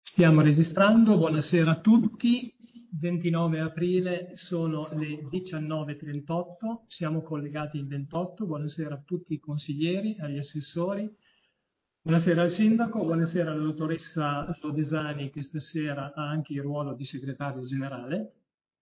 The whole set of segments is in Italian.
Stiamo registrando, buonasera a tutti, 29 aprile sono le 19:38, siamo collegati in 28, buonasera a tutti i consiglieri, agli assessori, buonasera al sindaco, buonasera alla dottoressa Sodesani che stasera ha anche il ruolo di segretario generale.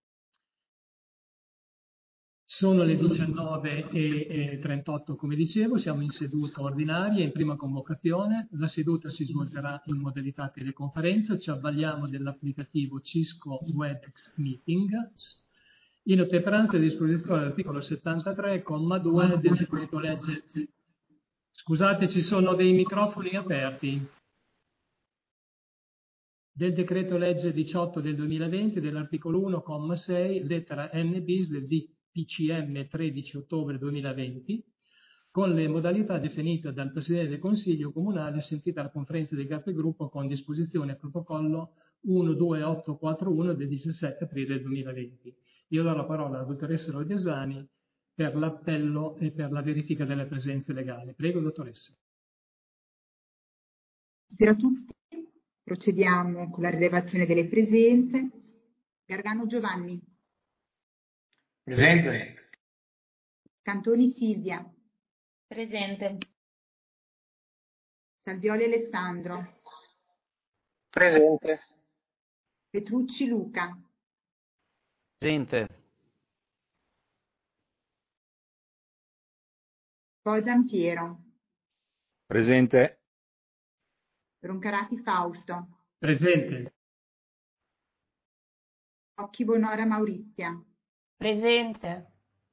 Sono le 19:38, come dicevo, siamo in seduta ordinaria, in prima convocazione. La seduta si svolgerà in modalità teleconferenza, ci avvaliamo dell'applicativo Cisco Webex Meetings. In ottemperanza di disposizione dell'articolo 73,2 del decreto legge. Scusate, ci sono dei microfoni aperti. Del decreto legge 18 del 2020, dell'articolo 1,6, lettera N-bis del DPCM 13 ottobre 2020, con le modalità definite dal Presidente del Consiglio Comunale, sentita la conferenza dei capigruppo con disposizione protocollo 12841 del 17 aprile 2020. Io do la parola alla dottoressa Rodesani per l'appello e per la verifica delle presenze legali. Prego, dottoressa. Buonasera a tutti. Procediamo con la rilevazione delle presenze. Gargano Giovanni. Presente. Cantoni Silvia. Presente. Salvioli Alessandro. Presente. Petrucci Luca. Presente. Posan Piero. Presente. Roncarati Fausto. Presente. Occhi Bonora Maurizia. Presente.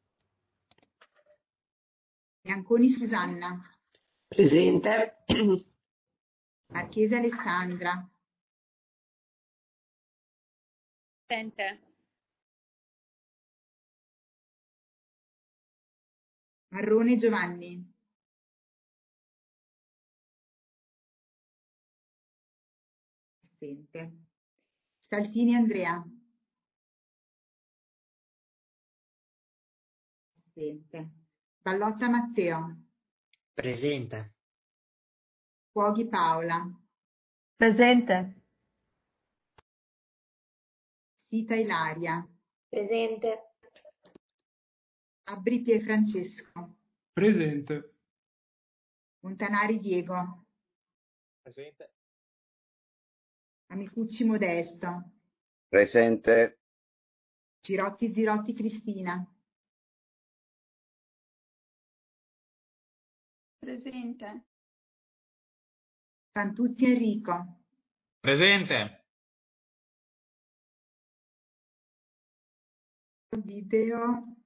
Bianconi Susanna. Presente. Marchese Alessandra. Presente. Marrone Giovanni. Assente. Saltini Andrea. Assente. Ballotta Matteo. Presente. Cuoghi Paola. Presente. Sita Ilaria. Presente. Abbri Pierfrancesco. Presente. Montanari Diego. Presente. Amicucci Modesto. Presente. Girotti Zirotti Cristina. Presente. Fantuzzi Enrico. Presente. Video.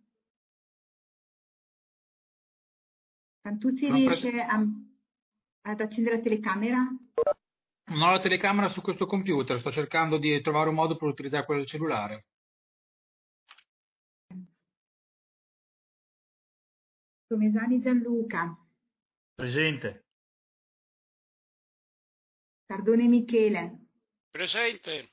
Fantuzzi Sono riesce ad accendere la telecamera? Non ho la telecamera su questo computer, sto cercando di trovare un modo per utilizzare quello del cellulare. Tomesani Gianluca. Presente. Cardone Michele. Presente.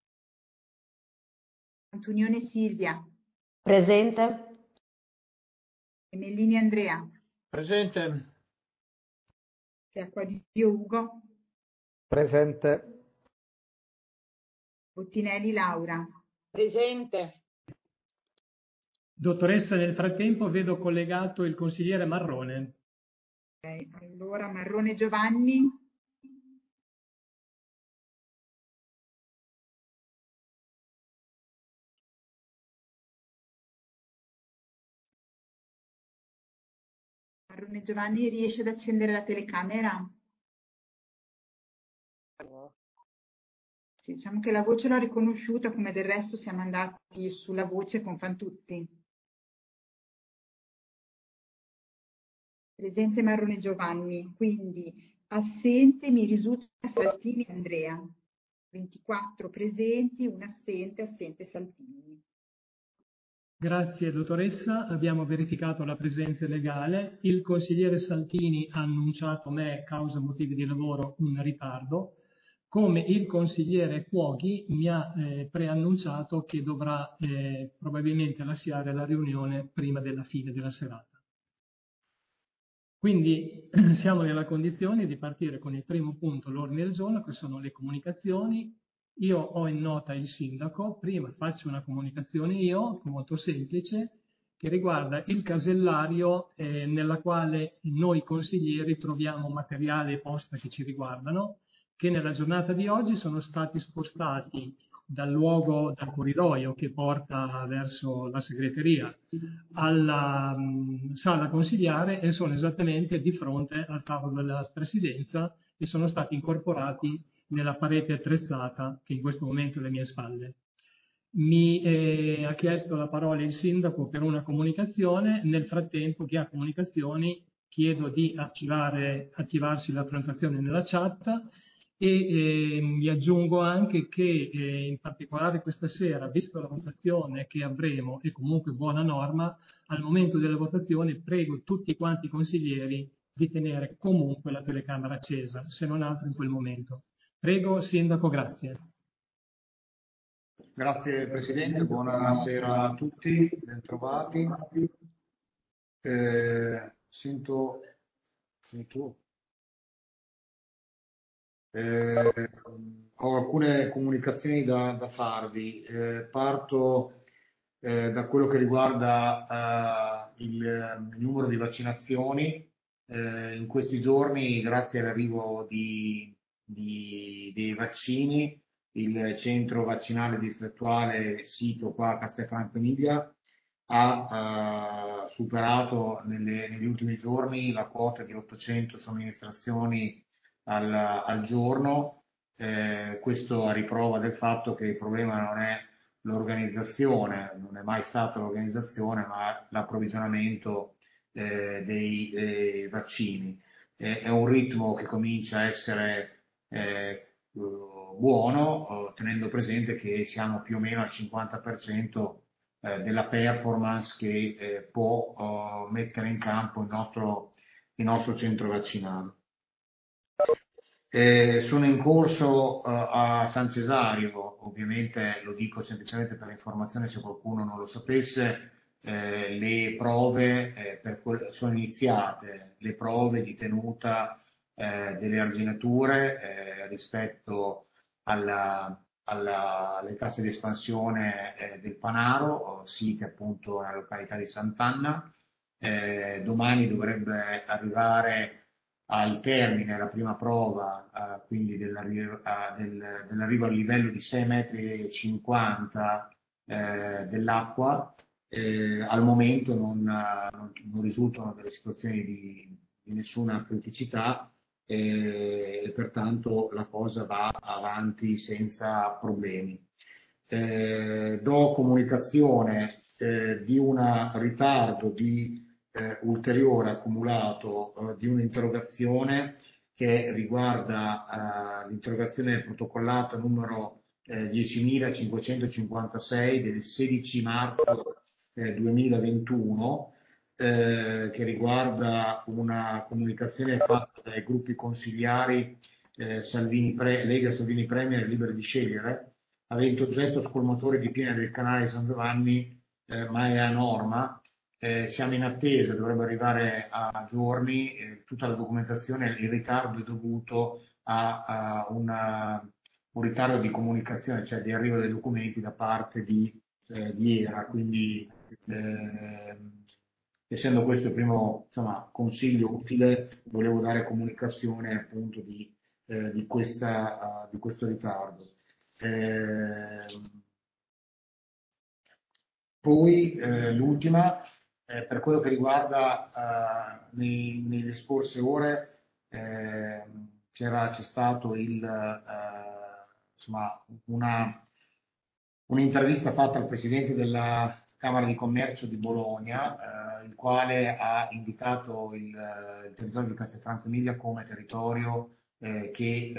Antonione Silvia. Presente. Emellini Andrea. Presente. Acquadio Ugo. Presente. Bottinelli Laura. Presente. Dottoressa, nel frattempo vedo collegato il consigliere Marrone. Okay, allora Marrone Giovanni. Marrone Giovanni riesce ad accendere la telecamera? Sì, diciamo che la voce l'ho riconosciuta, come del resto siamo andati sulla voce con Fantuzzi. Presente Marrone Giovanni, quindi assente mi risulta Saltini Andrea. 24 presenti, un assente Saltini. Grazie dottoressa, abbiamo verificato la presenza legale. Il consigliere Saltini ha annunciato a me, causa motivi di lavoro, un ritardo, come il consigliere Cuoghi mi ha preannunciato che dovrà probabilmente lasciare la riunione prima della fine della serata. Quindi siamo nella condizione di partire con il primo punto, l'ordine del giorno, che sono le comunicazioni. Io ho in nota il sindaco, prima faccio una comunicazione io, molto semplice, che riguarda il casellario nella quale noi consiglieri troviamo materiale e posta che ci riguardano, che nella giornata di oggi sono stati spostati dal corridoio che porta verso la segreteria alla sala consigliare e sono esattamente di fronte al tavolo della presidenza e sono stati incorporati nella parete attrezzata che in questo momento è alle mie spalle. Mi ha chiesto la parola il sindaco per una comunicazione, nel frattempo chi ha comunicazioni chiedo di attivarsi la prenotazione nella chat e vi aggiungo anche che in particolare questa sera, visto la votazione che avremo e comunque buona norma, al momento della votazione prego tutti quanti i consiglieri di tenere comunque la telecamera accesa, se non altro in quel momento. Prego, Sindaco, grazie. Grazie Presidente, buonasera a tutti, bentrovati. Sento ho alcune comunicazioni da farvi. Parto da quello che riguarda il numero di vaccinazioni. In questi giorni, grazie all'arrivo dei vaccini, il centro vaccinale distrettuale sito qua a Castelfranco Emilia ha superato negli ultimi giorni la quota di 800 somministrazioni al giorno. Questo a riprova del fatto che il problema non è l'organizzazione, non è mai stata l'organizzazione, ma l'approvvigionamento dei vaccini. È un ritmo che comincia a essere buono, tenendo presente che siamo più o meno al 50% della performance che può mettere in campo il nostro centro vaccinale. Sono in corso a San Cesario, ovviamente lo dico semplicemente per informazione se qualcuno non lo sapesse, le prove sono iniziate, le prove di tenuta delle arginature rispetto alle casse di espansione del Panaro, site appunto nella località di Sant'Anna. Domani dovrebbe arrivare al termine la prima prova, quindi dell'arrivo al livello di 6,50 m dell'acqua. Al momento non risultano delle situazioni di nessuna criticità e pertanto la cosa va avanti senza problemi. Do comunicazione di un ritardo di ulteriore accumulato di un'interrogazione che riguarda l'interrogazione protocollata numero 10.556 del 16 marzo 2021 che riguarda una comunicazione fatta dai gruppi consigliari Lega Salvini Premier Liberi di Scegliere, avente oggetto scolmatore di piena del canale San Giovanni, ma è a norma. Siamo in attesa, dovrebbe arrivare a giorni, tutta la documentazione, il ritardo è dovuto a un ritardo di comunicazione, cioè di arrivo dei documenti da parte di ERA, quindi essendo questo il primo consiglio utile, volevo dare comunicazione appunto di questo ritardo. Poi l'ultima, per quello che riguarda nelle scorse ore, c'è stato un'intervista fatta al Presidente della Camera di Commercio di Bologna, il quale ha indicato il territorio di Castelfranco Emilia come territorio che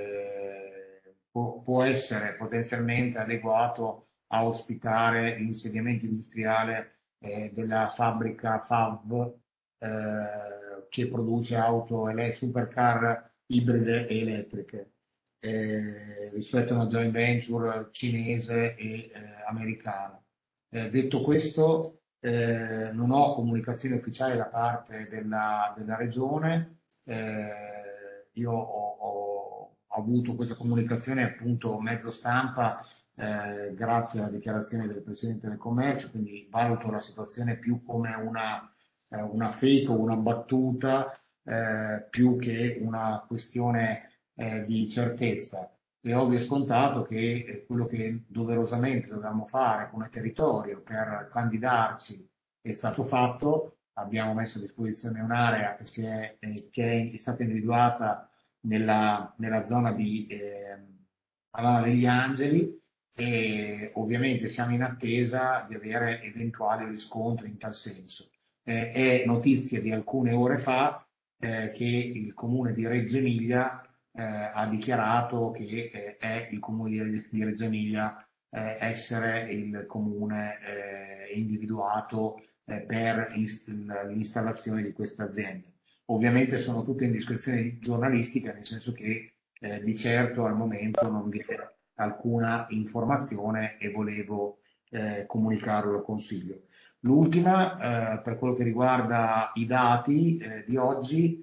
può essere potenzialmente adeguato a ospitare l'insediamento industriale della fabbrica FAV che produce auto supercar ibride e elettriche rispetto a una joint venture cinese e americana. Detto questo, Non ho comunicazioni ufficiali da parte della Regione. Io ho avuto questa comunicazione appunto mezzo stampa grazie alla dichiarazione del Presidente del Commercio, quindi valuto la situazione più come una fake o una battuta più che una questione di certezza. È ovvio e scontato che quello che doverosamente dovevamo fare come territorio per candidarci è stato fatto. Abbiamo messo a disposizione un'area che è stata individuata nella zona di Alana degli Angeli, e ovviamente siamo in attesa di avere eventuali riscontri in tal senso. È notizia di alcune ore fa che il comune di Reggio Emilia ha dichiarato che è il comune di Reggio Emilia essere il comune individuato per l'installazione di questa azienda. Ovviamente sono tutte indiscrezioni giornalistiche, nel senso che di certo al momento non vi è alcuna informazione e volevo comunicarlo al Consiglio. L'ultima, per quello che riguarda i dati di oggi,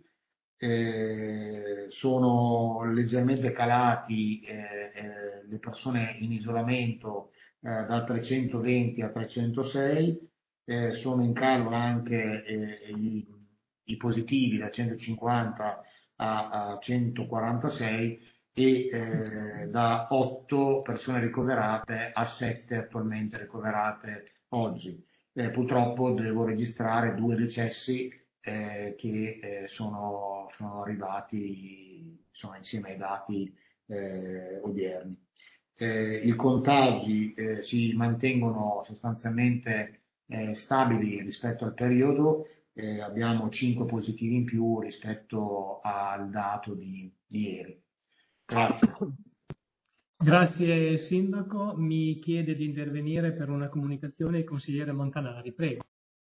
sono leggermente calati le persone in isolamento da 320 a 306, sono in calo anche i positivi da 150 a 146 e da 8 persone ricoverate a 7 attualmente ricoverate oggi. Purtroppo devo registrare 2 decessi che sono arrivati insomma, insieme ai dati odierni. I contagi si mantengono sostanzialmente stabili rispetto al periodo, abbiamo 5 positivi in più rispetto al dato di ieri. Grazie. Grazie Sindaco, mi chiede di intervenire per una comunicazione il consigliere Montanari, prego.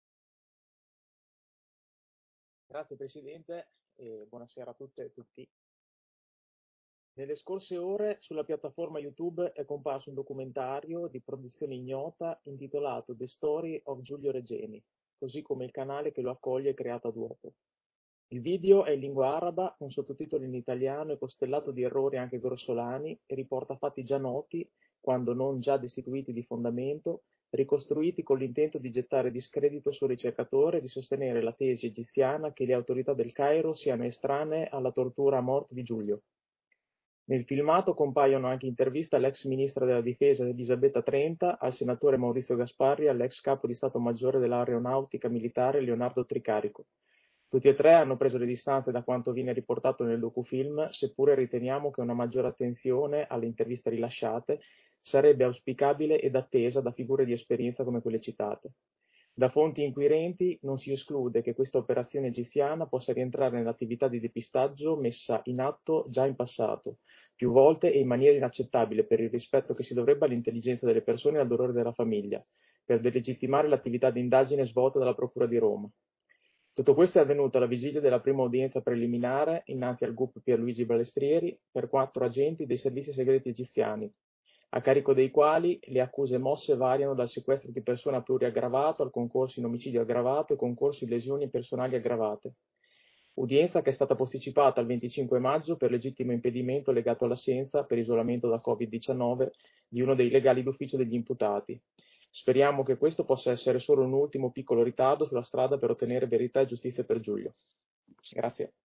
Grazie Presidente e buonasera a tutte e tutti. Nelle scorse ore sulla piattaforma YouTube è comparso un documentario di produzione ignota intitolato The Story of Giulio Regeni, così come il canale che lo accoglie è creato ad uopo. Il video è in lingua araba, con sottotitoli in italiano e costellato di errori anche grossolani e riporta fatti già noti, quando non già destituiti di fondamento, ricostruiti con l'intento di gettare discredito sul ricercatore e di sostenere la tesi egiziana che le autorità del Cairo siano estranee alla tortura a morte di Giulio. Nel filmato compaiono anche interviste all'ex ministra della difesa Elisabetta Trenta, al senatore Maurizio Gasparri e all'ex capo di Stato Maggiore dell'Aeronautica Militare Leonardo Tricarico. Tutti e tre hanno preso le distanze da quanto viene riportato nel docufilm, seppure riteniamo che una maggiore attenzione alle interviste rilasciate sarebbe auspicabile ed attesa da figure di esperienza come quelle citate. Da fonti inquirenti non si esclude che questa operazione egiziana possa rientrare nell'attività di depistaggio messa in atto già in passato, più volte e in maniera inaccettabile per il rispetto che si dovrebbe all'intelligenza delle persone e al dolore della famiglia, per delegittimare l'attività di indagine svolta dalla Procura di Roma. Tutto questo è avvenuto alla vigilia della prima udienza preliminare innanzi al GUP Pierluigi Balestrieri per 4 agenti dei servizi segreti egiziani, a carico dei quali le accuse mosse variano dal sequestro di persona pluriaggravato al concorso in omicidio aggravato e concorso in lesioni personali aggravate. Udienza che è stata posticipata al 25 maggio per legittimo impedimento legato all'assenza per isolamento da Covid-19 di uno dei legali d'ufficio degli imputati. Speriamo che questo possa essere solo un ultimo piccolo ritardo sulla strada per ottenere verità e giustizia per Giulio. Grazie.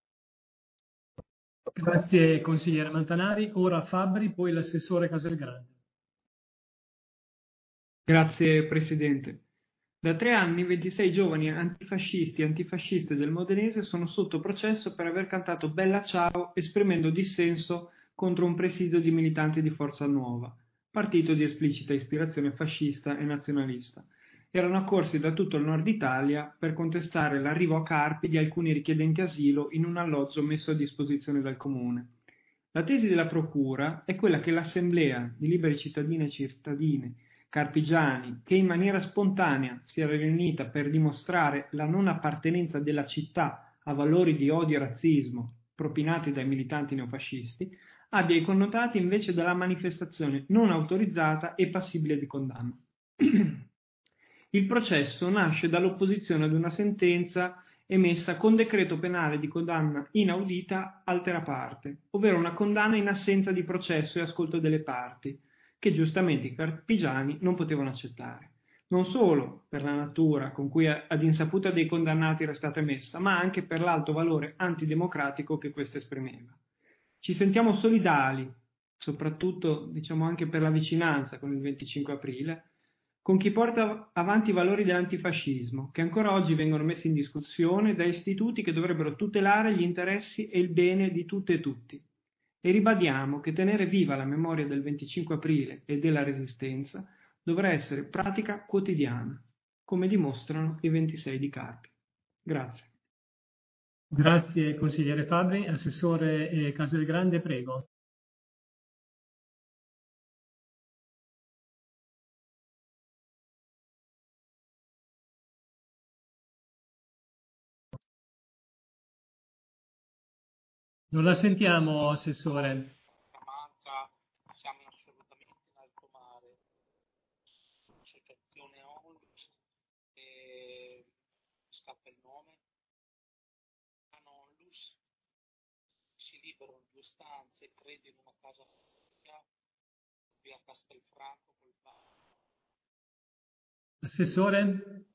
Grazie consigliere Montanari. Ora Fabbri, poi l'assessore Caselgrande. Grazie Presidente. Da 3 anni 26 giovani antifascisti e antifasciste del Modenese sono sotto processo per aver cantato Bella Ciao esprimendo dissenso contro un presidio di militanti di Forza Nuova, partito di esplicita ispirazione fascista e nazionalista. Erano accorsi da tutto il nord Italia per contestare l'arrivo a Carpi di alcuni richiedenti asilo in un alloggio messo a disposizione dal Comune. La tesi della Procura è quella che l'Assemblea di liberi cittadini e cittadine carpigiani, che in maniera spontanea si era riunita per dimostrare la non appartenenza della città a valori di odio e razzismo propinati dai militanti neofascisti, abbia i connotati invece della manifestazione non autorizzata e passibile di condanna. Il processo nasce dall'opposizione ad una sentenza emessa con decreto penale di condanna inaudita altera parte, ovvero una condanna in assenza di processo e ascolto delle parti, che giustamente i partigiani non potevano accettare. Non solo per la natura con cui ad insaputa dei condannati era stata emessa, ma anche per l'alto valore antidemocratico che questa esprimeva. Ci sentiamo solidali, soprattutto diciamo anche per la vicinanza con il 25 aprile, con chi porta avanti i valori dell'antifascismo, che ancora oggi vengono messi in discussione da istituti che dovrebbero tutelare gli interessi e il bene di tutte e tutti. E ribadiamo che tenere viva la memoria del 25 aprile e della Resistenza dovrà essere pratica quotidiana, come dimostrano i 26 di Carpi. Grazie. Grazie consigliere Fabbri. Assessore Caselgrande, prego. Non la sentiamo, Assessore. Siamo assolutamente in alto mare. Associazione Onlus, scappa il nome, Onlus, si liberano 2 stanze, credo in una casa via Castelfranco col bar. Assessore?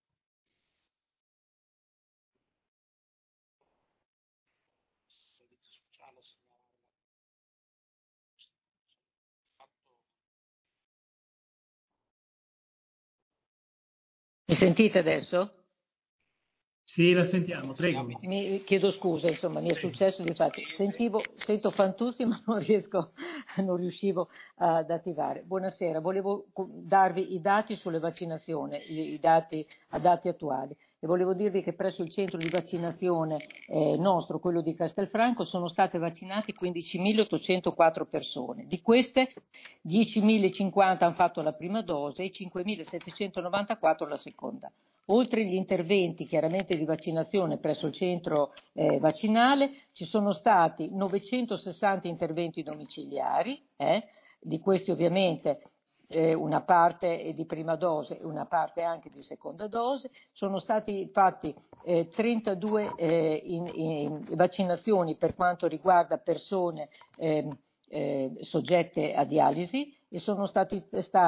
Mi sentite adesso? Sì, la sentiamo, prego. Mi chiedo scusa, insomma, mi è successo di fatto. Sento Fantuzzi ma non riuscivo ad attivare. Buonasera, volevo darvi i dati sulle vaccinazioni, i dati attuali. E volevo dirvi che presso il centro di vaccinazione nostro, quello di Castelfranco, sono state vaccinate 15.804 persone. Di queste 10.050 hanno fatto la prima dose e 5.794 la seconda. Oltre gli interventi chiaramente di vaccinazione presso il centro vaccinale, ci sono stati 960 interventi domiciliari, di questi ovviamente una parte di prima dose e una parte anche di seconda dose. Sono stati fatti 32 vaccinazioni per quanto riguarda persone soggette a dialisi e sono stati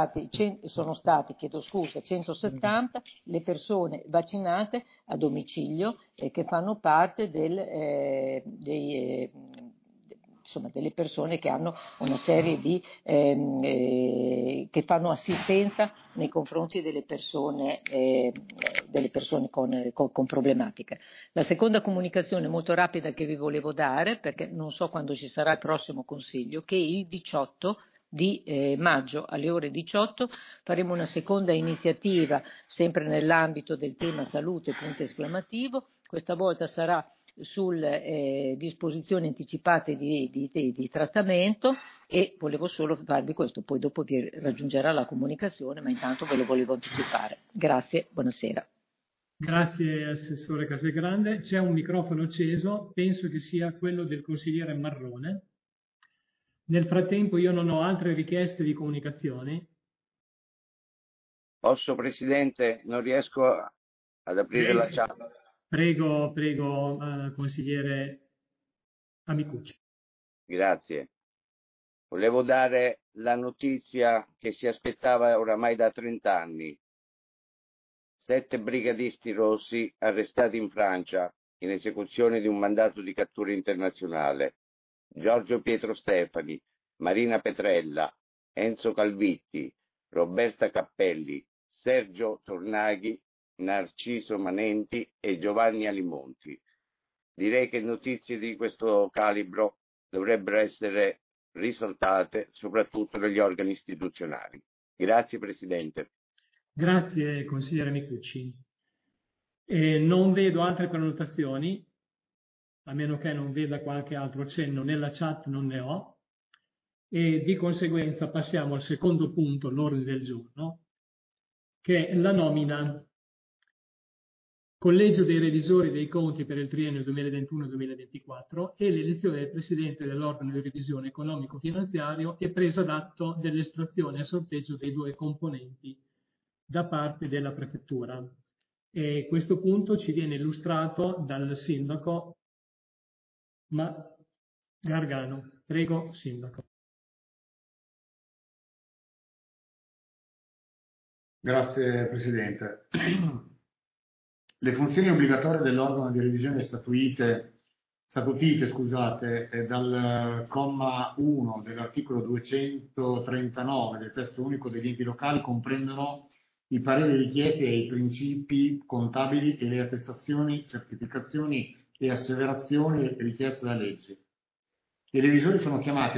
170 le persone vaccinate a domicilio che fanno parte delle persone che hanno una serie di che fanno assistenza nei confronti delle persone con problematiche. La seconda comunicazione molto rapida che vi volevo dare, perché non so quando ci sarà il prossimo consiglio, che il 18 di maggio alle ore 18 faremo una seconda iniziativa sempre nell'ambito del tema salute punto esclamativo. Questa volta sarà sulle disposizioni anticipate di trattamento e volevo solo farvi questo, poi dopo vi raggiungerà la comunicazione, ma intanto ve lo volevo anticipare. Grazie, buonasera. Grazie Assessore Caselgrande. C'è un microfono acceso, penso che sia quello del consigliere Marrone. Nel frattempo io non ho altre richieste di comunicazioni. Posso, Presidente? Non riesco ad aprire la chat. Prego, consigliere Amicucci. Grazie. Volevo dare la notizia che si aspettava oramai da 30 anni. 7 brigadisti rossi arrestati in Francia in esecuzione di un mandato di cattura internazionale. Giorgio Pietro Stefani, Marina Petrella, Enzo Calvitti, Roberta Cappelli, Sergio Tornaghi, Narciso Manenti e Giovanni Alimonti. Direi che notizie di questo calibro dovrebbero essere risaltate soprattutto negli organi istituzionali. Grazie Presidente. Grazie consigliere Micucci. Non vedo altre prenotazioni, a meno che non veda qualche altro cenno nella chat, non ne ho, e di conseguenza passiamo al secondo punto all'ordine del giorno, che è la nomina Collegio dei Revisori dei Conti per il triennio 2021-2024 e l'elezione del Presidente dell'organo di revisione economico-finanziario e presa d'atto dell'estrazione a sorteggio dei 2 componenti da parte della prefettura. E questo punto ci viene illustrato dal sindaco Gargano. Prego, sindaco. Grazie Presidente. Le funzioni obbligatorie dell'organo di revisione statutite dal comma 1 dell'articolo 239 del testo unico degli enti locali comprendono i pareri richiesti ai principi contabili e le attestazioni, certificazioni e asseverazioni richieste da legge. I revisori sono chiamati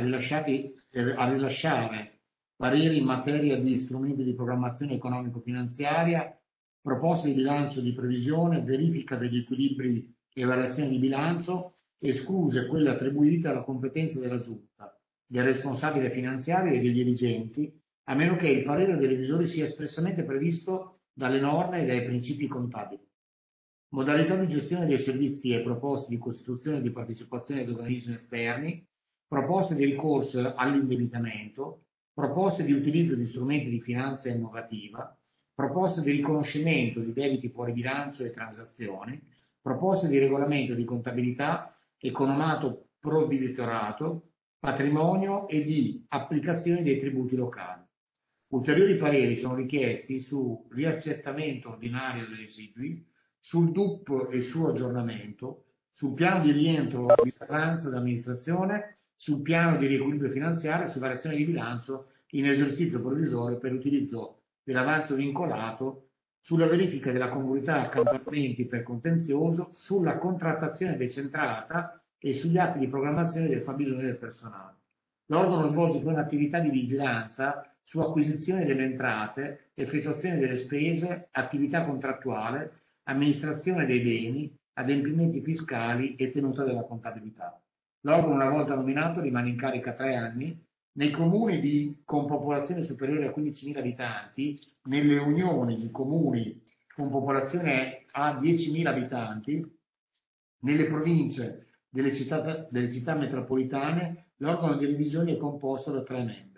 a rilasciare pareri in materia di strumenti di programmazione economico-finanziaria, proposte di bilancio di previsione, verifica degli equilibri e variazioni di bilancio, escluse quelle attribuite alla competenza della Giunta, del responsabile finanziario e dei dirigenti, a meno che il parere dei revisori sia espressamente previsto dalle norme e dai principi contabili. Modalità di gestione dei servizi e proposte di costituzione e di partecipazione ad organismi esterni, proposte di ricorso all'indebitamento, proposte di utilizzo di strumenti di finanza innovativa, proposte di riconoscimento di debiti fuori bilancio e transazioni, proposte di regolamento di contabilità, economato provveditorato, patrimonio e di applicazione dei tributi locali. Ulteriori pareri sono richiesti su riaccettamento ordinario dei residui, sul DUP e il suo aggiornamento, sul piano di rientro di savranza d'amministrazione, sul piano di riequilibrio finanziario e su variazione di bilancio in esercizio provvisorio per l'utilizzo dell'avanzo vincolato, sulla verifica della congruità accantonamenti per contenzioso, sulla contrattazione decentrata e sugli atti di programmazione del fabbisogno del personale. L'organo svolge poi un'attività di vigilanza su acquisizione delle entrate, effettuazione delle spese, attività contrattuale, amministrazione dei beni, adempimenti fiscali e tenuta della contabilità. L'organo, una volta nominato, rimane in carica 3 anni. Nei comuni con popolazione superiore a 15.000 abitanti, nelle unioni di comuni con popolazione a 10.000 abitanti, nelle province delle città metropolitane, l'organo di revisione è composto da 3 membri.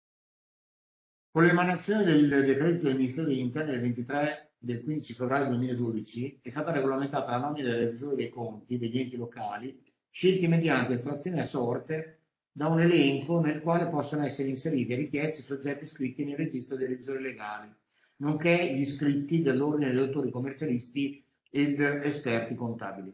Con l'emanazione del decreto del Ministero degli Interni del 23 del 15 febbraio 2012 è stata regolamentata la nomina del revisore dei conti degli enti locali, scelti mediante estrazione a sorte da un elenco nel quale possono essere inseriti e richiesti soggetti iscritti nel registro dei revisori legali, nonché gli iscritti dell'ordine dei dottori commercialisti ed esperti contabili.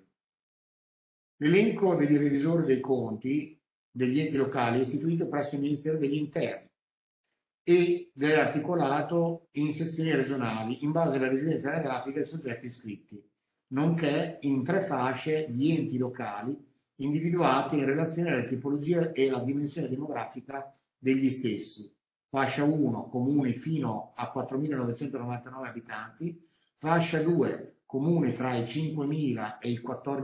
L'elenco degli revisori dei conti degli enti locali è istituito presso il Ministero degli Interni ed è articolato in sezioni regionali in base alla residenza anagrafica dei soggetti iscritti, nonché in 3 fasce di enti locali individuate in relazione alla tipologia e alla dimensione demografica degli stessi. Fascia 1, comuni fino a 4.999 abitanti, fascia 2, comuni tra i 5.000 e i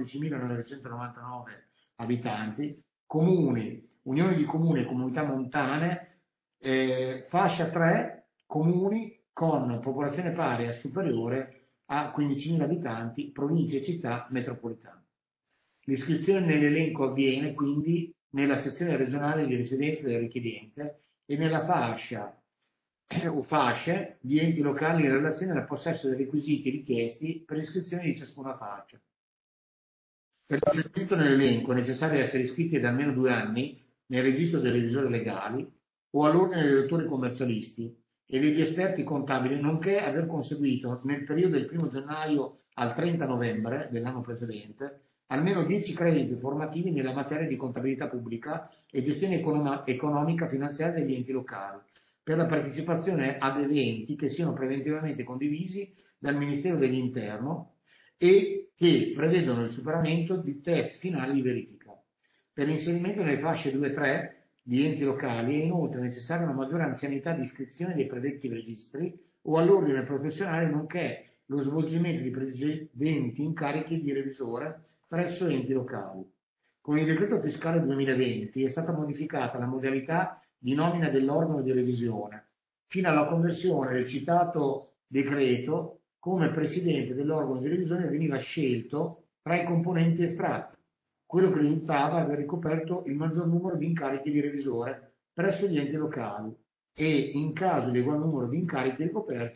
14.999 abitanti, comuni, unioni di comuni e comunità montane, fascia 3, comuni con popolazione pari a superiore a 15.000 abitanti, province e città metropolitane. L'iscrizione nell'elenco avviene quindi nella sezione regionale di residenza del richiedente e nella fascia o fasce di enti locali in relazione al possesso dei requisiti richiesti per l'iscrizione di ciascuna fascia. Per l'inserimento nell'elenco è necessario essere iscritti da almeno 2 anni nel registro dei revisori legali o all'ordine dei dottori commercialisti e degli esperti contabili, nonché aver conseguito nel periodo del 1 gennaio al 30 novembre dell'anno precedente almeno 10 crediti formativi nella materia di contabilità pubblica e gestione economica finanziaria degli enti locali, per la partecipazione ad eventi che siano preventivamente condivisi dal Ministero dell'Interno e che prevedono il superamento di test finali di verifica. Per l'inserimento nelle fasce 2-3 di enti locali è inoltre necessaria una maggiore anzianità di iscrizione dei predetti registri o all'ordine professionale, nonché lo svolgimento di precedenti incarichi di revisore presso enti locali. Con il decreto fiscale 2020 è stata modificata la modalità di nomina dell'organo di revisione, fino alla conversione del citato decreto. Come presidente dell'organo di revisione veniva scelto tra i componenti estratti quello che risultava aver ricoperto il maggior numero di incarichi di revisore presso gli enti locali e, in caso di ugual numero di incarichi ricoperti,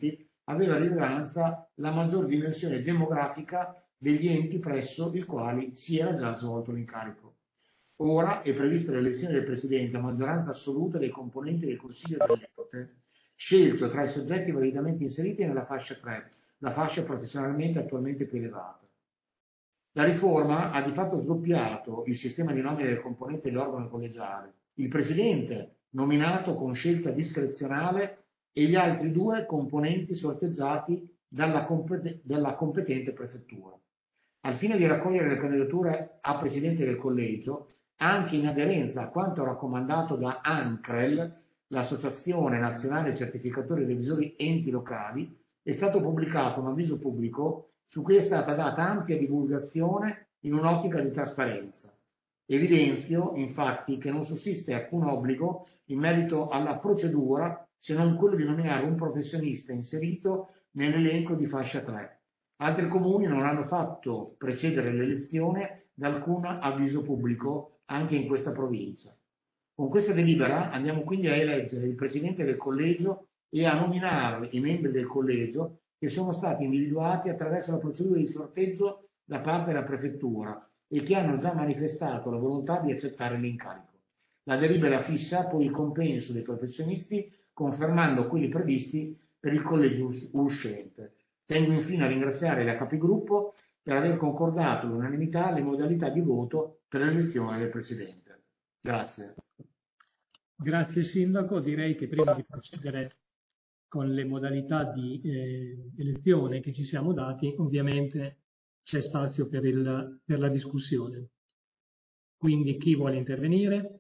aveva rilevanza la maggior dimensione demografica degli enti presso i quali si era già svolto l'incarico. Ora è prevista l'elezione del Presidente a maggioranza assoluta dei componenti del Consiglio dell'ente, scelto tra i soggetti validamente inseriti nella fascia 3, la fascia professionalmente attualmente più elevata. La riforma ha di fatto sdoppiato il sistema di nomina del componente dell'organo collegiale, il Presidente nominato con scelta discrezionale e gli altri 2 componenti sorteggiati dalla competente prefettura. Al fine di raccogliere le candidature a Presidente del Collegio, anche in aderenza a quanto raccomandato da ANCREL, l'Associazione Nazionale Certificatori Revisori Enti Locali, è stato pubblicato un avviso pubblico su cui è stata data ampia divulgazione in un'ottica di trasparenza. Evidenzio, infatti, che non sussiste alcun obbligo in merito alla procedura se non quello di nominare un professionista inserito nell'elenco di fascia 3. Altri comuni non hanno fatto precedere l'elezione da alcun avviso pubblico anche in questa provincia. Con questa delibera andiamo quindi a eleggere il Presidente del Collegio e a nominare i membri del Collegio che sono stati individuati attraverso la procedura di sorteggio da parte della Prefettura e che hanno già manifestato la volontà di accettare l'incarico. La delibera fissa poi il compenso dei professionisti confermando quelli previsti per il Collegio uscente. Tengo infine a ringraziare la Capigruppo per aver concordato all'unanimità le modalità di voto per l'elezione del Presidente. Grazie. Grazie Sindaco, direi che prima di procedere con le modalità di elezione che ci siamo dati, ovviamente c'è spazio per la discussione. Quindi chi vuole intervenire?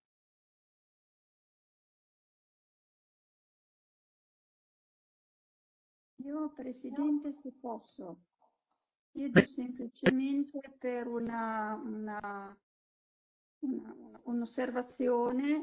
Io, Presidente, se posso, chiedo semplicemente per un'osservazione,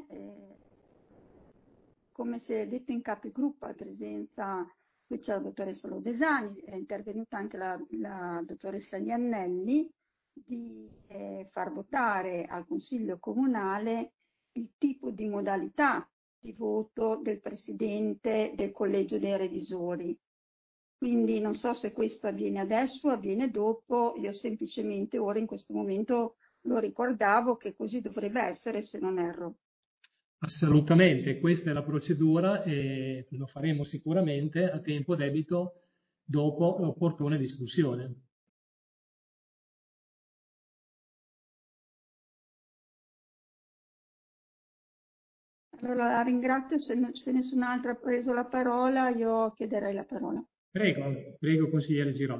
come si è detto in capigruppo, a presenza, qui c'è la dottoressa Lodesani, è intervenuta anche la dottoressa Iannelli, di far votare al Consiglio Comunale il tipo di modalità di voto del Presidente del Collegio dei Revisori. Quindi non so se questo avviene adesso o avviene dopo, io semplicemente ora in questo momento lo ricordavo che così dovrebbe essere se non erro. Assolutamente, questa è la procedura e lo faremo sicuramente a tempo debito dopo l'opportuna discussione. Allora la ringrazio, se nessun altro ha preso la parola io chiederei la parola. Prego consigliere Girotto.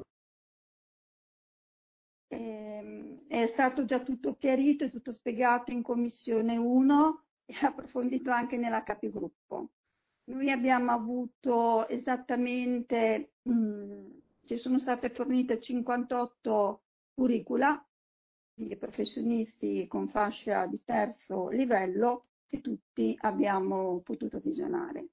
È stato già tutto chiarito e tutto spiegato in Commissione 1 e approfondito anche nella Capigruppo. Noi abbiamo avuto esattamente, ci sono state fornite 58 curricula di professionisti con fascia di terzo livello che tutti abbiamo potuto visionare.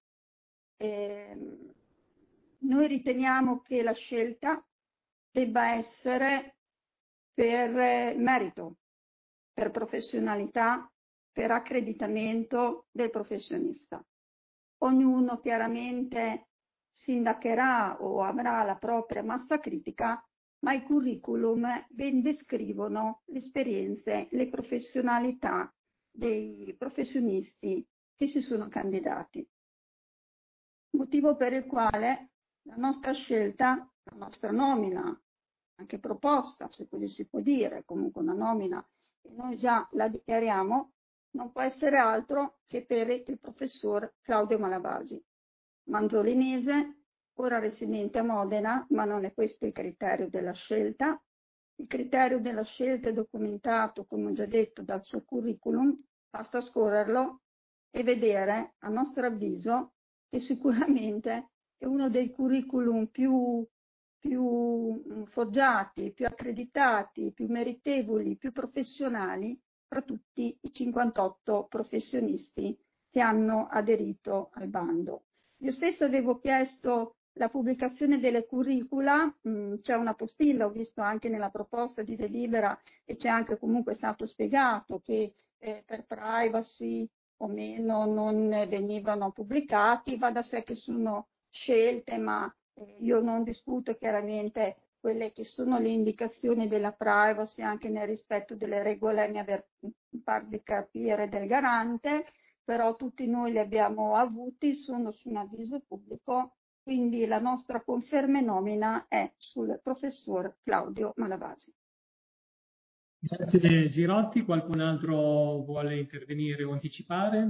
Noi riteniamo che la scelta debba essere per merito, per professionalità, per accreditamento del professionista. Ognuno chiaramente sindacherà o avrà la propria massa critica, ma i curriculum ben descrivono le esperienze, le professionalità dei professionisti che si sono candidati. Motivo per il quale la nostra scelta, la nostra nomina, anche proposta, se così si può dire, comunque una nomina, e noi già la dichiariamo, non può essere altro che per il professor Claudio Malavasi, manzolinese, ora residente a Modena, ma non è questo il criterio della scelta. Il criterio della scelta è documentato, come ho già detto, dal suo curriculum, basta scorrerlo e vedere, a nostro avviso, che sicuramente è uno dei curriculum più forgiati, più accreditati, più meritevoli, più professionali fra tutti i 58 professionisti che hanno aderito al bando. Io stesso avevo chiesto la pubblicazione delle curricula, c'è una postilla, ho visto anche nella proposta di delibera e c'è anche comunque stato spiegato che per privacy o meno non venivano pubblicati, va da sé che sono scelte, ma Io non discuto chiaramente quelle che sono le indicazioni della privacy anche nel rispetto delle regole, mi par di capire, del garante, però tutti noi li abbiamo avuti, sono su un avviso pubblico, quindi la nostra conferma e nomina è sul professor Claudio Malavasi. Grazie Girotti, qualcun altro vuole intervenire o anticipare?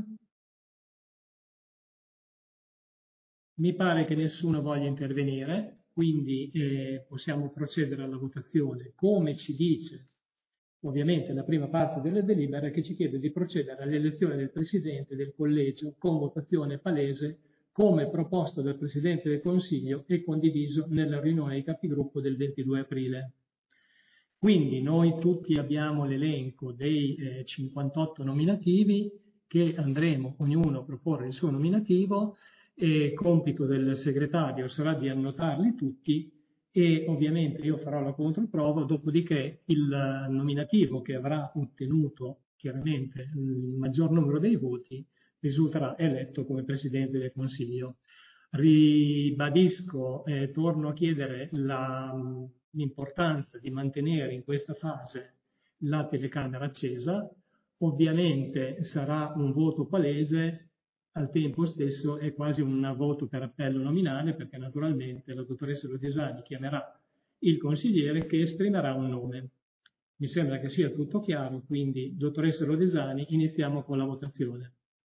Mi pare che nessuno voglia intervenire, quindi possiamo procedere alla votazione. Come ci dice ovviamente la prima parte delle delibere, che ci chiede di procedere all'elezione del Presidente del Collegio con votazione palese, come proposto dal Presidente del Consiglio e condiviso nella riunione dei capigruppo del 22 aprile. Quindi noi tutti abbiamo l'elenco dei 58 nominativi che andremo ognuno a proporre il suo nominativo, e compito del segretario sarà di annotarli tutti e ovviamente io farò la controprova, dopodiché il nominativo che avrà ottenuto chiaramente il maggior numero dei voti risulterà eletto come Presidente del Consiglio. Ribadisco, torno a chiedere l'importanza di mantenere in questa fase la telecamera accesa. Ovviamente sarà un voto palese, al tempo stesso è quasi un voto per appello nominale, perché naturalmente la dottoressa Lodesani chiamerà il consigliere che esprimerà un nome. Mi sembra che sia tutto chiaro, quindi dottoressa Lodesani, iniziamo con la votazione.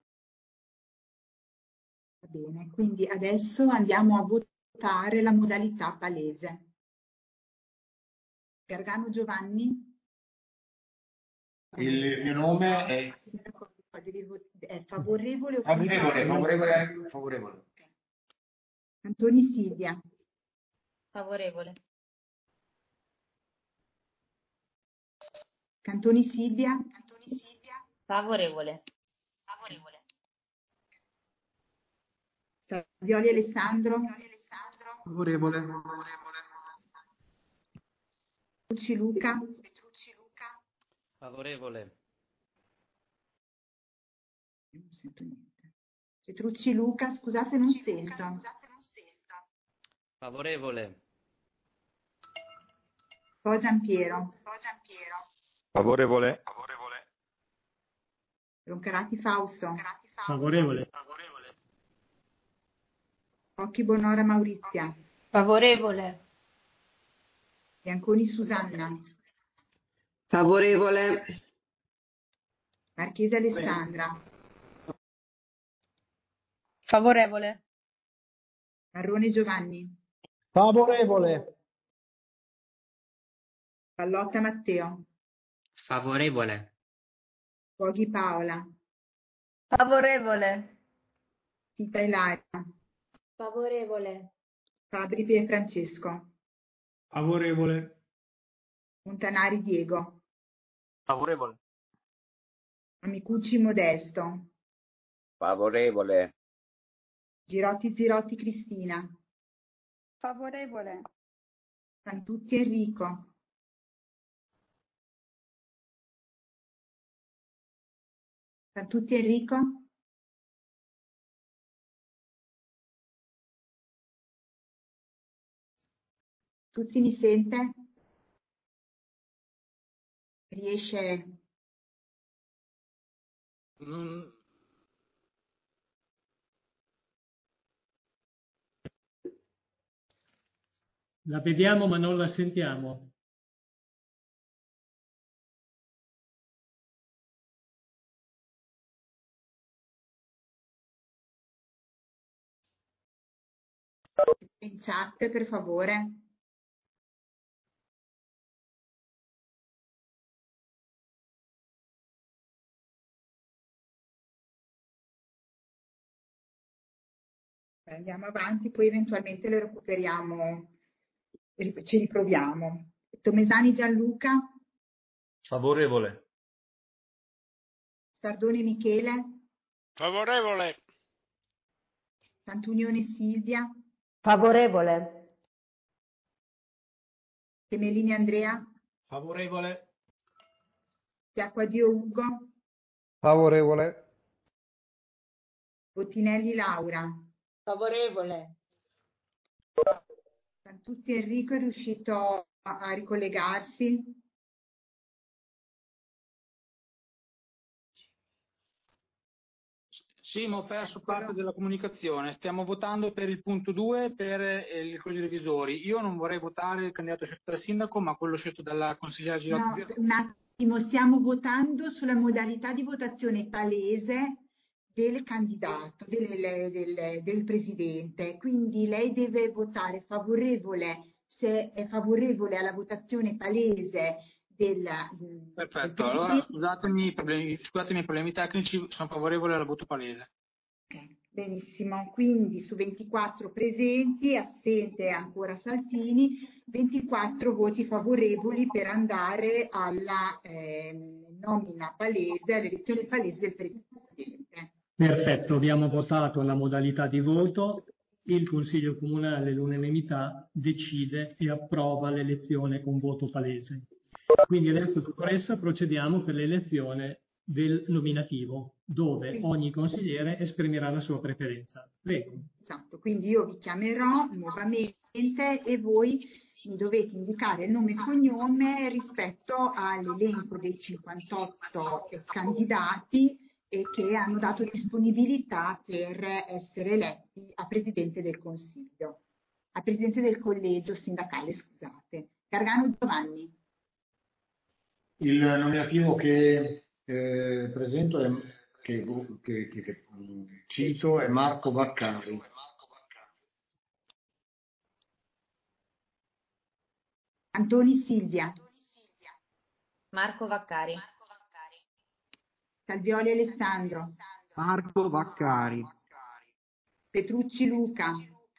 Va bene, quindi adesso andiamo a votare la modalità palese. Gargano Giovanni? Il mio nome è favorevole o favorevole. Cantoni Silvia? Favorevole. Cantoni Silvia? Favorevole. Savioli Alessandro? Favorevole. Petrucci Luca? Favorevole. Non sento niente. Petrucci Luca, scusate, non sento. Favorevole. Poi Giampiero? Favorevole. Roncarati Fausto? Favorevole. Occhi Bonora Maurizia? Favorevole. Bianconi Susanna? Favorevole. Marchese Alessandra? Favorevole. Marrone Giovanni? Favorevole. Pallotta Matteo? Favorevole. Poggi Paola? Favorevole. Sita Ilaria? Favorevole. Fabri Pierfrancesco? Favorevole. Montanari Diego? Favorevole. Amicucci Modesto? Favorevole. Girotti Zirotti Cristina? Favorevole. Santucci Enrico? Santucci Enrico? Tutti mi sente? Riesce? La vediamo ma non la sentiamo. In chat, per favore. Andiamo avanti, poi eventualmente le recuperiamo, ci riproviamo. Tomesani Gianluca? Favorevole. Sardoni Michele? Favorevole. Santunione Silvia? Favorevole. Temelini Andrea? Favorevole. Piacquadio Ugo? Favorevole. Bottinelli Laura? Favorevole. Fantuzzi Enrico è riuscito a ricollegarsi? Sì, ma ho perso parte della comunicazione. Stiamo votando per il punto 2 per il Collegio dei Revisori. Io non vorrei votare il candidato scelto dal sindaco, ma quello scelto dalla consigliera Girotti. No, un attimo, stiamo votando sulla modalità di votazione palese del candidato, del presidente. Quindi lei deve votare favorevole, se è favorevole alla votazione palese del Perfetto, allora scusatemi i problemi tecnici, sono favorevole al voto palese. Okay, benissimo, quindi su 24 presenti, assente ancora Salvini, 24 voti favorevoli per andare alla nomina palese, all'elezione palese del presidente. Perfetto, abbiamo votato la modalità di voto, il Consiglio Comunale all'unanimità decide e approva l'elezione con voto palese. Quindi adesso, dottoressa, procediamo per l'elezione del nominativo, dove ogni consigliere esprimerà la sua preferenza. Prego. Esatto, quindi io vi chiamerò nuovamente e voi mi dovete indicare il nome e cognome rispetto all'elenco dei 58 candidati che hanno dato disponibilità per essere eletti a Presidente del Consiglio, a Presidente del Collegio Sindacale, scusate. Gargano Giovanni. Il nominativo che presento che cito è Marco Vaccari. Antoni Silvia. Marco Vaccari. Salvioli Alessandro. Marco Vaccari. Petrucci Luca.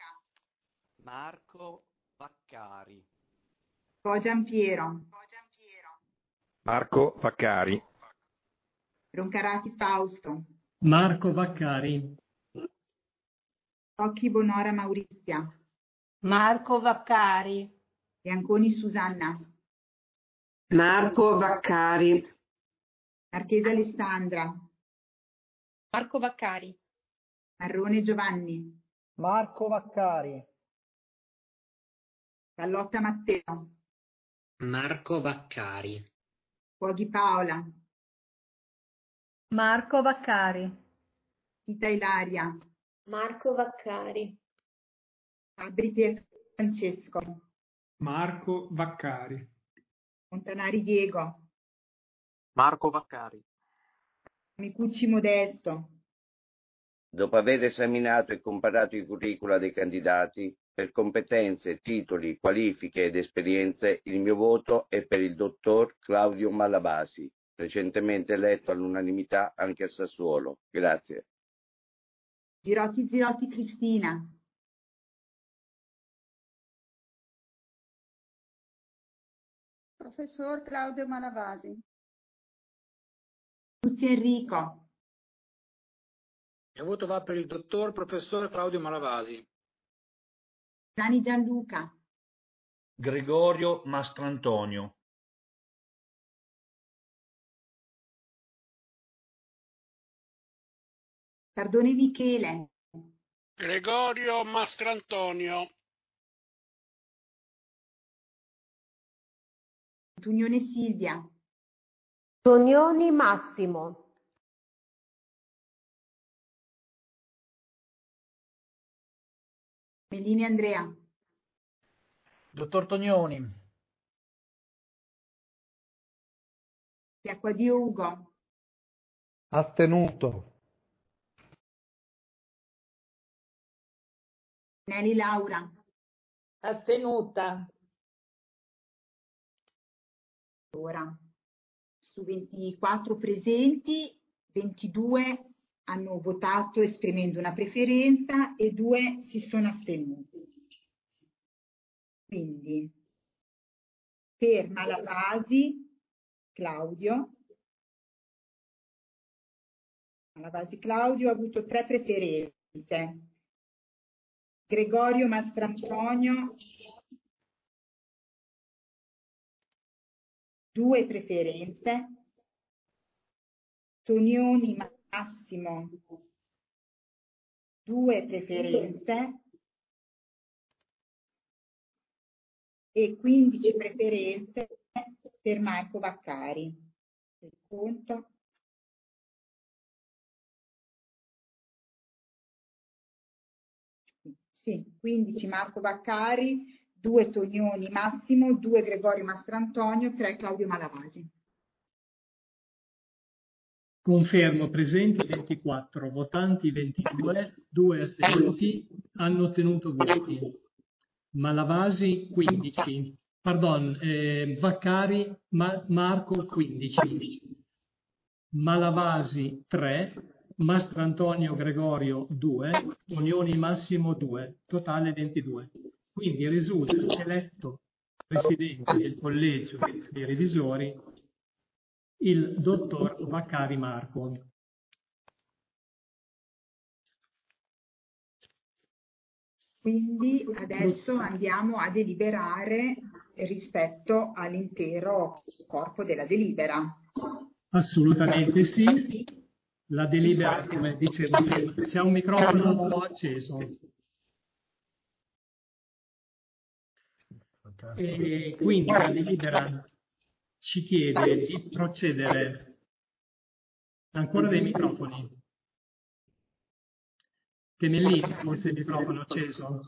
Marco Vaccari. Foggian Piero. Marco Vaccari. Roncarati Fausto. Marco Vaccari. Occhi Bonora Maurizia. Marco Vaccari. Bianconi Susanna. Marco Vaccari. Marchese Alessandra. Marco Vaccari. Marrone Giovanni. Marco Vaccari. Pallotta Matteo. Marco Vaccari. Fuoghi Paola. Marco Vaccari. Tita Ilaria. Marco Vaccari. Fabri Pier Francesco. Marco Vaccari. Montanari Diego. Marco Vaccari. Micucci Modesto. Dopo aver esaminato e comparato i curricula dei candidati, per competenze, titoli, qualifiche ed esperienze, il mio voto è per il dottor Claudio Malavasi, recentemente eletto all'unanimità anche a Sassuolo. Grazie. Girotti Zirotti Cristina. Professor Claudio Malavasi. Tucci Enrico. Il mio voto va per il dottor professore Claudio Malavasi. Sani Gianluca. Gregorio Mastrantonio. Cardone Michele. Gregorio Mastrantonio. Tugnone Silvia. Tonioni Massimo. Mellini Andrea. Dottor Tognoni. Acquadio Ugo. Astenuto. Nelly Laura. Astenuta. Ora, su 24 presenti, 22 hanno votato esprimendo una preferenza e 2 si sono astenuti. Quindi, per Malavasi Claudio ha avuto 3 preferenze. Gregorio Mastrantonio 2 preferenze. Tonioni Massimo 2 preferenze. e 15 preferenze per Marco Vaccari. Il conto. Sì, 15 Marco Vaccari, 2 Tonioni Massimo, 2 Gregorio Mastrantonio, 3 Claudio Malavasi. Confermo, presenti 24, votanti 22, 2 astenuti, hanno ottenuto voti. Malavasi 15, Vaccari Marco 15, Malavasi 3, Mastrantonio Gregorio 2, Tonioni Massimo 2, totale 22. Quindi risulta eletto presidente del collegio dei revisori il dottor Vaccari Marco. Quindi adesso andiamo a deliberare rispetto all'intero corpo della delibera. Assolutamente sì. La delibera, come dicevo prima, c'è un microfono un po' acceso. E quindi la delibera ci chiede di procedere. Ancora dei microfoni. Temellini, forse il microfono acceso.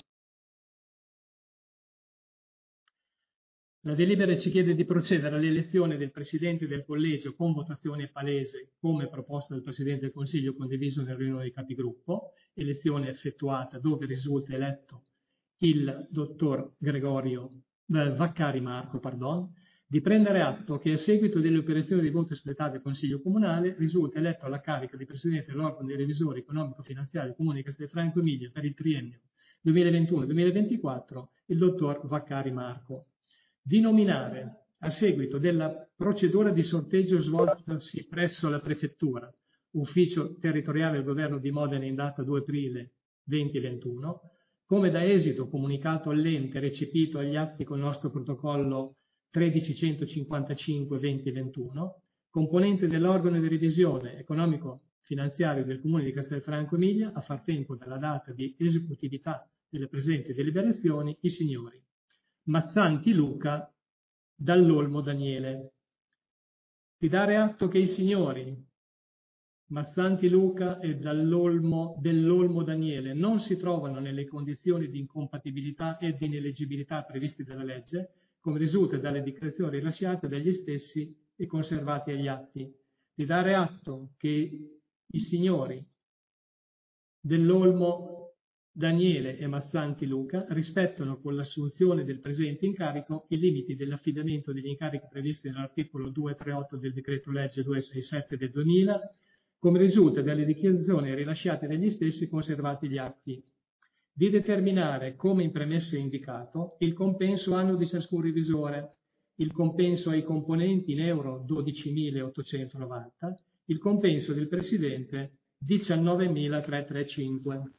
La delibera ci chiede di procedere all'elezione del Presidente del Collegio con votazione palese, come proposto dal Presidente del Consiglio condiviso nella riunione dei capigruppo, elezione effettuata dove risulta eletto il dottor Vaccari Marco, di prendere atto che a seguito delle operazioni di voto espletate al Consiglio Comunale risulta eletto alla carica di Presidente dell'organo dei revisori economico-finanziari Comune di Castelfranco Emilia per il triennio 2021-2024 il dottor Vaccari Marco. Di nominare, a seguito della procedura di sorteggio svoltasi presso la Prefettura, Ufficio Territoriale del Governo di Modena in data 2 aprile 2021, come da esito comunicato all'ente recepito agli atti con il nostro protocollo 1355-2021, componente dell'organo di revisione economico-finanziario del Comune di Castelfranco Emilia, a far tempo dalla data di esecutività delle presenti deliberazioni, i signori Mazzanti Luca, Dall'Olmo Daniele. Di dare atto che i signori Mazzanti Luca e Dell'Olmo Daniele non si trovano nelle condizioni di incompatibilità e di ineleggibilità previste dalla legge, come risulta dalle dichiarazioni rilasciate dagli stessi e conservate agli atti. Di dare atto che i signori Dell'Olmo Daniele e Mazzanti Luca rispettano con l'assunzione del presente incarico i limiti dell'affidamento degli incarichi previsti nell'articolo 238 del decreto legge 267 del 2000, come risulta dalle dichiarazioni rilasciate dagli stessi e conservati gli atti. Di determinare, come in premessa indicato, il compenso annuo di ciascun revisore, il compenso ai componenti in euro 12.890, il compenso del Presidente 19.335.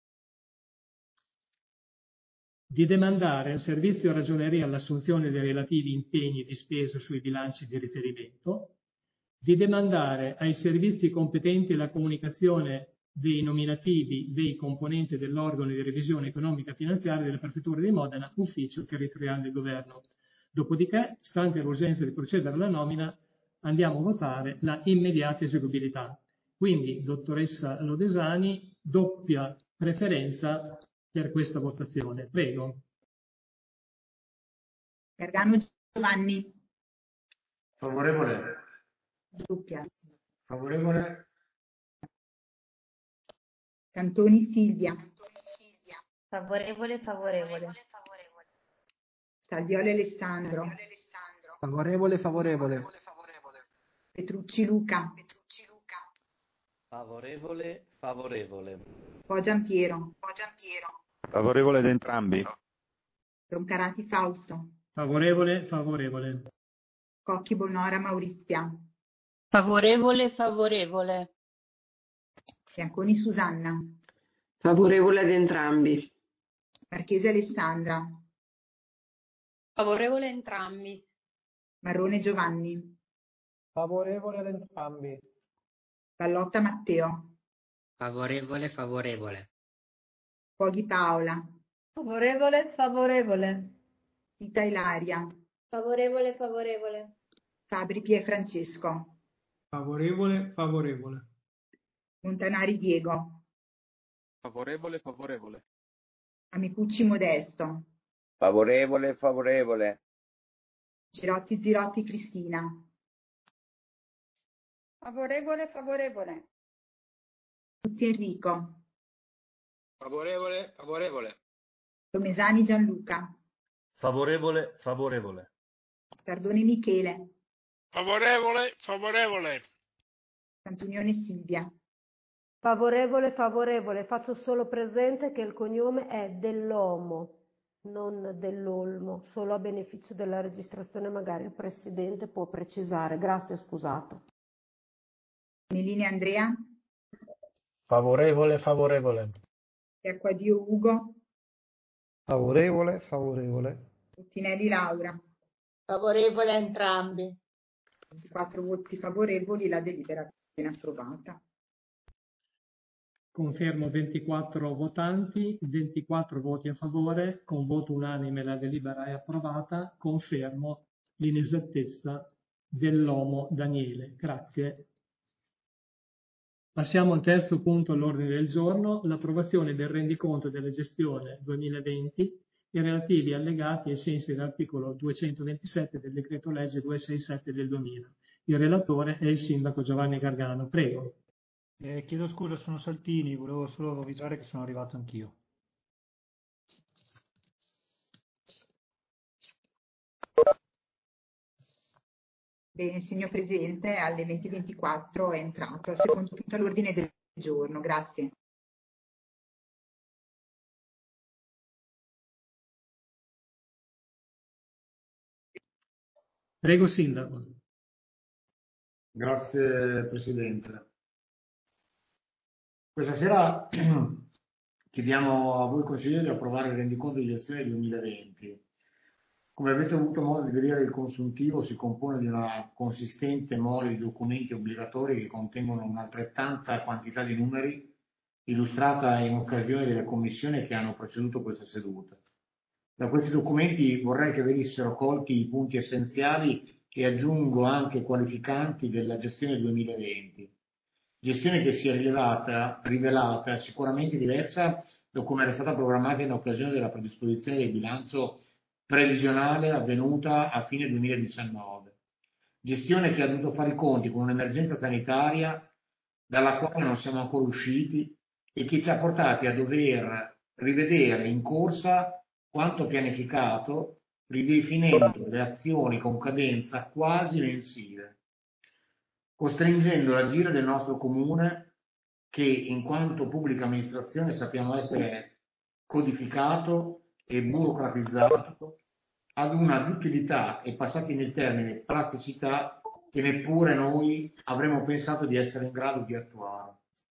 Di demandare al servizio ragioneria l'assunzione dei relativi impegni di spesa sui bilanci di riferimento, di demandare ai servizi competenti la comunicazione dei nominativi dei componenti dell'organo di revisione economica finanziaria della Prefettura di Modena, ufficio territoriale del governo. Dopodiché, stante l'urgenza di procedere alla nomina, andiamo a votare la immediata eseguibilità. Quindi, dottoressa Lodesani, doppia preferenza per questa votazione. Prego. Gargano Giovanni. Favorevole. Doppia. Favorevole. Cantoni Silvia. Favorevole. Salvioli Alessandro. Favorevole. Petrucci Luca. Favorevole. Poggian Piero. Favorevole ad entrambi. Roncarati Fausto. Favorevole. Cocchi Bonora Maurizia. Favorevole. Bianconi Susanna. Favorevole ad entrambi. Marchese Alessandra. Favorevole entrambi. Marrone Giovanni. Favorevole ad entrambi. Pallotta Matteo. Favorevole. Poggi Paola. Favorevole. Tita Ilaria. Favorevole, favorevole. Fabri Pierfrancesco. Favorevole, favorevole. Montanari Diego. Favorevole, favorevole. Amicucci Modesto. Favorevole, favorevole. Girotti Zirotti Cristina. Favorevole, favorevole. Tutti Enrico. Favorevole, favorevole. Tomesani Gianluca. Favorevole, favorevole. Cardone Michele. Favorevole, favorevole. Santunione Silvia. Favorevole, favorevole. Faccio solo presente che il cognome è Dell'Omo, non Dell'Olmo. Solo a beneficio della registrazione magari il Presidente può precisare. Grazie, scusato. Melini Andrea. Favorevole, favorevole. Acquadio Ugo. Favorevole, favorevole. Ruttinelli Laura. Favorevole a entrambi. 24 voti favorevoli, la delibera viene approvata. Confermo 24 votanti, 24 voti a favore, con voto unanime la delibera è approvata. Confermo l'inesattezza dell'Omo Daniele. Grazie. Passiamo al terzo punto all'ordine del giorno, l'approvazione del rendiconto della gestione 2020 e relativi allegati ai sensi dell'articolo 227 del decreto legge 267 del 2000. Il relatore è il sindaco Giovanni Gargano. Prego. Chiedo scusa, sono Saltini, volevo solo avvisare che sono arrivato anch'io. Bene, signor Presidente, alle 20:24 è entrato al secondo punto all'ordine del giorno. Grazie. Prego, sindaco. Grazie Presidente. Questa sera chiediamo a voi consiglieri di approvare il rendiconto di gestione 2020. Come avete avuto modo di vedere, il consuntivo si compone di una consistente mole di documenti obbligatori che contengono un'altrettanta quantità di numeri, illustrata in occasione delle commissioni che hanno preceduto questa seduta. Da questi documenti vorrei che venissero colti i punti essenziali e aggiungo anche qualificanti della gestione 2020. Gestione che si è rivelata sicuramente diversa da come era stata programmata in occasione della predisposizione del bilancio previsionale avvenuta a fine 2019. Gestione che ha dovuto fare i conti con un'emergenza sanitaria dalla quale non siamo ancora usciti e che ci ha portati a dover rivedere in corsa quanto pianificato, ridefinendo le azioni con cadenza quasi mensile, costringendo l'agire del nostro comune, che in quanto pubblica amministrazione sappiamo essere codificato e burocratizzato, ad una dutilità e, passati nel termine, plasticità che neppure noi avremmo pensato di essere in grado di attuare.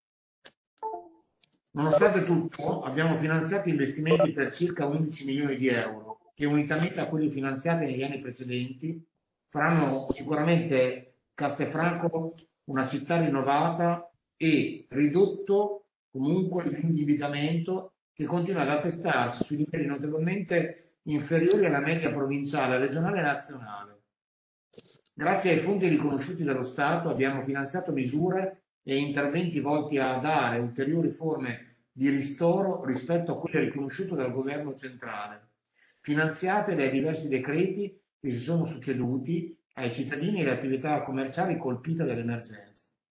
Nonostante tutto, abbiamo finanziato investimenti per circa 11 milioni di euro, che unitamente a quelli finanziati negli anni precedenti faranno sicuramente Castelfranco una città rinnovata e ridotto comunque l'indebitamento, che continua ad attestarsi su livelli notevolmente inferiori alla media provinciale, regionale e nazionale. Grazie ai fondi riconosciuti dallo Stato abbiamo finanziato misure e interventi volti a dare ulteriori forme di ristoro rispetto a quelle riconosciute dal governo centrale, finanziate dai diversi decreti che si sono succeduti ai cittadini e alle attività commerciali colpite dall'emergenza.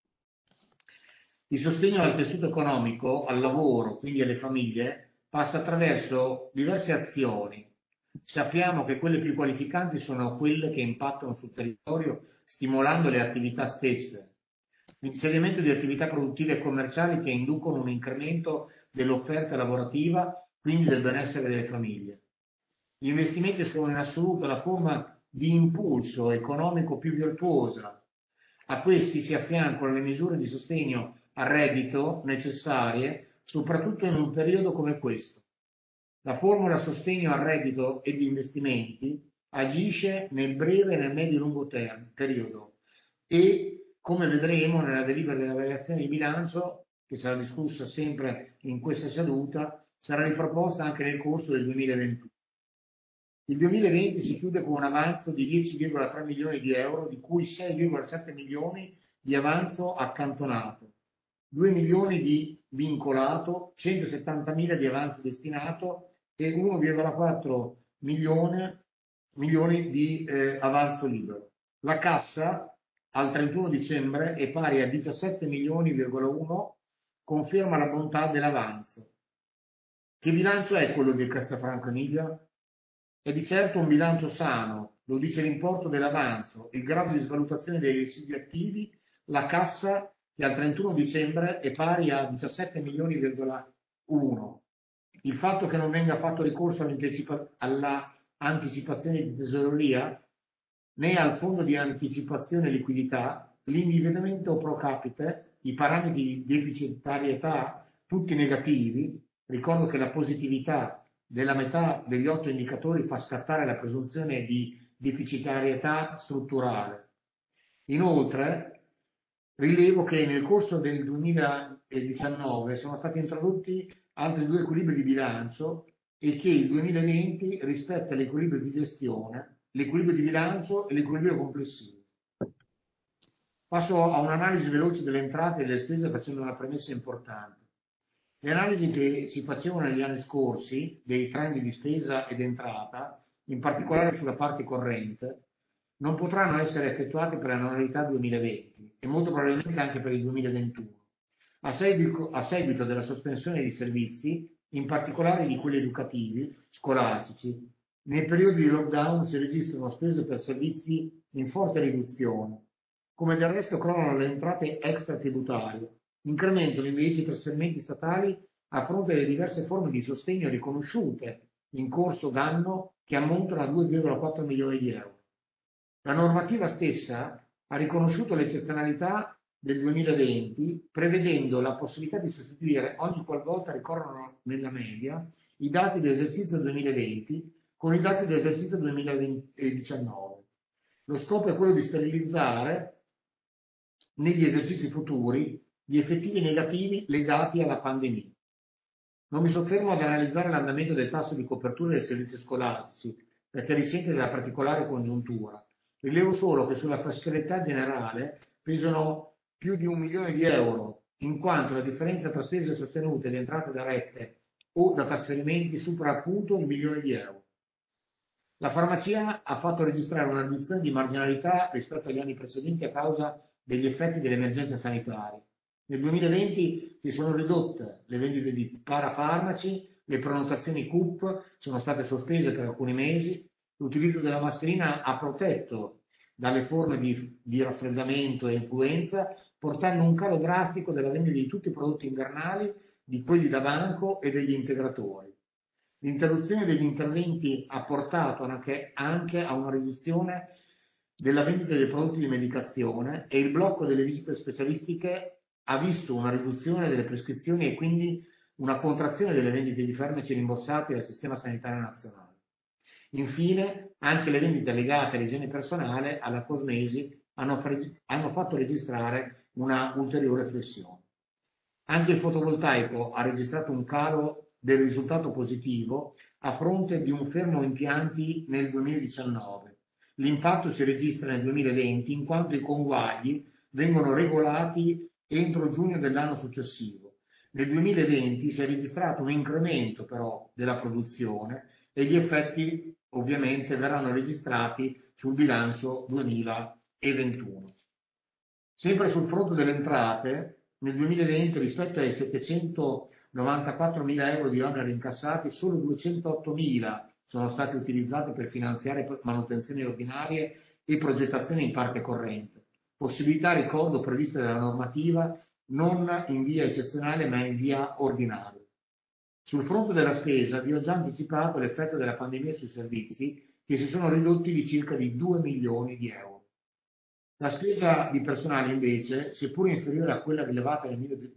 Il sostegno al tessuto economico, al lavoro, quindi alle famiglie, passa attraverso diverse azioni. Sappiamo che quelle più qualificanti sono quelle che impattano sul territorio, stimolando le attività stesse. L'insediamento di attività produttive e commerciali che inducono un incremento dell'offerta lavorativa, quindi del benessere delle famiglie. Gli investimenti sono in assoluto la forma di impulso economico più virtuosa. A questi si affiancano le misure di sostegno al reddito necessarie, soprattutto in un periodo come questo. La formula sostegno al reddito e di investimenti agisce nel breve e nel medio-lungo periodo e, come vedremo nella delibera della variazione di bilancio, che sarà discussa sempre in questa seduta, sarà riproposta anche nel corso del 2021. Il 2020 si chiude con un avanzo di 10,3 milioni di euro, di cui 6,7 milioni di avanzo accantonato, 2 milioni di vincolato, 170.000 di avanzo destinato e 1,4 milioni di avanzo libero. La cassa al 31 dicembre è pari a 17 milioni,1, conferma la bontà dell'avanzo. Che bilancio è quello di Castelfranco Emilia? È di certo un bilancio sano, lo dice l'importo dell'avanzo, il grado di svalutazione dei residui attivi, la cassa che al 31 dicembre è pari a 17 milioni,1. Il fatto che non venga fatto ricorso alla anticipazione di tesoreria né al fondo di anticipazione liquidità, l'individuamento pro capite, i parametri di deficitarietà tutti negativi. Ricordo che la positività della metà degli 8 indicatori fa scattare la presunzione di deficitarietà strutturale. Inoltre, rilevo che nel corso del 2019 sono stati introdotti altri 2 equilibri di bilancio e che il 2020 rispetta l'equilibrio di gestione, l'equilibrio di bilancio e l'equilibrio complessivo. Passo a un'analisi veloce delle entrate e delle spese facendo una premessa importante. Le analisi che si facevano negli anni scorsi dei trend di spesa ed entrata, in particolare sulla parte corrente, non potranno essere effettuate per l'annualità 2020 e molto probabilmente anche per il 2021, a seguito della sospensione di servizi, in particolare di quelli educativi, scolastici. Nei periodi di lockdown si registrano spese per servizi in forte riduzione, come del resto crollano le entrate extratributarie. Incrementano invece i trasferimenti statali a fronte delle diverse forme di sostegno riconosciute in corso d'anno che ammontano a 2,4 milioni di euro. La normativa stessa ha riconosciuto l'eccezionalità del 2020, prevedendo la possibilità di sostituire ogni qualvolta ricorrono nella media i dati dell'esercizio 2020 con i dati dell'esercizio 2019. Lo scopo è quello di sterilizzare negli esercizi futuri gli effettivi negativi legati alla pandemia. Non mi soffermo ad analizzare l'andamento del tasso di copertura dei servizi scolastici, perché risente della particolare congiuntura. Rilevo solo che sulla fiscalità generale pesano più di 1 milione di euro, in quanto la differenza tra spese sostenute ed entrate dirette o da trasferimenti supera appunto 1 milione di euro. La farmacia ha fatto registrare una riduzione di marginalità rispetto agli anni precedenti a causa degli effetti dell'emergenza sanitaria. Nel 2020 si sono ridotte le vendite di parafarmaci, le prenotazioni CUP sono state sospese per alcuni mesi, l'utilizzo della mascherina ha protetto dalle forme di raffreddamento e influenza, portando un calo drastico della vendita di tutti i prodotti invernali, di quelli da banco e degli integratori. L'interruzione degli interventi ha portato anche a una riduzione della vendita dei prodotti di medicazione e il blocco delle visite specialistiche ha visto una riduzione delle prescrizioni e quindi una contrazione delle vendite di farmaci rimborsati dal Sistema Sanitario Nazionale. Infine, anche le vendite legate all'igiene personale, alla cosmesi, hanno fatto registrare una ulteriore flessione. Anche il fotovoltaico ha registrato un calo del risultato positivo a fronte di un fermo impianti nel 2019. L'impatto si registra nel 2020 in quanto i conguagli vengono regolati entro giugno dell'anno successivo. Nel 2020 si è registrato un incremento però della produzione e gli effetti ovviamente verranno registrati sul bilancio 2021. Sempre sul fronte delle entrate, nel 2020 rispetto ai 794.000 euro di oneri incassati, solo 208.000 sono stati utilizzati per finanziare manutenzioni ordinarie e progettazione in parte corrente. Possibilità, ricordo, previste dalla normativa non in via eccezionale ma in via ordinaria. Sul fronte della spesa vi ho già anticipato l'effetto della pandemia sui servizi che si sono ridotti di circa di 2 milioni di euro. La spesa di personale invece, seppur inferiore a quella rilevata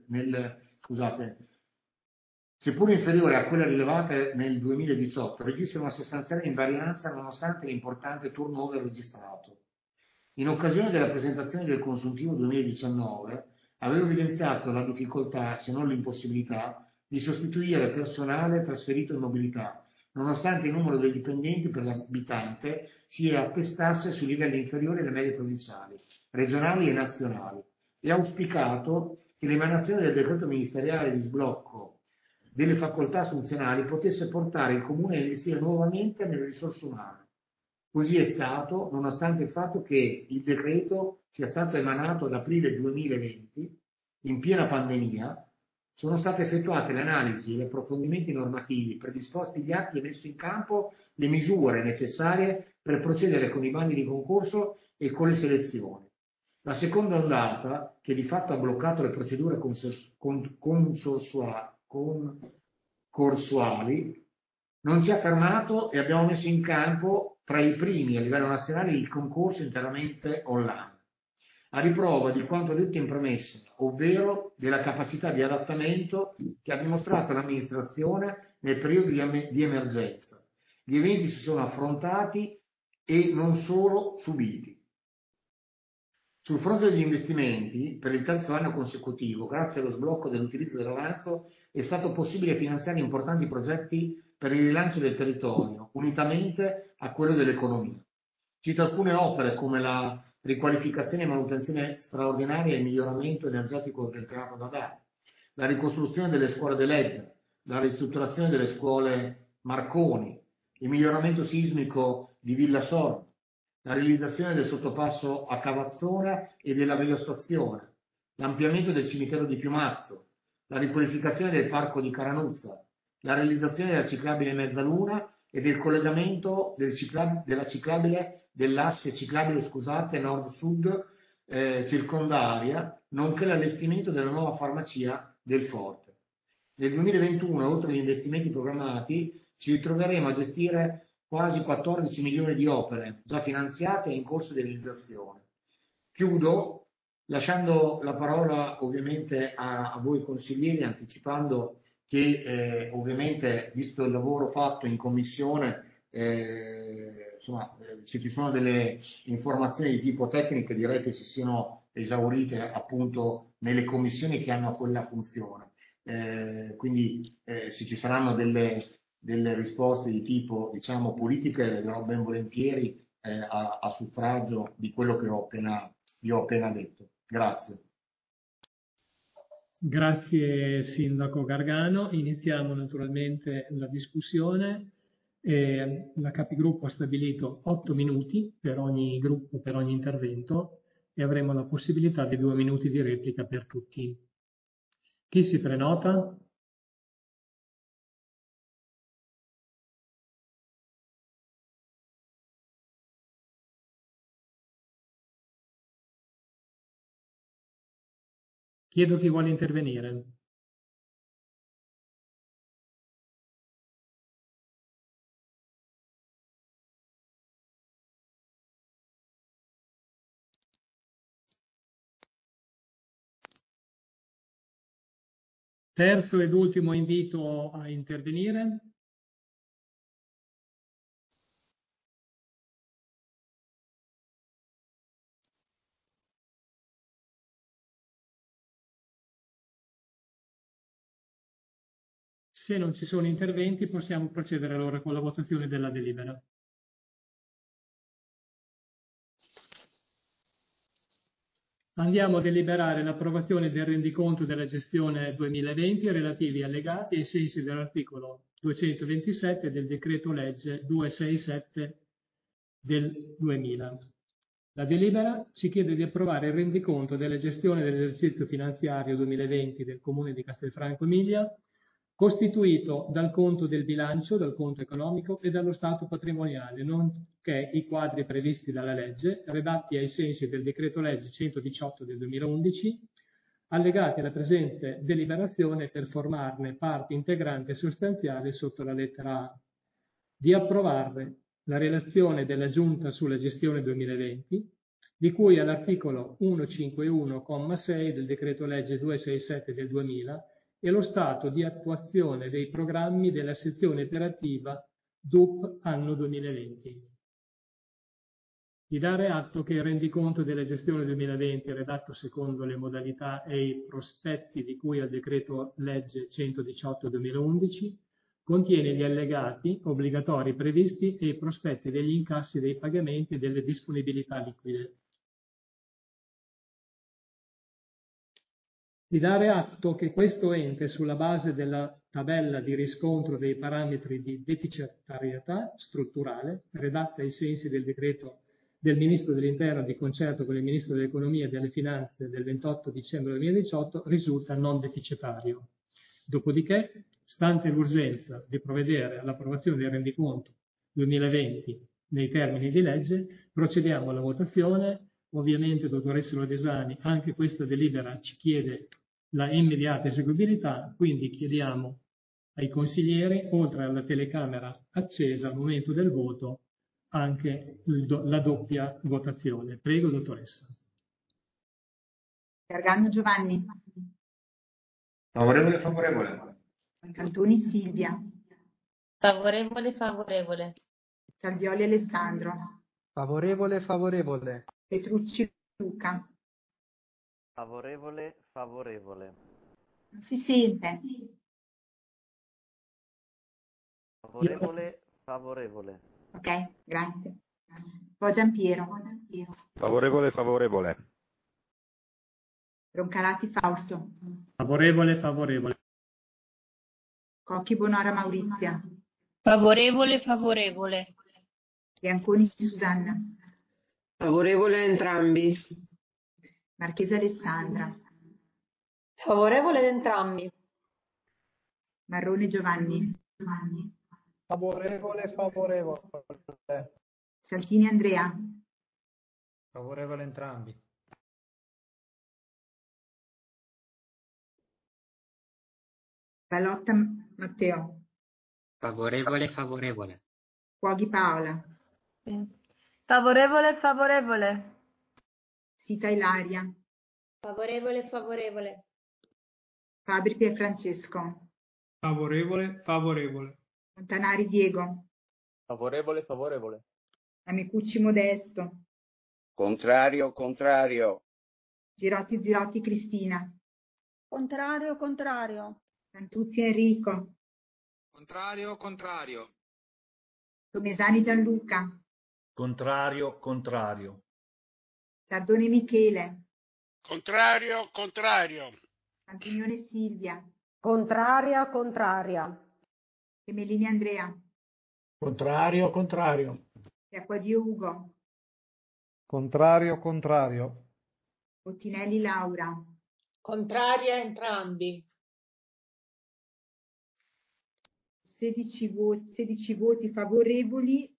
nel 2018, registra una sostanziale invarianza nonostante l'importante turnover registrato. In occasione della presentazione del consuntivo 2019 avevo evidenziato la difficoltà, se non l'impossibilità, di sostituire personale trasferito in mobilità, nonostante il numero dei dipendenti per abitante si attestasse su livelli inferiori alle medie provinciali, regionali e nazionali. È auspicato che l'emanazione del decreto ministeriale di sblocco delle facoltà assunzionali potesse portare il Comune a investire nuovamente nelle risorse umane. Così è stato, nonostante il fatto che il decreto sia stato emanato ad aprile 2020, in piena pandemia. Sono state effettuate le analisi e gli approfondimenti normativi, predisposti gli atti e messo in campo le misure necessarie per procedere con i bandi di concorso e con le selezioni. La seconda ondata, che di fatto ha bloccato le procedure concorsuali, non ci ha fermato e abbiamo messo in campo tra i primi a livello nazionale il concorso interamente online, a riprova di quanto detto in premessa, ovvero della capacità di adattamento che ha dimostrato l'amministrazione nel periodo di emergenza. Gli eventi si sono affrontati e non solo subiti. Sul fronte degli investimenti, per il terzo anno consecutivo, grazie allo sblocco dell'utilizzo dell'avanzo, è stato possibile finanziare importanti progetti per il rilancio del territorio, unitamente a quello dell'economia. Cito alcune opere come la riqualificazione e manutenzione straordinaria e il miglioramento energetico del Teatro Dadà, la ricostruzione delle scuole dell'Edda, la ristrutturazione delle scuole Marconi, il miglioramento sismico di Villa Sorda, la realizzazione del sottopasso a Cavazzona e della Velostazione, l'ampliamento del cimitero di Piumazzo, la riqualificazione del parco di Caranuzza, la realizzazione della ciclabile Mezzaluna e del collegamento dell'asse ciclabile nord-sud circondaria, nonché l'allestimento della nuova farmacia del Forte. Nel 2021, oltre agli investimenti programmati, ci ritroveremo a gestire quasi 14 milioni di opere già finanziate e in corso di realizzazione. Chiudo lasciando la parola ovviamente a voi consiglieri, anticipando che ovviamente, visto il lavoro fatto in commissione, se ci sono delle informazioni di tipo tecnico, direi che si siano esaurite appunto nelle commissioni che hanno quella funzione. Quindi se ci saranno delle risposte di tipo, diciamo, politiche, le darò ben volentieri a suffragio di quello che vi ho appena detto. Grazie. Grazie Sindaco Gargano. Iniziamo naturalmente la discussione. La Capigruppo ha stabilito 8 minuti per ogni gruppo, per ogni intervento, e avremo la possibilità di 2 minuti di replica per tutti. Chi si prenota? Chiedo chi vuole intervenire. Terzo ed ultimo invito a intervenire. Se non ci sono interventi, possiamo procedere allora con la votazione della delibera. Andiamo a deliberare l'approvazione del rendiconto della gestione 2020 relativi allegati ai sensi dell'articolo 227 del decreto legge 267 del 2000. La delibera ci chiede di approvare il rendiconto della gestione dell'esercizio finanziario 2020 del Comune di Castelfranco Emilia, costituito dal conto del bilancio, dal conto economico e dallo stato patrimoniale, nonché i quadri previsti dalla legge, redatti ai sensi del decreto legge 118 del 2011, allegati alla presente deliberazione per formarne parte integrante e sostanziale sotto la lettera A, di approvare la relazione della Giunta sulla gestione 2020, di cui all'articolo 151,6 del decreto legge 267 del 2000, e lo stato di attuazione dei programmi della sezione operativa DUP anno 2020. Di dare atto che il rendiconto della gestione 2020 redatto secondo le modalità e i prospetti di cui al decreto legge 118 2011 contiene gli allegati obbligatori previsti e i prospetti degli incassi dei pagamenti e delle disponibilità liquide. Di dare atto che questo ente, sulla base della tabella di riscontro dei parametri di deficitarietà strutturale, redatta ai sensi del decreto del Ministro dell'Interno di concerto con il Ministro dell'Economia e delle Finanze del 28 dicembre 2018, risulta non deficitario. Dopodiché, stante l'urgenza di provvedere all'approvazione del rendiconto 2020 nei termini di legge, procediamo alla votazione. Ovviamente, dottoressa Lodesani, anche questa delibera ci chiede la immediata eseguibilità, quindi chiediamo ai consiglieri, oltre alla telecamera accesa al momento del voto, anche la doppia votazione. Prego, dottoressa. Gargano Giovanni. Favorevole, favorevole. Cantoni Silvia. Favorevole, favorevole. Salvioli Alessandro. Favorevole, favorevole. Petrucci Luca. Favorevole, favorevole. Non si sente. Favorevole, favorevole. Ok, grazie. Poi Giampiero. Favorevole, favorevole. Roncalati Fausto. Favorevole, favorevole. Cocchi Bonora Maurizia. Favorevole, favorevole. Bianconi Susanna. Favorevole a entrambi. Marchese Alessandra. Favorevole ad entrambi. Marrone Giovanni. Favorevole, favorevole. Saltini Andrea. Favorevole entrambi. Balotta Matteo. Favorevole, favorevole. Cuoghi Paola. Favorevole, favorevole. Sita Ilaria. Favorevole, favorevole. Fabri Pierfrancesco. Favorevole, favorevole. Montanari Diego. Favorevole, favorevole. Amicucci Modesto. Contrario, contrario. Girotti Girotti Cristina. Contrario, contrario. Santuzzi Enrico. Contrario, contrario. Tomesani Gianluca. Contrario, contrario. Sardone Michele. Contrario, contrario. Antonione Silvia. Contraria, contraria. Gemellini Andrea. Contrario, contrario. Acquadio Ugo. Contrario, contrario. Bottinelli Laura. Contraria a entrambi. 16 voti favorevoli,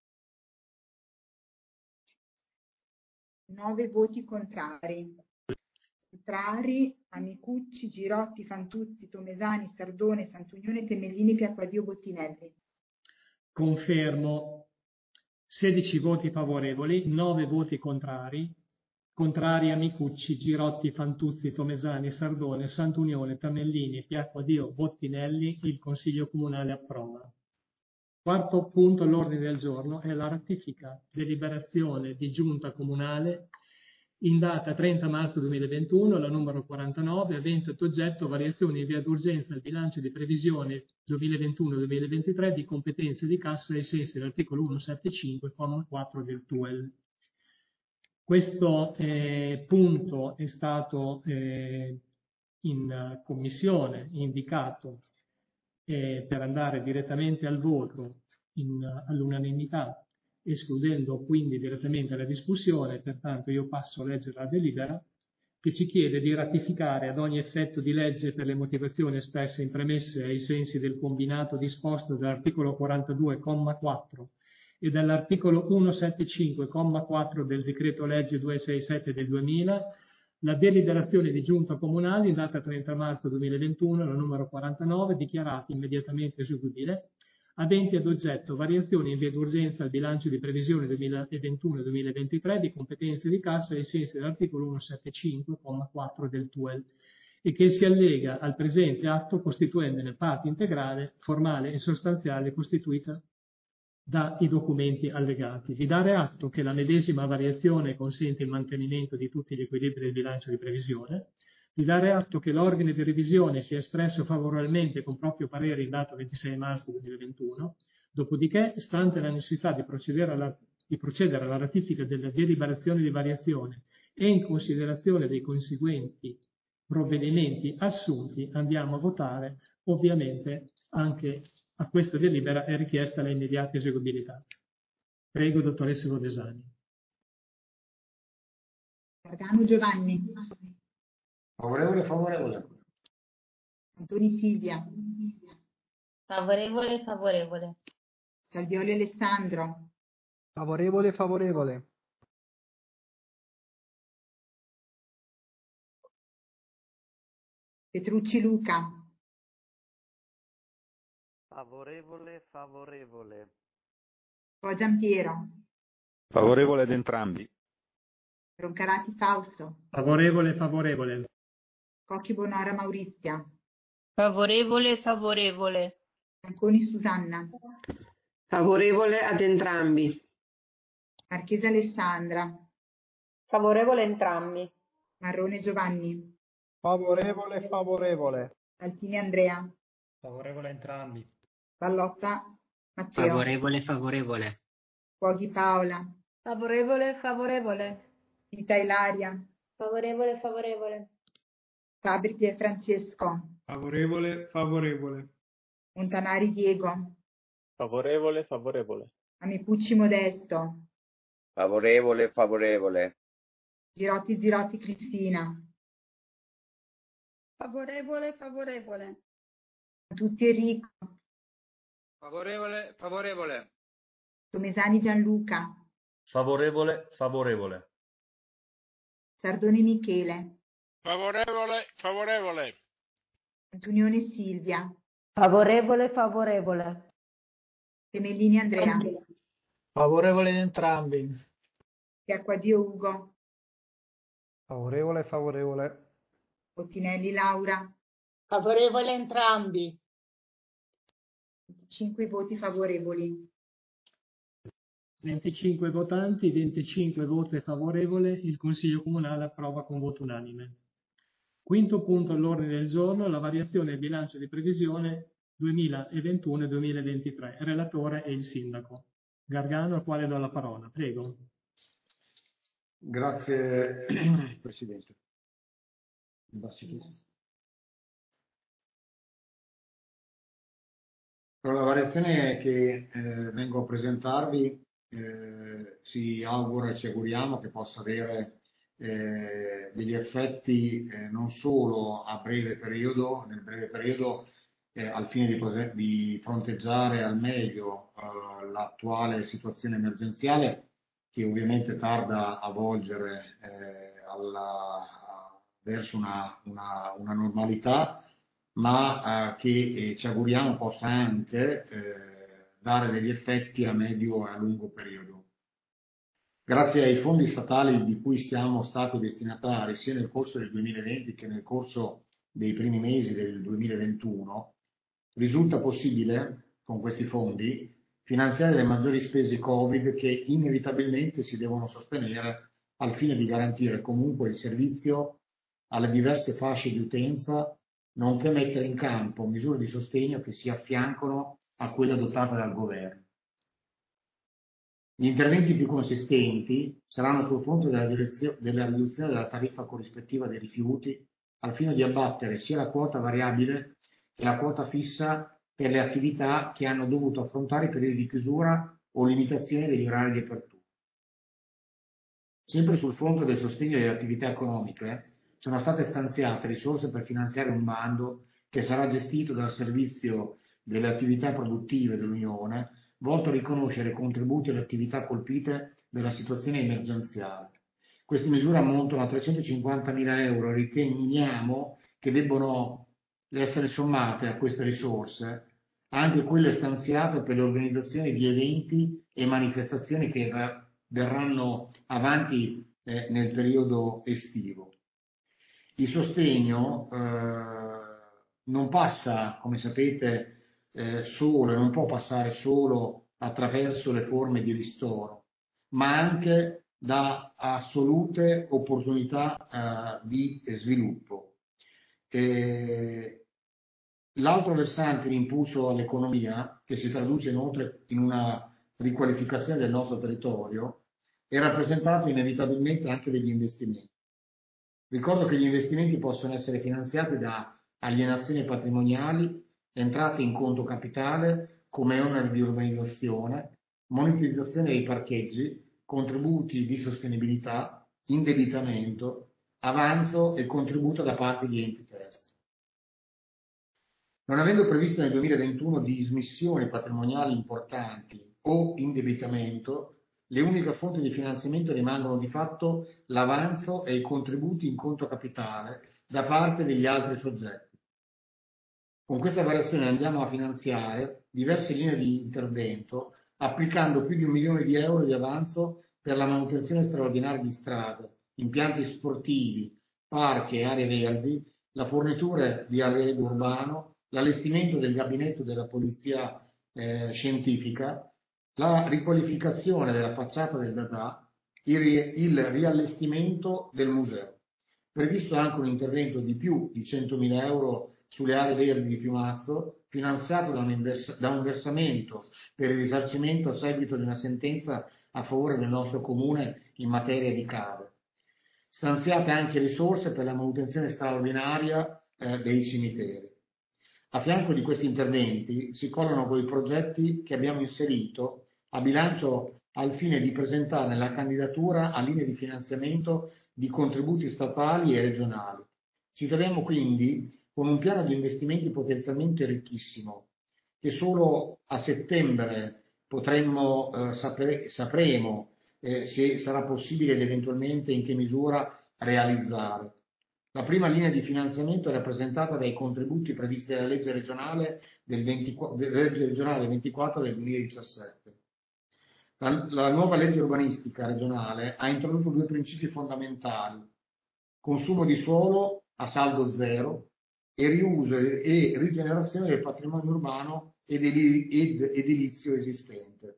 9 voti contrari. Contrari, Amicucci, Girotti, Fantuzzi, Tomesani, Sardone, Santunione, Temellini, Piacquadio, Bottinelli. Confermo 16 voti favorevoli, 9 voti contrari. Contrari Amicucci, Girotti, Fantuzzi, Tomesani, Sardone, Santunione, Tamellini, Piacquadio, Bottinelli. Il Consiglio Comunale approva. Quarto punto all'ordine del giorno è la ratifica deliberazione di Giunta Comunale in data 30 marzo 2021, la numero 49, avente oggetto variazioni in via d'urgenza al bilancio di previsione 2021-2023 di competenze di cassa ai sensi dell'articolo 175, comma 4 del TUEL. Questo punto è stato in commissione indicato per andare direttamente al voto all'unanimità, escludendo quindi direttamente la discussione. Pertanto io passo a leggere la delibera che ci chiede di ratificare ad ogni effetto di legge per le motivazioni espresse in premesse ai sensi del combinato disposto dall'articolo 42, comma 4 e dall'articolo 175, comma 4 del decreto legge 267 del 2000, la deliberazione di giunta comunale in data 30 marzo 2021, la numero 49, dichiarata immediatamente eseguibile, avente ad oggetto variazioni in via d'urgenza al bilancio di previsione 2021-2023 di competenze di cassa ai sensi dell'articolo 175, comma 4 del TUEL, e che si allega al presente atto costituendone parte integrale, formale e sostanziale costituita dai documenti allegati. Di dare atto che la medesima variazione consente il mantenimento di tutti gli equilibri del bilancio di previsione, di dare atto che l'ordine di revisione si è espresso favorevolmente con proprio parere in data 26 marzo 2021, dopodiché, stante la necessità di procedere alla ratifica della deliberazione di variazione e in considerazione dei conseguenti provvedimenti assunti, andiamo a votare. Ovviamente anche a questa delibera è richiesta l'immediata eseguibilità. Prego, dottoressa Godesani. Gargano Giovanni. Favorevole, favorevole. Antoni Silvia. Favorevole, favorevole. Salvioli Alessandro. Favorevole, favorevole. Petrucci Luca. Favorevole, favorevole. Po Giampiero. Favorevole ad entrambi. Roncalati Fausto. Favorevole, favorevole. Cocchi Bonora Maurizia. Favorevole, favorevole. Anconi Susanna. Favorevole ad entrambi. Marchesa Alessandra. Favorevole entrambi. Marrone Giovanni. Favorevole, favorevole. Altini Andrea. Favorevole a entrambi. Pallotta Matteo. Favorevole, favorevole. Poggi Paola. Favorevole, favorevole. Ita Ilaria. Favorevole, favorevole. Fabri Pier Francesco. Favorevole, favorevole. Montanari Diego. Favorevole, favorevole. Amicucci Modesto. Favorevole, favorevole. Girotti Zirotti Cristina. Favorevole, favorevole. Tutti Enrico. Favorevole, favorevole. Tomesani Gianluca. Favorevole, favorevole. Sardoni Michele. Favorevole, favorevole. Antonione Silvia. Favorevole, favorevole. Gemellini Andrea. Favorevole entrambi. Acquadio Ugo. Favorevole, favorevole. Ottinelli Laura. Favorevole entrambi. 5 voti favorevoli. 25 votanti, 25 voti favorevole, il Consiglio Comunale approva con voto unanime. Quinto punto all'ordine del giorno, la variazione del bilancio di previsione 2021-2023. Relatore è il Sindaco. Gargano, al quale do la parola. Prego. Grazie Presidente. Allora, la variazione che vengo a presentarvi si augura e ci auguriamo che possa avere degli effetti non solo a breve periodo, nel breve periodo al fine di fronteggiare al meglio l'attuale situazione emergenziale che ovviamente tarda a volgere verso una normalità, ma che ci auguriamo possa anche dare degli effetti a medio e a lungo periodo. Grazie ai fondi statali di cui siamo stati destinatari sia nel corso del 2020 che nel corso dei primi mesi del 2021, risulta possibile, con questi fondi, finanziare le maggiori spese Covid che inevitabilmente si devono sostenere al fine di garantire comunque il servizio alle diverse fasce di utenza, nonché mettere in campo misure di sostegno che si affiancano a quelle adottate dal governo. Gli interventi più consistenti saranno sul fronte della riduzione della tariffa corrispettiva dei rifiuti, al fine di abbattere sia la quota variabile che la quota fissa per le attività che hanno dovuto affrontare i periodi di chiusura o limitazione degli orari di apertura. Sempre sul fronte del sostegno delle attività economiche, sono state stanziate risorse per finanziare un bando che sarà gestito dal Servizio delle attività produttive dell'Unione, volto a riconoscere i contributi alle attività colpite dalla situazione emergenziale. Queste misure ammontano a 350.000 euro e riteniamo che debbano essere sommate a queste risorse anche quelle stanziate per l'organizzazione di eventi e manifestazioni che verranno avanti nel periodo estivo. Il sostegno non passa, come sapete, solo, non può passare solo attraverso le forme di ristoro, ma anche da assolute opportunità di sviluppo. L'altro versante di impulso all'economia, che si traduce inoltre in una riqualificazione del nostro territorio, è rappresentato inevitabilmente anche dagli investimenti. Ricordo che gli investimenti possono essere finanziati da alienazioni patrimoniali, entrate in conto capitale come oneri di urbanizzazione, monetizzazione dei parcheggi, contributi di sostenibilità, indebitamento, avanzo e contributo da parte di enti terzi. Non avendo previsto nel 2021 dismissioni patrimoniali importanti o indebitamento, le uniche fonti di finanziamento rimangono di fatto l'avanzo e i contributi in conto capitale da parte degli altri soggetti. Con questa variazione andiamo a finanziare diverse linee di intervento, applicando più di 1 milione di euro di avanzo per la manutenzione straordinaria di strade, impianti sportivi, parchi e aree verdi, la fornitura di arredo urbano, l'allestimento del gabinetto della polizia scientifica, la riqualificazione della facciata del Dada, il riallestimento del museo. Previsto anche un intervento di più di 100.000 euro sulle aree verdi di Piumazzo, finanziato da un versamento per il risarcimento a seguito di una sentenza a favore del nostro comune in materia di cave. Stanziate anche risorse per la manutenzione straordinaria dei cimiteri. A fianco di questi interventi si collano quei progetti che abbiamo inserito a bilancio al fine di presentare la candidatura a linee di finanziamento di contributi statali e regionali. Ci troviamo quindi con un piano di investimenti potenzialmente ricchissimo che solo a settembre sapremo se sarà possibile ed eventualmente in che misura realizzare. La prima linea di finanziamento è rappresentata dai contributi previsti dalla legge regionale del 24 del 2017. La nuova legge urbanistica regionale ha introdotto 2 principi fondamentali: consumo di suolo a saldo zero e riuso e rigenerazione del patrimonio urbano ed edilizio esistente.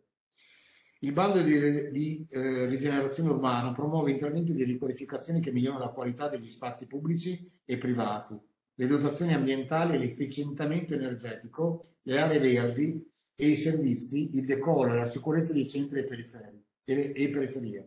Il bando di rigenerazione urbana promuove interventi di riqualificazione che migliorano la qualità degli spazi pubblici e privati, le dotazioni ambientali e l'efficientamento energetico, le aree verdi e i servizi, il decoro e la sicurezza dei centri e periferie.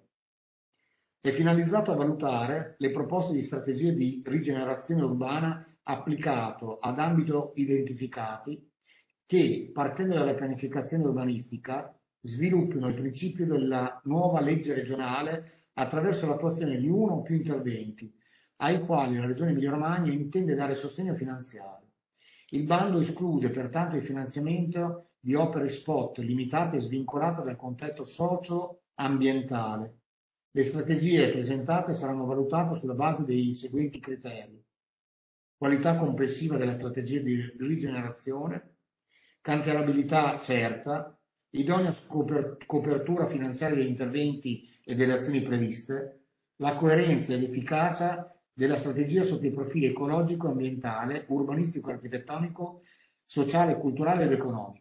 È finalizzato a valutare le proposte di strategie di rigenerazione urbana applicato ad ambito identificati che, partendo dalla pianificazione urbanistica, sviluppino il principio della nuova legge regionale attraverso l'attuazione di uno o più interventi, ai quali la Regione Emilia-Romagna intende dare sostegno finanziario. Il bando esclude pertanto il finanziamento di opere spot limitate e svincolate dal contesto socio-ambientale. Le strategie presentate saranno valutate sulla base dei seguenti criteri: qualità complessiva della strategia di rigenerazione, cantierabilità certa, idonea copertura finanziaria degli interventi e delle azioni previste, la coerenza e l'efficacia della strategia sotto i profili ecologico, ambientale, urbanistico, architettonico, sociale, culturale ed economico.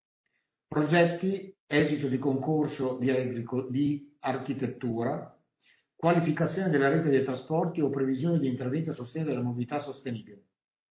Progetti, esito di concorso di architettura, qualificazione della rete dei trasporti o previsione di interventi a sostegno della mobilità sostenibile.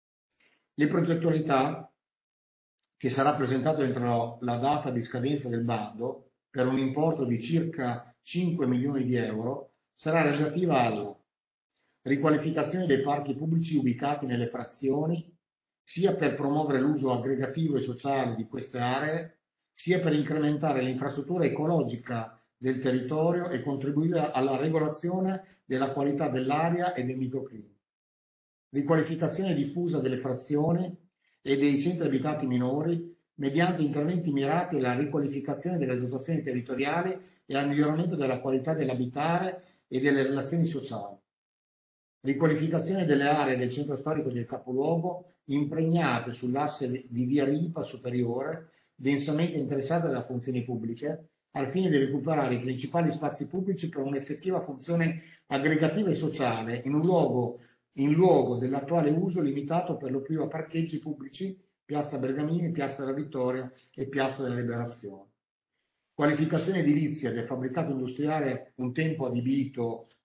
Le progettualità, che sarà presentato entro la data di scadenza del bando, per un importo di circa 5 milioni di euro, sarà relativa alla riqualificazione dei parchi pubblici ubicati nelle frazioni, sia per promuovere l'uso aggregativo e sociale di queste aree, sia per incrementare l'infrastruttura ecologica del territorio e contribuire alla regolazione della qualità dell'aria e del microclima. Riqualificazione diffusa delle frazioni e dei centri abitati minori mediante interventi mirati alla riqualificazione delle dotazioni territoriali e al miglioramento della qualità dell'abitare e delle relazioni sociali. Riqualificazione delle aree del centro storico del capoluogo impregnate sull'asse di via Ripa superiore, densamente interessate da funzioni pubbliche, al fine di recuperare i principali spazi pubblici per un'effettiva funzione aggregativa e sociale in luogo dell'attuale uso limitato per lo più a parcheggi pubblici, Piazza Bergamini, Piazza della Vittoria e Piazza della Liberazione. Qualificazione edilizia del fabbricato industriale un tempo adibito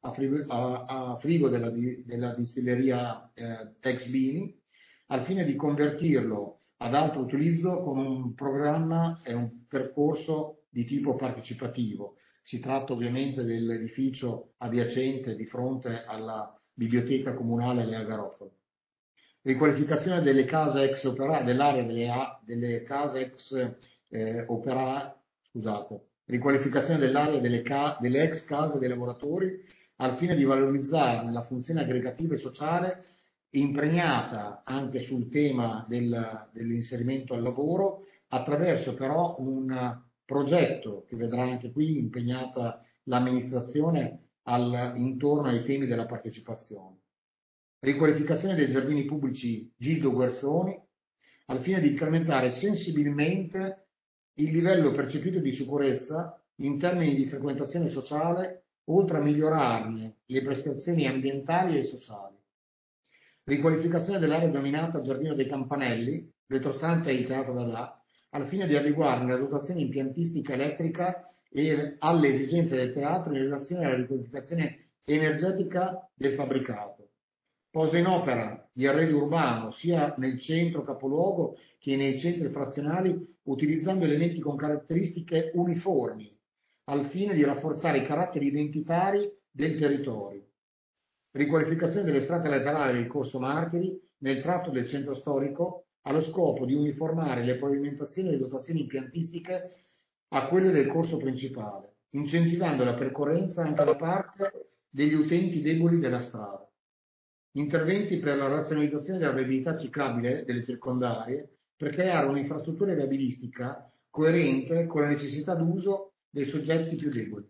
a frigo della distilleria ex Bini, al fine di convertirlo ad altro utilizzo con un programma e un percorso di tipo partecipativo. Si tratta ovviamente dell'edificio adiacente di fronte alla biblioteca comunale Lea Garofalo. Riqualificazione delle case ex opera, dell'area delle case ex opera, scusate, riqualificazione dell'area delle ex case dei lavoratori al fine di valorizzare la funzione aggregativa e sociale impregnata anche sul tema dell'inserimento al lavoro, attraverso però un progetto che vedrà anche qui impegnata l'amministrazione intorno ai temi della partecipazione. Riqualificazione dei giardini pubblici Gildo Guerzoni, al fine di incrementare sensibilmente il livello percepito di sicurezza in termini di frequentazione sociale, oltre a migliorarne le prestazioni ambientali e sociali. Riqualificazione dell'area denominata Giardino dei Campanelli, retrostante il Teatro Dallà, al fine di adeguarne la dotazione impiantistica elettrica e alle esigenze del teatro in relazione alla riqualificazione energetica del fabbricato. Posa in opera di arredo urbano sia nel centro capoluogo che nei centri frazionali, utilizzando elementi con caratteristiche uniformi, al fine di rafforzare i caratteri identitari del territorio. Riqualificazione delle strade laterali del Corso Martiri nel tratto del centro storico, allo scopo di uniformare le pavimentazioni e le dotazioni impiantistiche a quelle del corso principale, incentivando la percorrenza anche da parte degli utenti deboli della strada. Interventi per la razionalizzazione della viabilità ciclabile delle circondarie per creare un'infrastruttura viabilistica coerente con la necessità d'uso dei soggetti più deboli.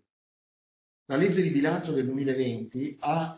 La legge di bilancio del 2020 ha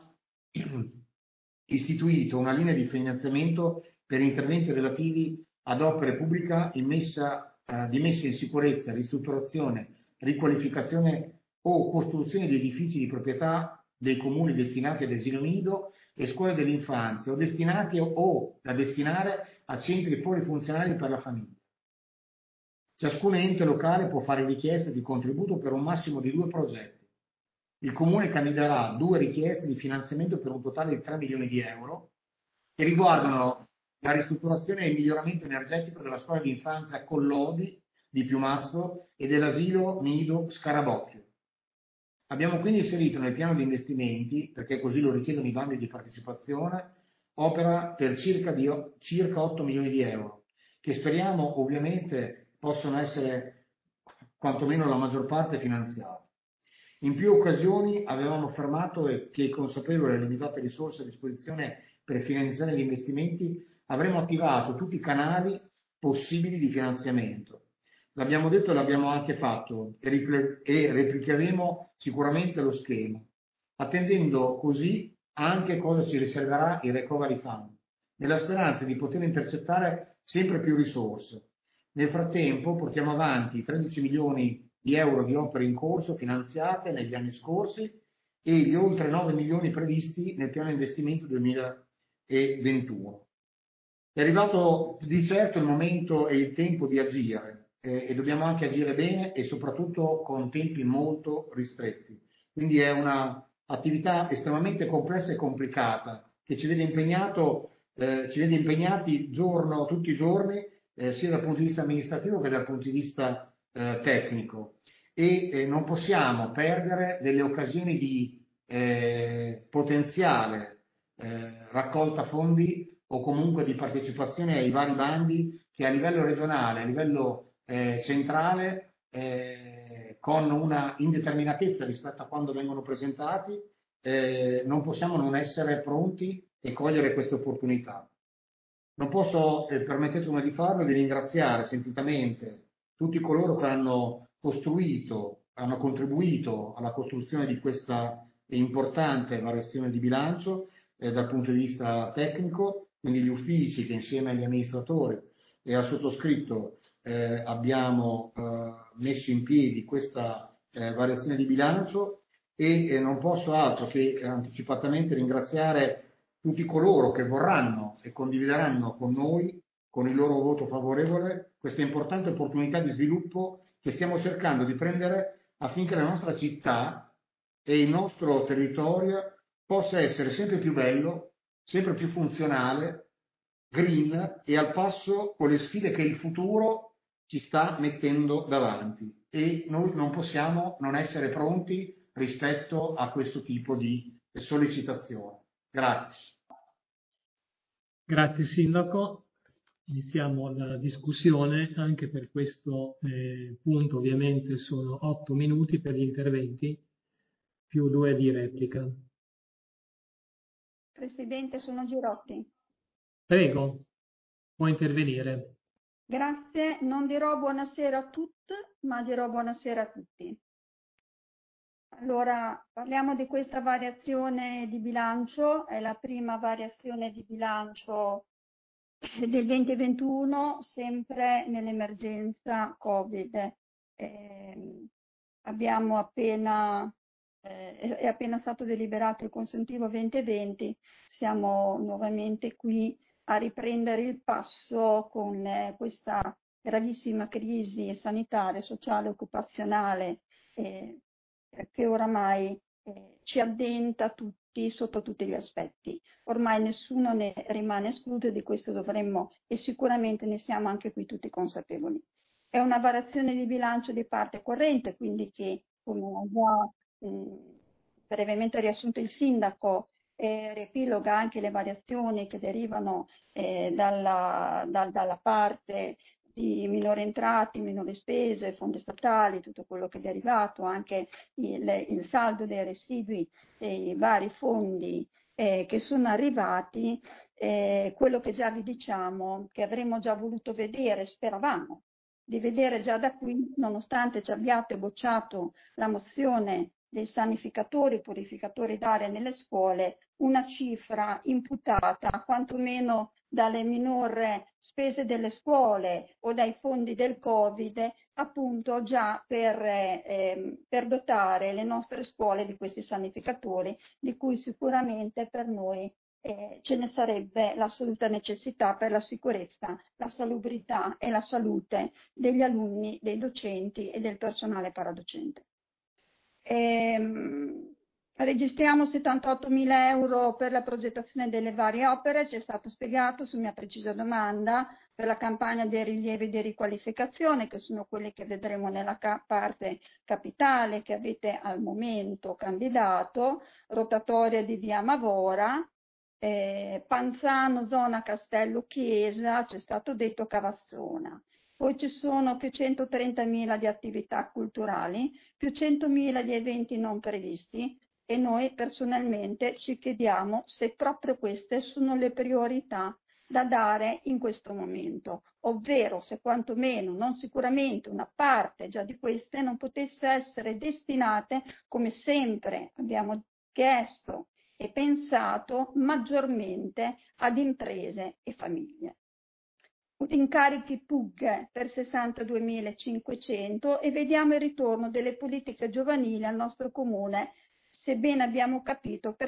istituito una linea di finanziamento per interventi relativi ad opere pubbliche di messa in sicurezza, ristrutturazione, riqualificazione o costruzione di edifici di proprietà dei comuni destinati ad asilo nido e scuole dell'infanzia o destinati o da destinare a centri polifunzionali per la famiglia. Ciascun ente locale può fare richiesta di contributo per un massimo di 2 progetti. Il Comune candiderà 2 richieste di finanziamento per un totale di 3 milioni di euro che riguardano la ristrutturazione e il miglioramento energetico della scuola di infanzia Collodi di Piumazzo e dell'asilo nido Scarabocchio. Abbiamo quindi inserito nel piano di investimenti, perché così lo richiedono i bandi di partecipazione, opera per circa 8 milioni di euro, che speriamo ovviamente possono essere quantomeno la maggior parte finanziate. In più occasioni avevamo affermato che, consapevoli delle limitate risorse a disposizione per finanziare gli investimenti, avremmo attivato tutti i canali possibili di finanziamento. L'abbiamo detto e l'abbiamo anche fatto e replicheremo sicuramente lo schema, attendendo così anche cosa ci riserverà il Recovery Fund, nella speranza di poter intercettare sempre più risorse. Nel frattempo portiamo avanti 13 milioni di euro di opere in corso finanziate negli anni scorsi e gli oltre 9 milioni previsti nel piano investimento 2021. È arrivato di certo il momento e il tempo di agire e dobbiamo anche agire bene e soprattutto con tempi molto ristretti. Quindi è un'attività estremamente complessa e complicata che ci vede impegnati tutti i giorni sia dal punto di vista amministrativo che dal punto di vista tecnico e non possiamo perdere delle occasioni di potenziale raccolta fondi o comunque di partecipazione ai vari bandi che a livello regionale, a livello centrale, con una indeterminatezza rispetto a quando vengono presentati, non possiamo non essere pronti e cogliere queste opportunità. Non posso, permettetemi di farlo, di ringraziare sentitamente tutti coloro che hanno contribuito alla costruzione di questa importante variazione di bilancio dal punto di vista tecnico, quindi gli uffici che insieme agli amministratori e al sottoscritto abbiamo messo in piedi questa variazione di bilancio e non posso altro che anticipatamente ringraziare tutti coloro che vorranno e condivideranno con noi, con il loro voto favorevole, questa importante opportunità di sviluppo che stiamo cercando di prendere affinché la nostra città e il nostro territorio possa essere sempre più bello, sempre più funzionale, green e al passo con le sfide che il futuro ci sta mettendo davanti. E noi non possiamo non essere pronti rispetto a questo tipo di sollecitazione. Grazie. Grazie Sindaco. Iniziamo la discussione. Anche per questo punto ovviamente sono 8 minuti per gli interventi, più 2 di replica. Presidente, sono Girotti. Prego, può intervenire. Grazie, non dirò buonasera a tutte, ma dirò buonasera a tutti. Allora, parliamo di questa variazione di bilancio, è la prima variazione di bilancio del 2021, sempre nell'emergenza Covid. Abbiamo è appena stato deliberato il consuntivo 2020, siamo nuovamente qui a riprendere il passo con questa gravissima crisi sanitaria, sociale, occupazionale che oramai ci addenta tutti sotto tutti gli aspetti. Ormai nessuno ne rimane escluso e di questo dovremmo e sicuramente ne siamo anche qui tutti consapevoli. È una variazione di bilancio di parte corrente, quindi che, come ha già brevemente riassunto il Sindaco, riepiloga anche le variazioni che derivano dalla parte di minori entrate, minori spese, fondi statali, tutto quello che è derivato, anche il saldo dei residui dei vari fondi che sono arrivati, quello che già vi diciamo, che avremmo già voluto vedere, speravamo di vedere già da qui, nonostante ci abbiate bocciato la mozione dei sanificatori e purificatori d'aria nelle scuole, una cifra imputata quantomeno dalle minore spese delle scuole o dai fondi del Covid, appunto già per dotare le nostre scuole di questi sanificatori, di cui sicuramente per noi ce ne sarebbe l'assoluta necessità per la sicurezza, la salubrità e la salute degli alunni, dei docenti e del personale paradocente. Registriamo 78.000 euro per la progettazione delle varie opere, ci è stato spiegato su mia precisa domanda per la campagna dei rilievi di riqualificazione, che sono quelli che vedremo nella parte capitale che avete al momento candidato, rotatoria di via Mavora, Panzano, zona Castello Chiesa, c'è stato detto Cavazzona. Poi ci sono più 130.000 di attività culturali, più 100.000 di eventi non previsti e noi personalmente ci chiediamo se proprio queste sono le priorità da dare in questo momento, ovvero se quantomeno, non sicuramente, una parte già di queste non potesse essere destinate, come sempre abbiamo chiesto e pensato, maggiormente ad imprese e famiglie. Incarichi PUG per 62.500 e vediamo il ritorno delle politiche giovanili al nostro comune, sebbene abbiamo capito per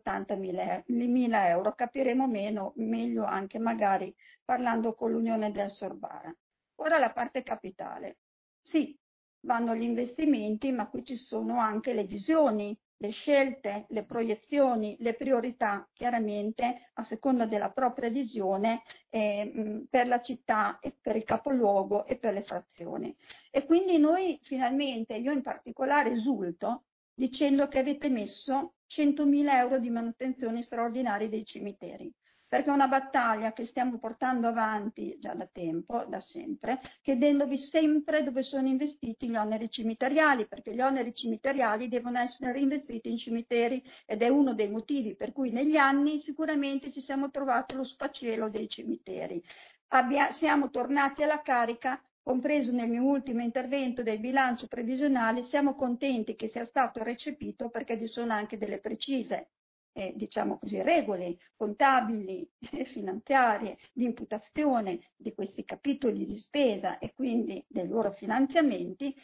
180.000 euro, capiremo meglio anche magari parlando con l'Unione del Sorbara. Ora la parte capitale. Sì, vanno gli investimenti, ma qui ci sono anche le visioni, le scelte, le proiezioni, le priorità, chiaramente a seconda della propria visione per la città e per il capoluogo e per le frazioni. E quindi noi finalmente, io in particolare esulto, dicendo che avete messo 100.000 euro di manutenzione straordinaria dei cimiteri, perché è una battaglia che stiamo portando avanti già da tempo, da sempre, chiedendovi sempre dove sono investiti gli oneri cimiteriali, perché gli oneri cimiteriali devono essere reinvestiti in cimiteri ed è uno dei motivi per cui negli anni sicuramente ci siamo trovati lo sfacelo dei cimiteri. Siamo tornati alla carica, compreso nel mio ultimo intervento del bilancio previsionale, siamo contenti che sia stato recepito perché vi sono anche delle precise diciamo così, regole contabili e finanziarie di imputazione di questi capitoli di spesa e quindi dei loro finanziamenti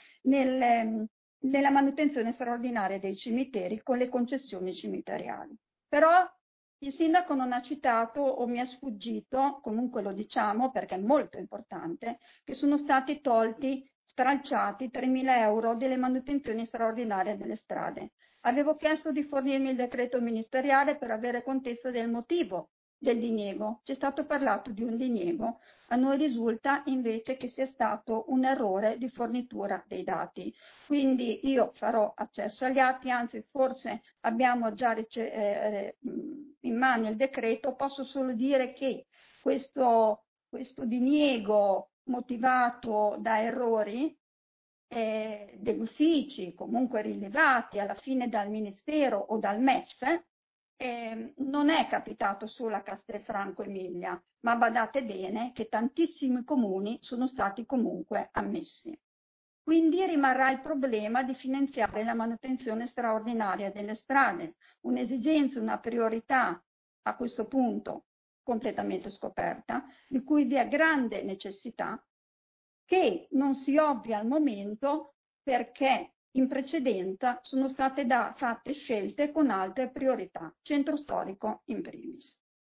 nella manutenzione straordinaria dei cimiteri con le concessioni cimiteriali. Però il sindaco non ha citato o mi è sfuggito, comunque lo diciamo perché è molto importante, che sono stati stralciati 3.000 euro delle manutenzioni straordinarie delle strade. Avevo chiesto di fornirmi il decreto ministeriale per avere contezza del motivo del diniego. Ci è stato parlato di un diniego, a noi risulta invece che sia stato un errore di fornitura dei dati. Quindi io farò accesso agli atti, anzi forse abbiamo già in mano il decreto, posso solo dire che questo diniego motivato da errori degli uffici comunque rilevati alla fine dal Ministero o dal MEF non è capitato solo a Castelfranco Emilia, ma badate bene che tantissimi comuni sono stati comunque ammessi. Quindi rimarrà il problema di finanziare la manutenzione straordinaria delle strade, un'esigenza, una priorità a questo punto completamente scoperta, di cui vi è grande necessità, che non si ovvia al momento perché in precedenza sono state fatte scelte con altre priorità, centro storico in primis.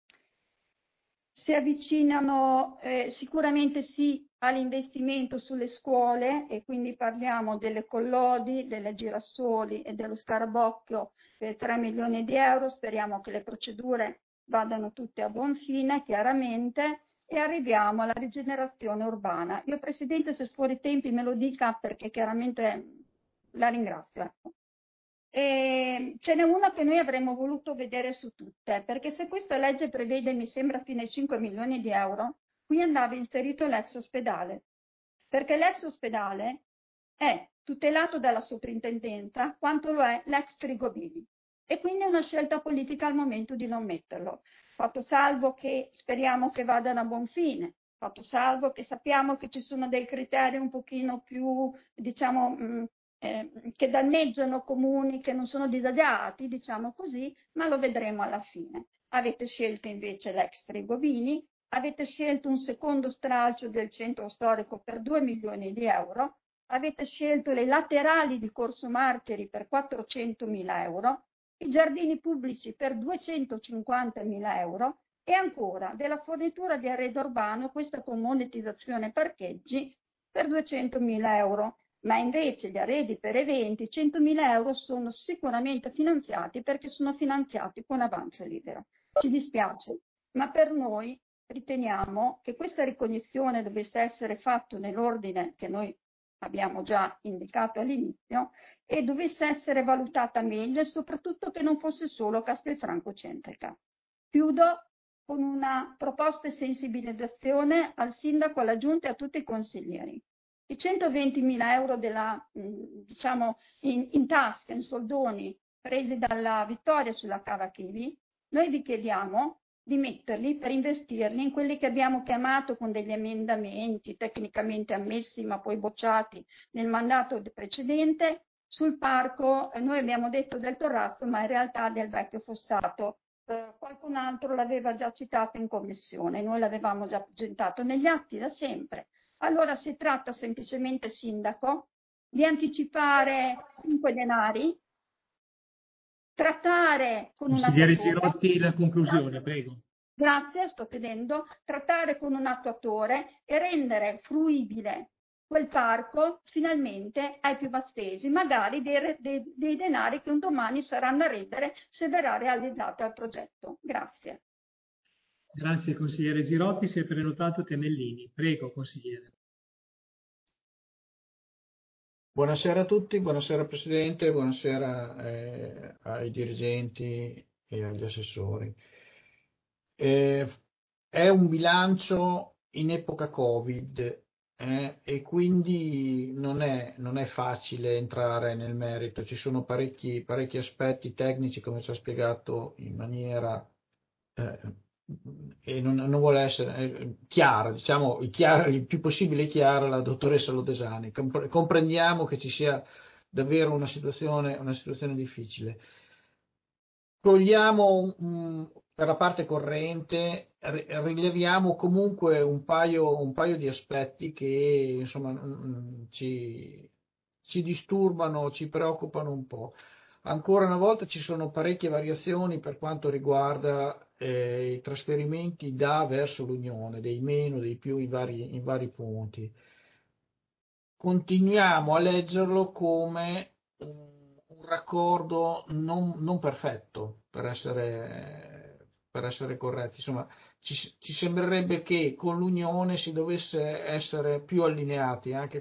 Si avvicinano sicuramente sì all'investimento sulle scuole e quindi parliamo delle Collodi, delle Girasoli e dello Scarabocchio per 3 milioni di euro, speriamo che le procedure vadano tutte a buon fine chiaramente e arriviamo alla rigenerazione urbana. Io Presidente se fuori tempi me lo dica perché chiaramente la ringrazio. Ecco. E ce n'è una che noi avremmo voluto vedere su tutte, perché se questa legge prevede, mi sembra, fino ai 5 milioni di euro, qui andava inserito l'ex ospedale, perché l'ex ospedale è tutelato dalla soprintendenza quanto lo è l'ex Frigobili e quindi è una scelta politica al momento di non metterlo, fatto salvo che speriamo che vadano a buon fine, fatto salvo che sappiamo che ci sono dei criteri un pochino più, diciamo, che danneggiano comuni che non sono disagiati, diciamo così, ma lo vedremo alla fine. Avete scelto invece l'ex Frigovini, avete scelto un secondo stralcio del centro storico per 2 milioni di euro, avete scelto le laterali di Corso Martiri per 400.000 euro, i giardini pubblici per 250.000 euro e ancora della fornitura di arredo urbano, questa con monetizzazione parcheggi, per 200.000 euro. Ma invece gli arredi per eventi, 100.000 euro sono sicuramente finanziati perché sono finanziati con avanzo libero. Ci dispiace, ma per noi riteniamo che questa ricognizione dovesse essere fatta nell'ordine che noi abbiamo già indicato all'inizio e dovesse essere valutata meglio e soprattutto che non fosse solo Castelfranco centrica. Chiudo con una proposta di sensibilizzazione al sindaco, alla giunta e a tutti i consiglieri. I 120.000 euro diciamo in tasca, in soldoni, presi dalla vittoria sulla Cava Chivi, noi vi chiediamo di metterli per investirli in quelli che abbiamo chiamato con degli emendamenti tecnicamente ammessi ma poi bocciati nel mandato precedente sul parco, noi abbiamo detto del Torrazzo ma in realtà del vecchio Fossato. Qualcun altro l'aveva già citato in commissione, noi l'avevamo già presentato negli atti da sempre. Allora si tratta semplicemente, Sindaco, di anticipare 5 denari, trattare con un Consigliere attuatore. Girotti, la conclusione, prego. Grazie, sto chiedendo, trattare con un attuatore e rendere fruibile quel parco finalmente ai più vastesi, magari dei denari che un domani saranno a rendere se verrà realizzato il progetto. Grazie. Grazie consigliere Girotti, si è prenotato Temellini. Prego consigliere. Buonasera a tutti, buonasera Presidente, buonasera ai dirigenti e agli assessori. È un bilancio in epoca Covid e quindi non è facile entrare nel merito, ci sono parecchi aspetti tecnici come ci ha spiegato in maniera e non vuole essere chiara, diciamo il più possibile chiara la dottoressa Lodesani. Comprendiamo che ci sia davvero una situazione difficile. Togliamo per la parte corrente, rileviamo comunque un paio di aspetti che insomma ci disturbano, ci preoccupano un po'. Ancora una volta ci sono parecchie variazioni per quanto riguarda i trasferimenti da verso l'Unione, dei meno, dei più in vari punti. Continuiamo a leggerlo come un un raccordo non perfetto, per essere corretti. Insomma, ci sembrerebbe che con l'Unione si dovesse essere più allineati, anche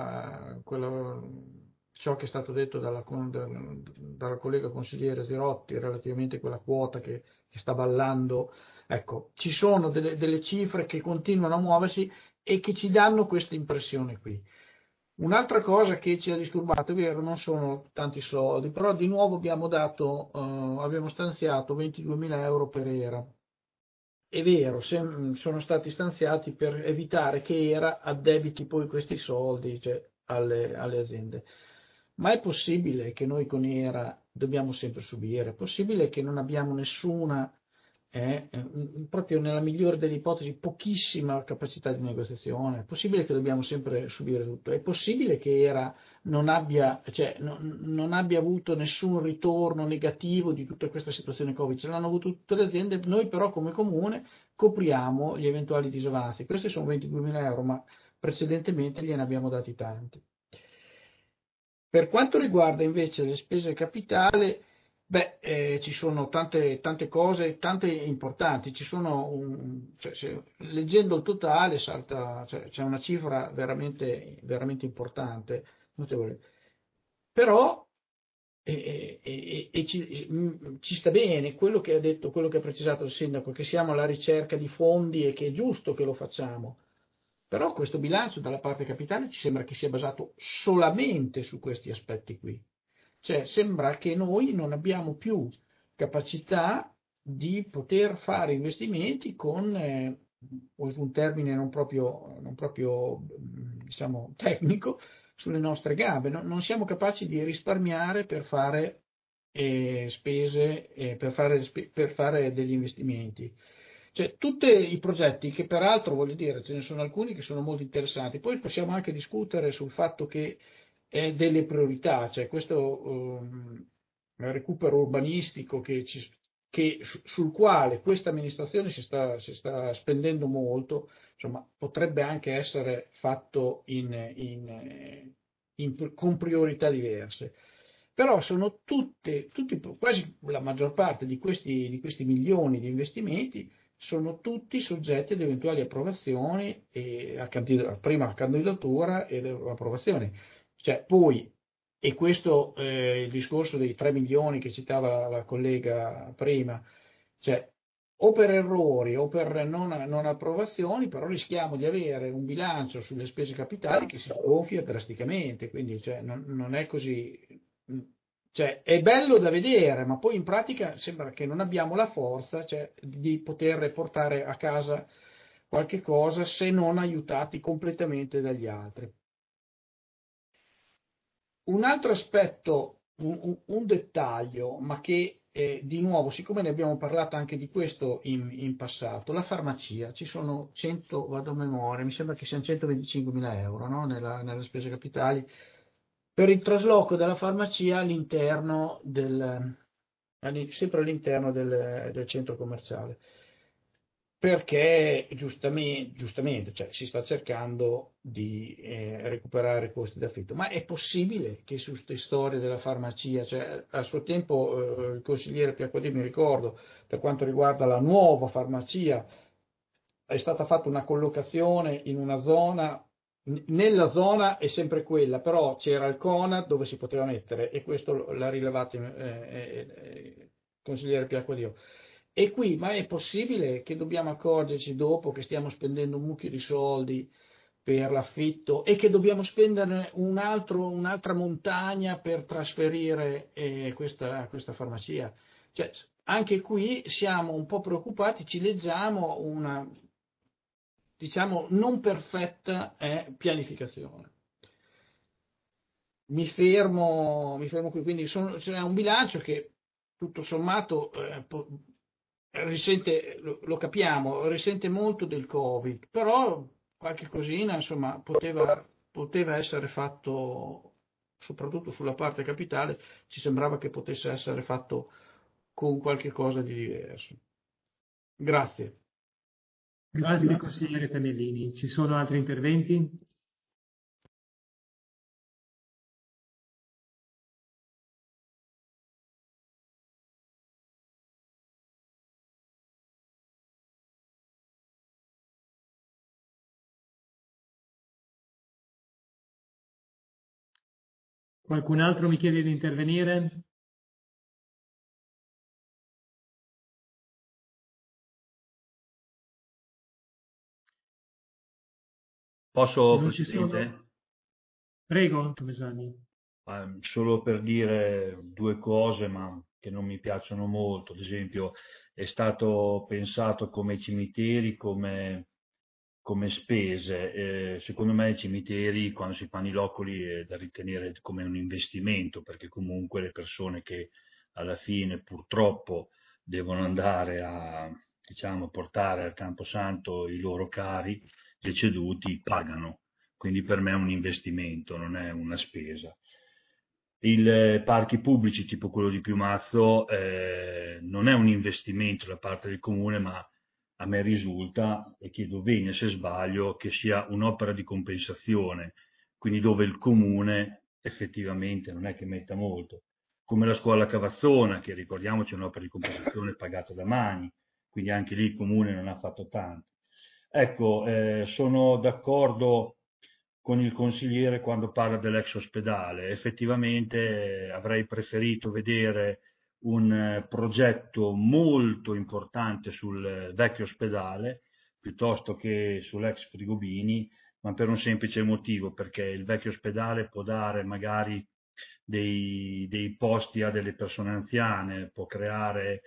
ciò che è stato detto dalla collega consigliere Zirotti relativamente a quella quota che sta ballando. Ecco, ci sono delle cifre che continuano a muoversi e che ci danno questa impressione qui. Un'altra cosa che ci ha disturbato, è vero, non sono tanti soldi, però di nuovo abbiamo stanziato 22.000 euro per ERA. È vero, sono stati stanziati per evitare che ERA addebiti poi questi soldi, cioè, alle aziende. Ma è possibile che noi con ERA dobbiamo sempre subire? È possibile che non abbiamo nessuna, proprio nella migliore delle ipotesi, pochissima capacità di negoziazione? È possibile che dobbiamo sempre subire tutto? È possibile che ERA non abbia avuto nessun ritorno negativo di tutta questa situazione Covid? Ce l'hanno avuto tutte le aziende, noi però come comune copriamo gli eventuali disavanzi. Questi sono 22.000 euro, ma precedentemente gliene abbiamo dati tanti. Per quanto riguarda invece le spese capitali, ci sono tante cose, tante importanti. Leggendo il totale c'è una cifra veramente, veramente importante, notevole. Però ci sta bene quello che ha detto, quello che ha precisato il sindaco, che siamo alla ricerca di fondi e che è giusto che lo facciamo. Però questo bilancio dalla parte capitale ci sembra che sia basato solamente su questi aspetti qui. Cioè sembra che noi non abbiamo più capacità di poter fare investimenti con, uso un termine non proprio diciamo tecnico, sulle nostre gambe. Non siamo capaci di risparmiare per fare spese, per fare degli investimenti. Cioè, tutti i progetti che peraltro, voglio dire, ce ne sono alcuni che sono molto interessanti, poi possiamo anche discutere sul fatto che è delle priorità, cioè questo recupero urbanistico sul quale questa amministrazione si sta spendendo molto, insomma, potrebbe anche essere fatto con priorità diverse. Però sono quasi la maggior parte di questi milioni di investimenti sono tutti soggetti ad eventuali approvazioni, prima candidatura ed approvazioni. Cioè, poi, e questo il discorso dei 3 milioni che citava la collega prima, cioè, o per errori o per non approvazioni, però rischiamo di avere un bilancio sulle spese capitali che si sgonfia drasticamente, quindi non è così. Cioè, è bello da vedere, ma poi in pratica sembra che non abbiamo la forza, di poter portare a casa qualche cosa se non aiutati completamente dagli altri. Un altro aspetto, un dettaglio, ma che di nuovo, siccome ne abbiamo parlato anche di questo in passato, la farmacia, ci sono vado a memoria, mi sembra che siano 125.000 euro, no? nelle spese capitali, per il trasloco della farmacia sempre all'interno del centro commerciale, perché giustamente si sta cercando di recuperare costi d'affitto. Ma è possibile che su queste storie della farmacia, a suo tempo il consigliere Piacquadì, mi ricordo, per quanto riguarda la nuova farmacia, è stata fatta una collocazione in una zona. Nella zona è sempre quella, però c'era il Conad dove si poteva mettere, e questo l'ha rilevato il consigliere Piacquadio. E qui, ma è possibile che dobbiamo accorgerci dopo che stiamo spendendo un mucchio di soldi per l'affitto e che dobbiamo spendere un'altra montagna per trasferire questa farmacia? Cioè, anche qui siamo un po' preoccupati, ci leggiamo una, diciamo, non perfetta pianificazione. Mi fermo qui, quindi c'è un bilancio che tutto sommato risente, lo capiamo, risente molto del Covid, però qualche cosina insomma poteva essere fatto, soprattutto sulla parte capitale, ci sembrava che potesse essere fatto con qualche cosa di diverso. Grazie. Grazie consigliere Camellini. Ci sono altri interventi? Qualcun altro mi chiede di intervenire? Posso, Se non ci Presidente? sono... Prego, Tomesani. Solo per dire due cose, ma che non mi piacciono molto. Ad esempio, è stato pensato come cimiteri, come spese. Secondo me i cimiteri, quando si fanno i loculi, è da ritenere come un investimento, perché comunque le persone che alla fine purtroppo devono andare a, diciamo, portare al Camposanto i loro cari deceduti pagano. Quindi per me è un investimento, non è una spesa. I parchi pubblici, tipo quello di Piumazzo, non è un investimento da parte del comune, ma a me risulta, e chiedo venia se sbaglio, che sia un'opera di compensazione, quindi dove il comune effettivamente non è che metta molto, come la scuola Cavazzona, che ricordiamoci è un'opera di compensazione pagata da Mani, quindi anche lì il comune non ha fatto tanto. Ecco, sono d'accordo con il consigliere quando parla dell'ex ospedale. Effettivamente avrei preferito vedere un progetto molto importante sul vecchio ospedale piuttosto che sull'ex Frigobini, ma per un semplice motivo, perché il vecchio ospedale può dare magari dei posti a delle persone anziane, può creare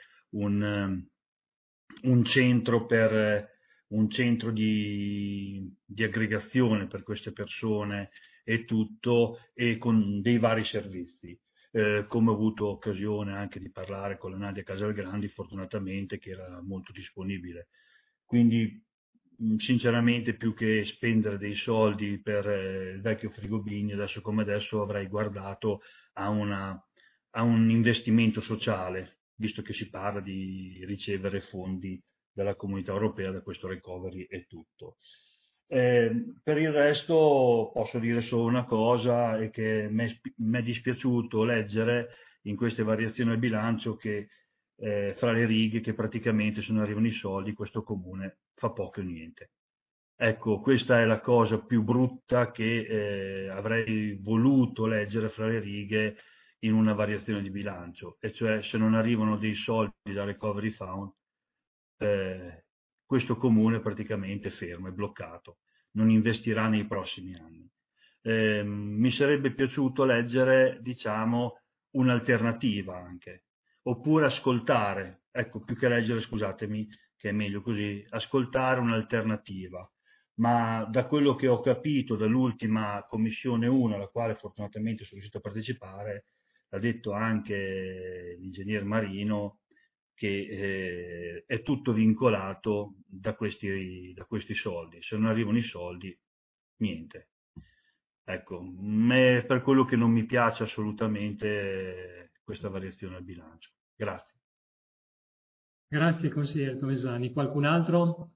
un centro un centro di aggregazione per queste persone e tutto, e con dei vari servizi. Come ho avuto occasione anche di parlare con la Nadia Casalgrandi, fortunatamente, che era molto disponibile. Quindi, sinceramente, più che spendere dei soldi per il vecchio Frigobini, adesso come adesso avrei guardato a un investimento sociale, visto che si parla di ricevere fondi dalla Comunità Europea da questo recovery e tutto. Per il resto posso dire solo una cosa, e che mi è dispiaciuto leggere in queste variazioni al bilancio che fra le righe che praticamente se non arrivano i soldi questo comune fa poco o niente. Ecco, questa è la cosa più brutta che avrei voluto leggere fra le righe in una variazione di bilancio, e cioè se non arrivano dei soldi da Recovery Fund, questo comune praticamente è fermo, è bloccato, non investirà nei prossimi anni. Mi sarebbe piaciuto leggere, diciamo, un'alternativa anche, oppure ascoltare, ecco, più che leggere, scusatemi, che è meglio così, ascoltare un'alternativa. Ma da quello che ho capito dall'ultima Commissione 1, alla quale fortunatamente sono riuscito a partecipare, l'ha detto anche l'ingegner Marino, che è tutto vincolato da questi soldi. Se non arrivano i soldi, niente. Ecco, per quello che non mi piace assolutamente questa variazione al bilancio. Grazie. Grazie consigliere Tomesani. Qualcun altro?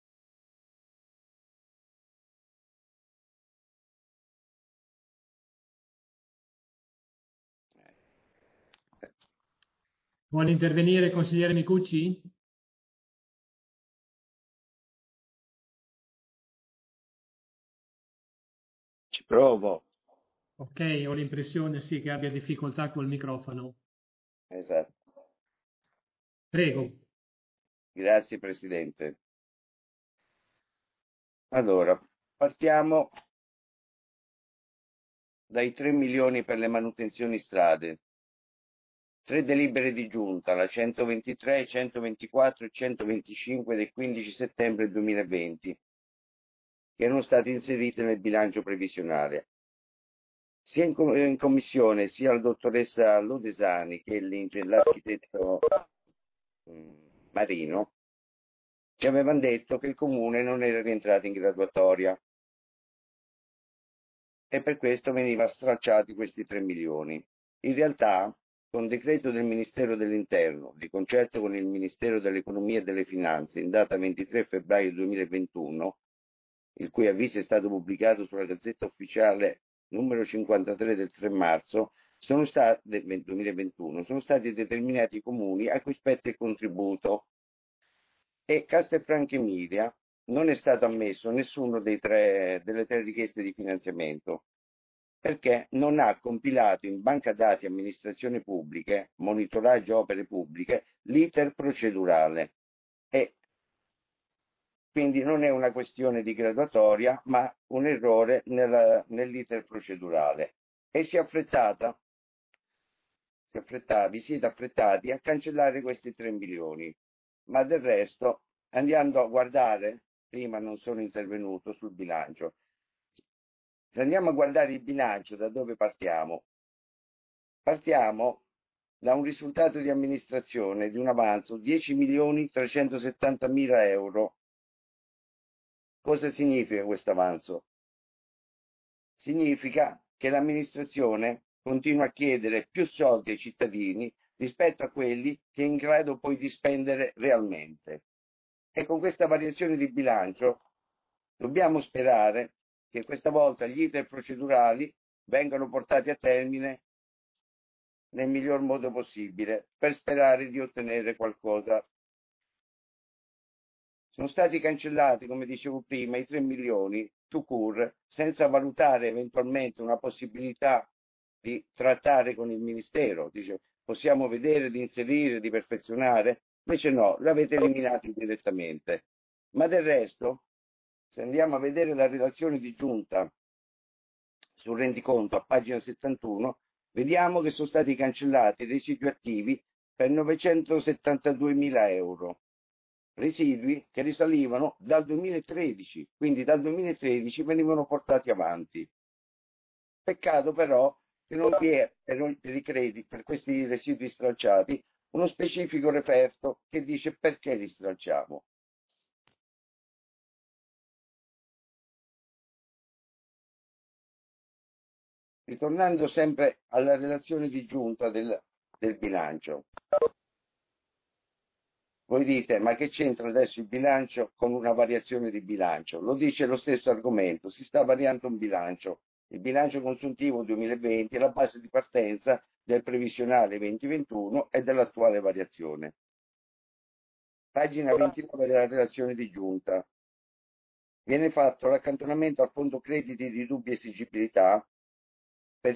Vuole intervenire consigliere Micucci? Ci provo. Ok, ho l'impressione sì che abbia difficoltà col microfono. Esatto. Prego. Grazie Presidente. Allora, partiamo dai 3 milioni per le manutenzioni strade. 3 delibere di giunta, la 123, 124 e 125 del 15 settembre 2020, che erano state inserite nel bilancio previsionale. Sia in commissione, sia la dottoressa Lodesani che l'architetto Marino ci avevano detto che il comune non era rientrato in graduatoria e per questo veniva stralciati questi 3 milioni. In realtà, con decreto del Ministero dell'Interno, di concerto con il Ministero dell'Economia e delle Finanze, in data 23 febbraio 2021, il cui avviso è stato pubblicato sulla Gazzetta Ufficiale numero 53 del 3 marzo del 2021, sono stati determinati i comuni a cui spetta il contributo, e Castelfranco Emilia non è stato ammesso nessuno delle 3 richieste di finanziamento. perché non ha compilato in banca dati amministrazioni pubbliche, monitoraggio opere pubbliche, l'iter procedurale. E quindi non è una questione di graduatoria, ma un errore nell'iter procedurale. E vi siete affrettati a cancellare questi 3 milioni. Ma del resto, andando a guardare, prima non sono intervenuto sul bilancio, se andiamo a guardare il bilancio, da dove partiamo? Partiamo da un risultato di amministrazione di un avanzo 10.370.000 euro. Cosa significa questo avanzo? Significa che l'amministrazione continua a chiedere più soldi ai cittadini rispetto a quelli che è in grado poi di spendere realmente. E con questa variazione di bilancio dobbiamo sperare che questa volta gli iter procedurali vengano portati a termine nel miglior modo possibile per sperare di ottenere qualcosa. Sono stati cancellati, come dicevo prima, i 3 milioni tout court, senza valutare eventualmente una possibilità di trattare con il Ministero. Dice, possiamo vedere di inserire, di perfezionare? Invece no, l'avete eliminati direttamente. Ma del resto, se andiamo a vedere la relazione di giunta sul rendiconto a pagina 71, vediamo che sono stati cancellati residui attivi per 972.000 euro. Residui che risalivano dal 2013, quindi dal 2013 venivano portati avanti. Peccato però che non vi è per questi residui stralciati uno specifico referto che dice perché li stralciamo. Ritornando sempre alla relazione di giunta del bilancio. Voi dite, ma che c'entra adesso il bilancio con una variazione di bilancio? Lo dice lo stesso argomento, si sta variando un bilancio. Il bilancio consuntivo 2020 è la base di partenza del previsionale 2021 e dell'attuale variazione. Pagina 29 della relazione di giunta. Viene fatto l'accantonamento al fondo crediti di dubbia esigibilità per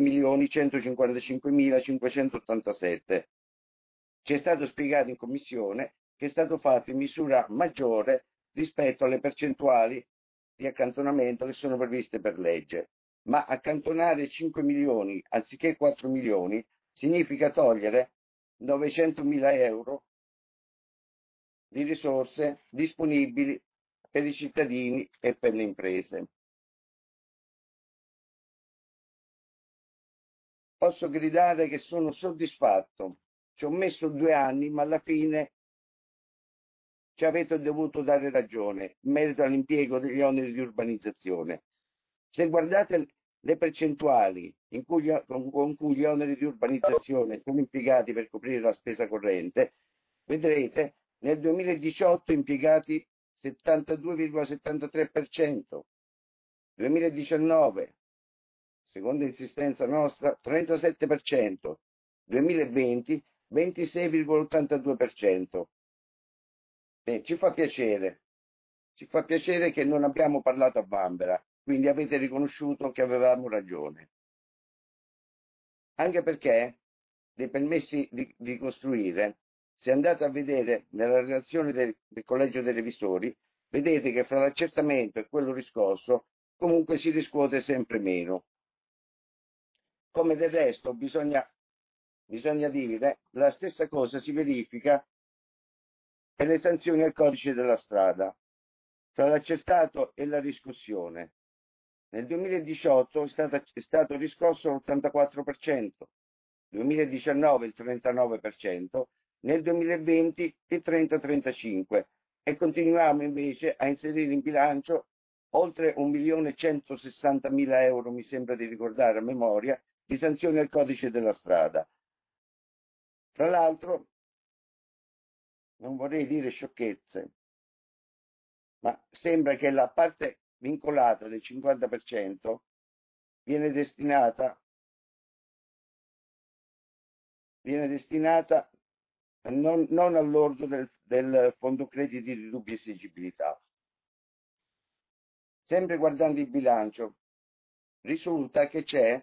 5.155.587. Ci è stato spiegato in commissione che è stato fatto in misura maggiore rispetto alle percentuali di accantonamento che sono previste per legge, ma accantonare 5 milioni anziché 4 milioni significa togliere 900.000 euro di risorse disponibili per i cittadini e per le imprese. Posso gridare che sono soddisfatto. Ci ho messo 2 anni, ma alla fine ci avete dovuto dare ragione in merito all'impiego degli oneri di urbanizzazione. Se guardate le percentuali con cui gli oneri di urbanizzazione sono impiegati per coprire la spesa corrente, vedrete nel 2018 impiegati 72,73%, 2019, seconda insistenza nostra, 37%, 2020 26,82%. Ci fa piacere che non abbiamo parlato a vanvera, quindi avete riconosciuto che avevamo ragione. Anche perché dei permessi di costruire, se andate a vedere nella relazione del Collegio dei Revisori, vedete che fra l'accertamento e quello riscosso comunque si riscuote sempre meno. Come del resto bisogna dire, la stessa cosa si verifica per le sanzioni al codice della strada, tra l'accertato e la riscossione. Nel 2018 è stato riscosso l'84%, 2019 il 39%, nel 2020 il 30-35% e continuiamo invece a inserire in bilancio oltre 1.160.000 euro, mi sembra di ricordare a memoria, di sanzioni al codice della strada. Tra l'altro, non vorrei dire sciocchezze, ma sembra che la parte vincolata del 50% viene destinata non all'ordo del fondo crediti di dubbia esigibilità. Sempre guardando il bilancio, risulta che c'è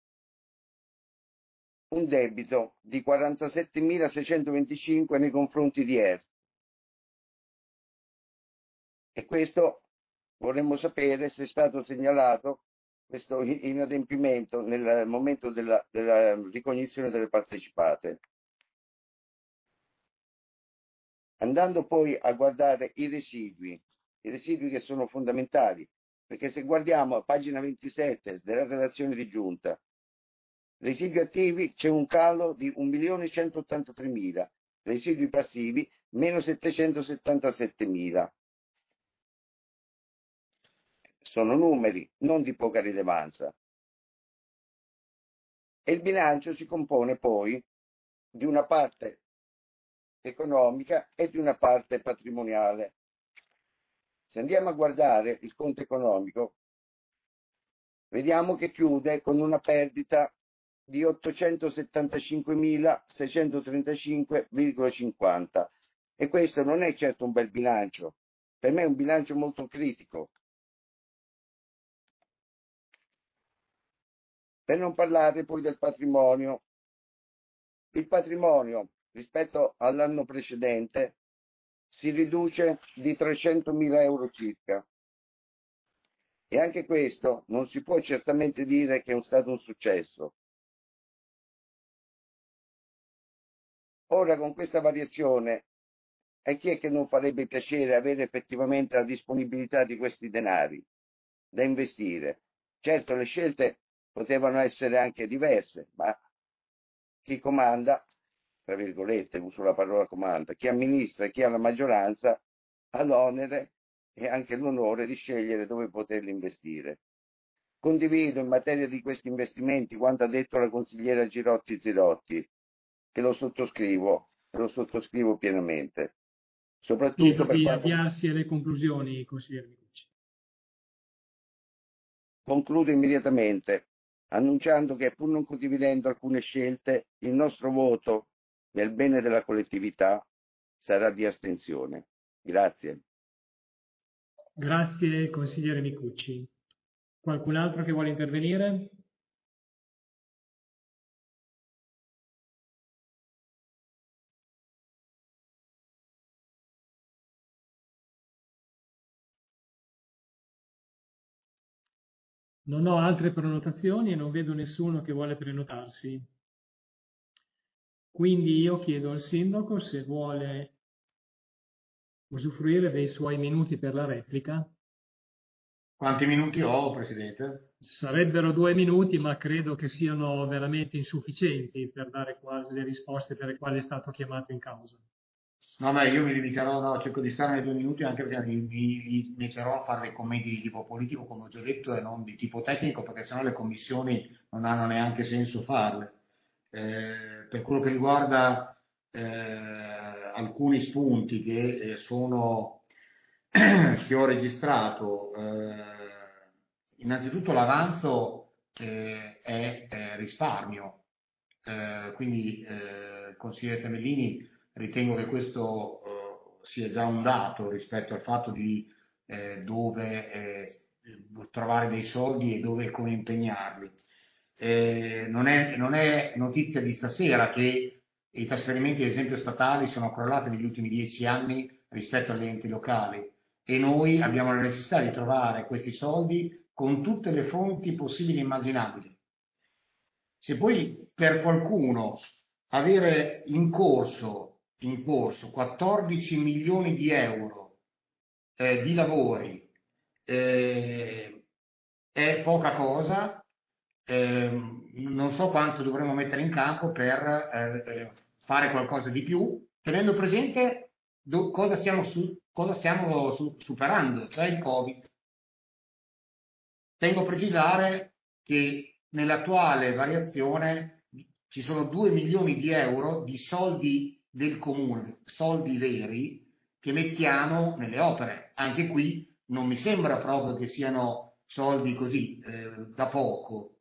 un debito di 47.625 nei confronti di ERT. E questo vorremmo sapere se è stato segnalato questo inadempimento nel momento della ricognizione delle partecipate. Andando poi a guardare i residui che sono fondamentali, perché se guardiamo a pagina 27 della relazione di giunta, residui attivi c'è un calo di 1.183.000, residui passivi meno 777.000. Sono numeri, non di poca rilevanza. E il bilancio si compone poi di una parte economica e di una parte patrimoniale. Se andiamo a guardare il conto economico, vediamo che chiude con una perdita di 875.635,50 e questo non è certo un bel bilancio, per me è un bilancio molto critico. Per non parlare poi del patrimonio. Il patrimonio rispetto all'anno precedente si riduce di 300.000 euro circa. E anche questo non si può certamente dire che è stato un successo. Ora con questa variazione, a chi è che non farebbe piacere avere effettivamente la disponibilità di questi denari da investire? Certo, le scelte potevano essere anche diverse, ma chi comanda, tra virgolette, uso la parola comanda, chi amministra e chi ha la maggioranza ha l'onere e anche l'onore di scegliere dove poterli investire. Condivido in materia di questi investimenti quanto ha detto la consigliera Girotti Zirotti, che lo sottoscrivo pienamente. Soprattutto per Di quanto... avviarsi alle conclusioni, consigliere Micucci. Concludo immediatamente annunciando che pur non condividendo alcune scelte, il nostro voto nel bene della collettività sarà di astensione. Grazie. Grazie consigliere Micucci. Qualcun altro che vuole intervenire? Non ho altre prenotazioni e non vedo nessuno che vuole prenotarsi. Quindi io chiedo al sindaco se vuole usufruire dei suoi minuti per la replica. Quanti minuti ho, Presidente? Sarebbero 2 minuti, ma credo che siano veramente insufficienti per dare le risposte per le quali è stato chiamato in causa. No, beh, io mi limiterò, no, cerco di stare nei 2 minuti anche perché mi limiterò a fare dei commenti di tipo politico, come ho già detto, e non di tipo tecnico, perché sennò le commissioni non hanno neanche senso farle. Per quello che riguarda alcuni spunti che ho registrato, innanzitutto l'avanzo è risparmio, quindi consigliere Temellini, ritengo che questo sia già un dato rispetto al fatto di dove trovare dei soldi e dove e come impegnarli. Non è notizia di stasera che i trasferimenti, ad esempio, statali sono crollati negli ultimi 10 anni rispetto agli enti locali e noi abbiamo la necessità di trovare questi soldi con tutte le fonti possibili e immaginabili. Se poi per qualcuno avere in corso 14 milioni di euro di lavori è poca cosa, non so quanto dovremmo mettere in campo per fare qualcosa di più, tenendo presente cosa stiamo superando, cioè il Covid. Tengo a precisare che nell'attuale variazione ci sono 2 milioni di euro di soldi del comune, soldi veri, che mettiamo nelle opere. Anche qui non mi sembra proprio che siano soldi così da poco.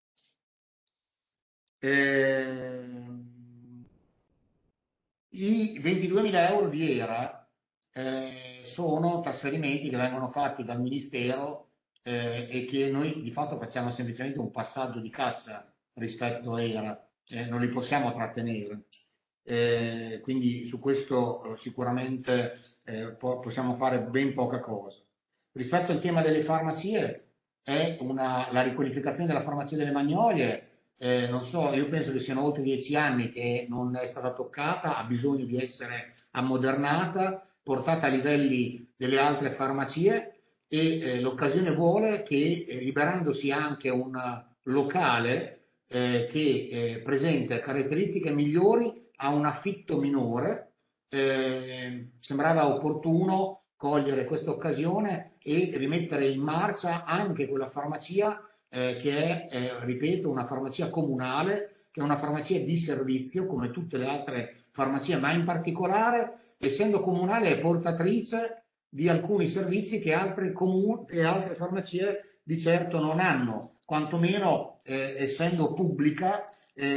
I 22.000 euro di ERA sono trasferimenti che vengono fatti dal Ministero e che noi di fatto facciamo semplicemente un passaggio di cassa rispetto a ERA, non li possiamo trattenere. Quindi su questo sicuramente possiamo fare ben poca cosa. Rispetto al tema delle farmacie, la riqualificazione della farmacia delle Magnolie, non so, io penso che siano oltre 10 anni che non è stata toccata, ha bisogno di essere ammodernata, portata a livelli delle altre farmacie e l'occasione vuole che liberandosi anche un locale che presenta caratteristiche migliori a un affitto minore, sembrava opportuno cogliere questa occasione e rimettere in marcia anche quella farmacia che è, ripeto, una farmacia comunale, che è una farmacia di servizio come tutte le altre farmacie, ma in particolare, essendo comunale, è portatrice di alcuni servizi che altre farmacie di certo non hanno, quantomeno essendo pubblica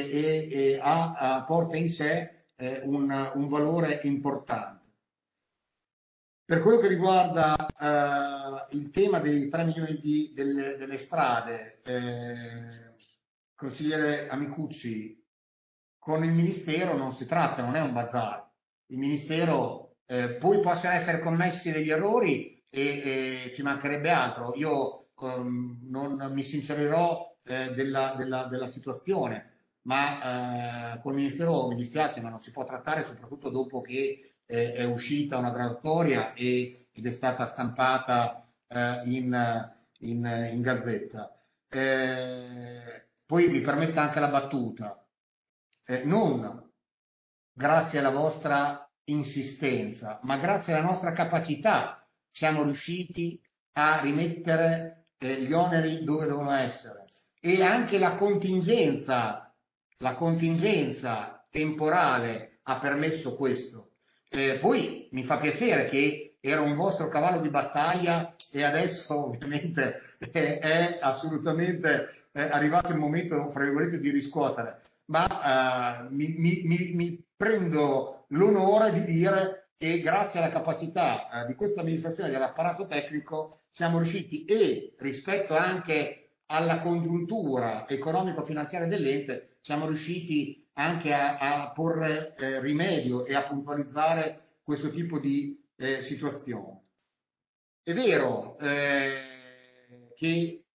porta in sé un valore importante. Per quello che riguarda il tema dei 3 milioni delle strade, consigliere Amicucci, con il Ministero non si tratta, non è un bazar. Il Ministero poi possono essere commessi degli errori e ci mancherebbe altro. Io non mi sincerirò della situazione, ma col Ministero mi dispiace, ma non si può trattare, soprattutto dopo che è uscita una graduatoria ed è stata stampata in gazzetta. Poi mi permetta anche la battuta. Non grazie alla vostra insistenza, ma grazie alla nostra capacità siamo riusciti a rimettere gli oneri dove devono essere, e anche la contingenza temporale ha permesso questo. Poi mi fa piacere che era un vostro cavallo di battaglia e adesso ovviamente è assolutamente arrivato il momento, fra virgolette, di riscuotere, ma mi prendo l'onore di dire che grazie alla capacità di questa amministrazione e dell'apparato tecnico siamo riusciti, e rispetto anche alla congiuntura economico-finanziaria dell'ente, siamo riusciti anche a porre rimedio e a puntualizzare questo tipo di situazione. È vero che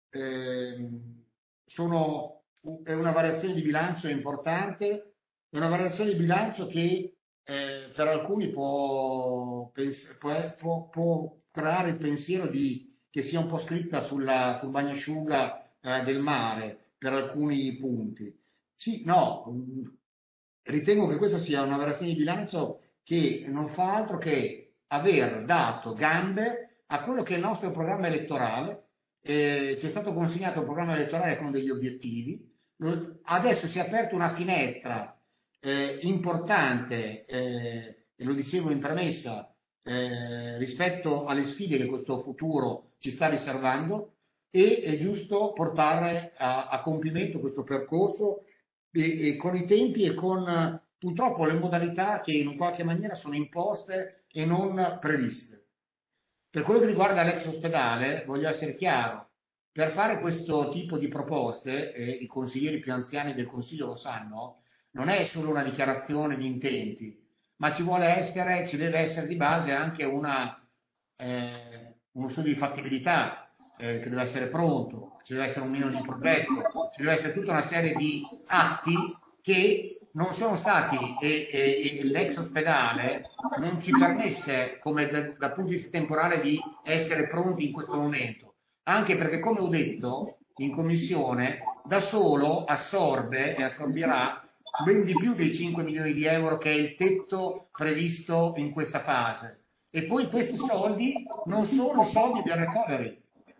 è una variazione di bilancio importante, è una variazione di bilancio che per alcuni può creare il pensiero che sia un po' scritta sul bagnasciuga del mare per alcuni punti. Sì, no, ritengo che questa sia una variazione di bilancio che non fa altro che aver dato gambe a quello che è il nostro programma elettorale. Ci è stato consegnato un programma elettorale con degli obiettivi. Adesso si è aperta una finestra importante, e lo dicevo in premessa, rispetto alle sfide che questo futuro ci sta riservando, e è giusto portare a compimento questo percorso e con i tempi e con purtroppo le modalità che in qualche maniera sono imposte e non previste. Per quello che riguarda l'ex ospedale, voglio essere chiaro, per fare questo tipo di proposte, e i consiglieri più anziani del Consiglio lo sanno, non è solo una dichiarazione di intenti, ma ci deve essere di base anche uno studio di fattibilità che deve essere pronto, ci deve essere un minimo di progetto, ci deve essere tutta una serie di atti che non sono stati, e l'ex ospedale non ci permesse, come dal punto di vista temporale, di essere pronti in questo momento, anche perché, come ho detto in commissione, da solo assorbe e assorbirà ben di più dei 5 milioni di euro che è il tetto previsto in questa fase. E poi questi soldi non sono i soldi del recovery,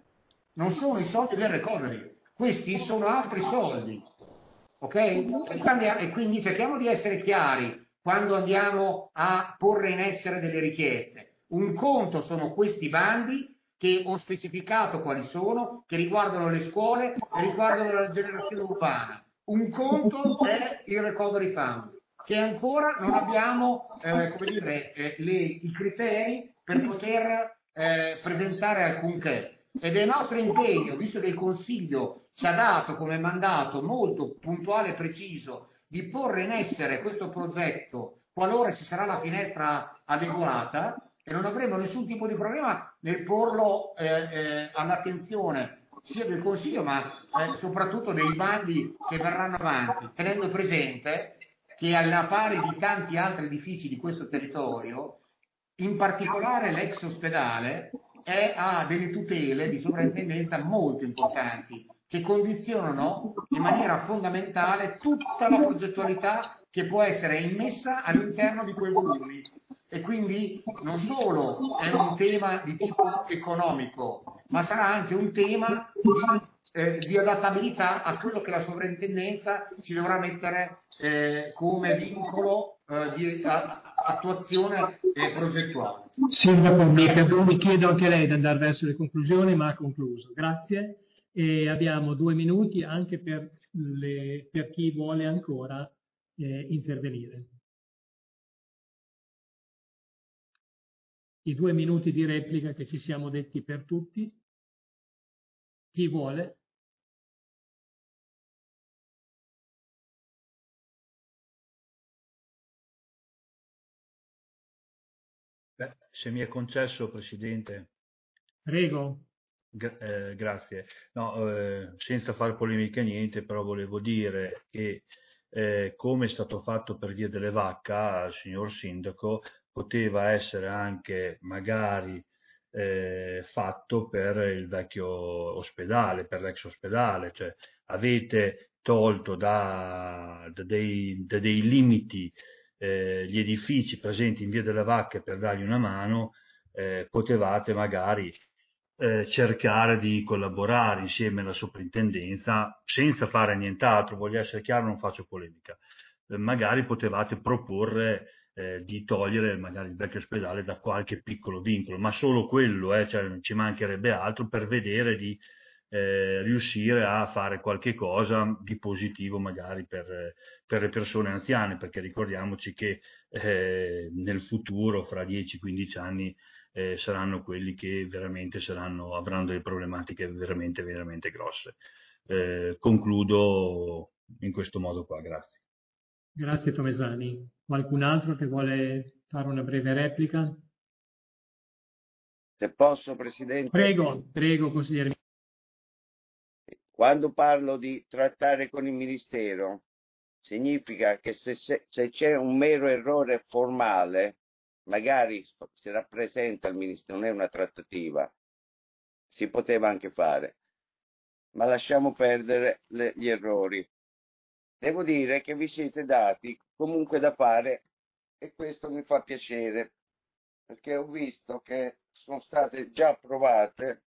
questi sono altri soldi. Ok? E quindi cerchiamo di essere chiari quando andiamo a porre in essere delle richieste. Un conto sono questi bandi, che ho specificato quali sono, che riguardano le scuole e riguardano la generazione urbana. Un conto è il Recovery Fund, che ancora non abbiamo i criteri per poter presentare alcunché. ed è nostro impegno, visto che il Consiglio ci ha dato come mandato molto puntuale e preciso di porre in essere questo progetto qualora ci sarà la finestra adeguata, e non avremo nessun tipo di problema nel porlo all'attenzione sia del Consiglio ma soprattutto dei bandi che verranno avanti, tenendo presente che alla pari di tanti altri edifici di questo territorio, in particolare l'ex ospedale ha delle tutele di sovrintendenza molto importanti che condizionano in maniera fondamentale tutta la progettualità che può essere immessa all'interno di quei volumi. E quindi non solo è un tema di tipo economico, ma sarà anche un tema di adattabilità a quello che la sovrintendenza ci dovrà mettere come vincolo di attuazione progettuale. Sindaco, mi chiedo anche lei di andare verso le conclusioni, ma ha concluso. Grazie. E abbiamo 2 minuti anche per chi vuole ancora intervenire. I 2 minuti di replica che ci siamo detti per tutti. Chi vuole? Se mi è concesso, Presidente. Prego. Grazie. No, senza far polemica niente, però volevo dire che come è stato fatto per Via delle Vacca, signor Sindaco, poteva essere anche magari fatto per il vecchio ospedale, per l'ex ospedale, cioè avete tolto da dei limiti gli edifici presenti in Via delle Vacche per dargli una mano, potevate magari cercare di collaborare insieme alla soprintendenza senza fare nient'altro, voglio essere chiaro, non faccio polemica, magari potevate proporre di togliere magari il vecchio ospedale da qualche piccolo vincolo, ma solo quello, cioè non ci mancherebbe altro, per vedere di riuscire a fare qualche cosa di positivo magari per le persone anziane, perché ricordiamoci che nel futuro, fra 10-15 anni, saranno quelli che veramente avranno delle problematiche veramente, veramente grosse. Concludo in questo modo qua, grazie. Grazie Tomesani. Qualcun altro che vuole fare una breve replica? Se posso, Presidente. Prego, consigliere. Quando parlo di trattare con il Ministero, significa che se c'è un mero errore formale, magari si rappresenta al Ministero, non è una trattativa, si poteva anche fare, ma lasciamo perdere gli errori. Devo dire che vi siete dati comunque da fare e questo mi fa piacere, perché ho visto che sono state già approvate,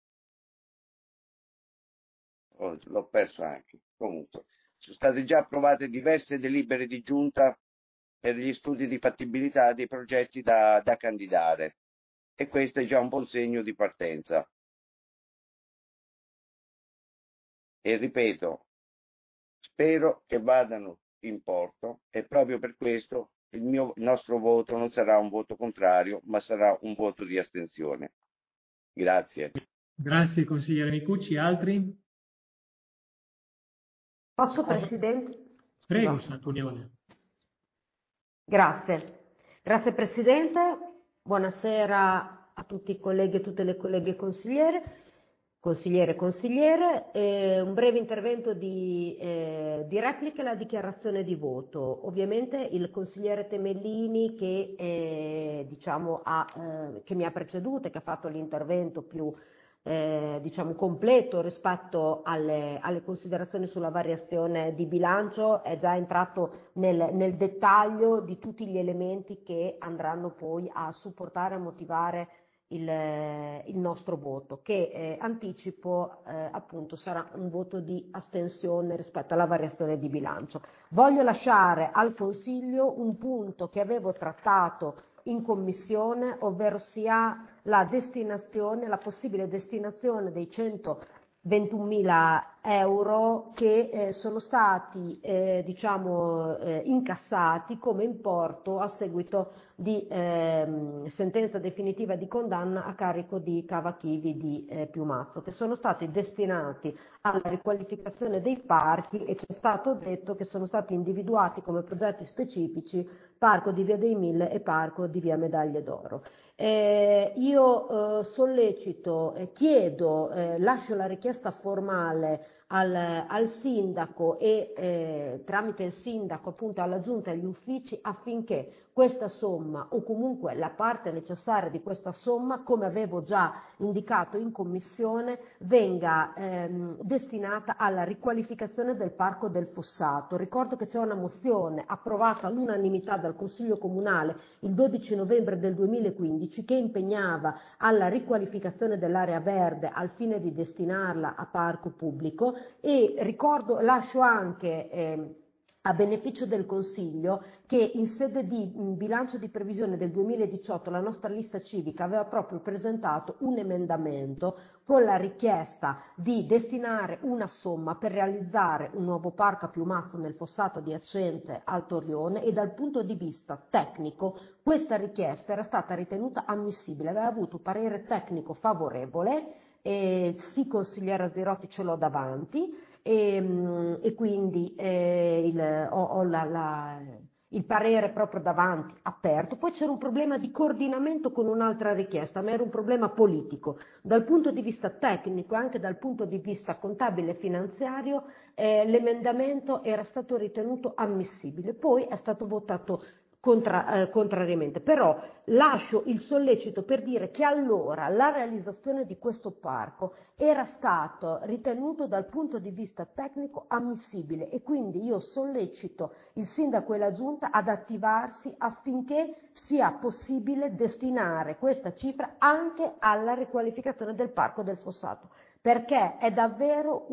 l'ho perso anche, comunque, sono state già approvate diverse delibere di giunta per gli studi di fattibilità dei progetti da candidare, e questo è già un buon segno di partenza. E ripeto, spero che vadano in porto, e proprio per questo il nostro voto non sarà un voto contrario, ma sarà un voto di astensione. Grazie. Grazie consigliere Micucci. Altri? Posso, Presidente? Prego, Sant'Unione. Grazie. Grazie Presidente, buonasera a tutti i colleghi e tutte le colleghe consigliere. Un breve intervento di replica e la dichiarazione di voto. Ovviamente il consigliere Temellini che mi ha preceduto e che ha fatto l'intervento più completo rispetto alle considerazioni sulla variazione di bilancio, è già entrato nel dettaglio di tutti gli elementi che andranno poi a supportare e motivare il nostro voto, che anticipo appunto sarà un voto di astensione rispetto alla variazione di bilancio. Voglio lasciare al Consiglio un punto che avevo trattato in Commissione, ovvero sia la possibile destinazione dei 121.000 euro che sono stati incassati come importo a seguito di sentenza definitiva di condanna a carico di Cavachivi di Piumazzo, che sono stati destinati alla riqualificazione dei parchi, e ci è stato detto che sono stati individuati come progetti specifici Parco di Via dei Mille e Parco di Via Medaglie d'Oro. Io sollecito, chiedo, lascio la richiesta formale al sindaco e tramite il sindaco appunto alla giunta e agli uffici affinché questa somma, o comunque la parte necessaria di questa somma, come avevo già indicato in commissione, venga destinata alla riqualificazione del Parco del Fossato. Ricordo che c'è una mozione approvata all'unanimità dal Consiglio Comunale il 12 novembre del 2015 che impegnava alla riqualificazione dell'area verde al fine di destinarla a parco pubblico, e ricordo, lascio anche a beneficio del Consiglio che in sede di bilancio di previsione del 2018 la nostra lista civica aveva proprio presentato un emendamento con la richiesta di destinare una somma per realizzare un nuovo parco a Piumazzo nel fossato adiacente al Torrione, e dal punto di vista tecnico questa richiesta era stata ritenuta ammissibile, aveva avuto parere tecnico favorevole, sì, consigliera Zerotti, ce l'ho davanti, e quindi ho il parere proprio davanti, aperto. Poi c'era un problema di coordinamento con un'altra richiesta, ma era un problema politico. Dal punto di vista tecnico e anche dal punto di vista contabile e finanziario l'emendamento era stato ritenuto ammissibile, poi è stato votato contrariamente, però lascio il sollecito per dire che allora la realizzazione di questo parco era stato ritenuto dal punto di vista tecnico ammissibile, e quindi io sollecito il sindaco e la giunta ad attivarsi affinché sia possibile destinare questa cifra anche alla riqualificazione del Parco del Fossato, perché è davvero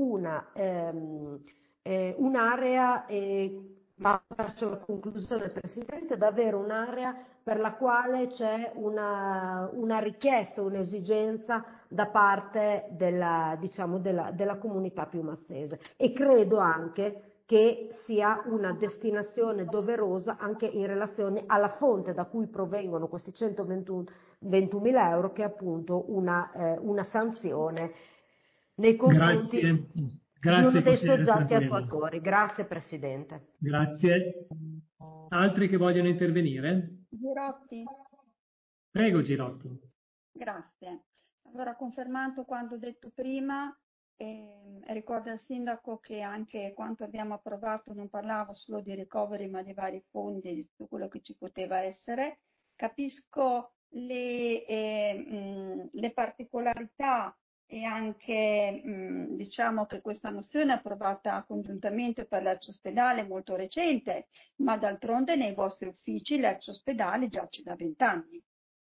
un'area ma verso la conclusione, Presidente, davvero un'area per la quale c'è una richiesta, un'esigenza da parte della comunità piumazzese, e credo anche che sia una destinazione doverosa anche in relazione alla fonte da cui provengono questi 121.000 euro, che è appunto una sanzione nei confronti di uno dei soggetti attuatori. Grazie Presidente. Grazie. Altri che vogliono intervenire? Girotti. Prego Girotto. Grazie. Allora, confermato quanto detto prima, ricordo al Sindaco che anche quanto abbiamo approvato non parlava solo di recovery ma di vari fondi, di tutto quello che ci poteva essere. Capisco le particolarità, e anche diciamo che questa mozione è approvata congiuntamente per l'ex ospedale molto recente, ma d'altronde nei vostri uffici l'ex ospedale giace da 20 anni.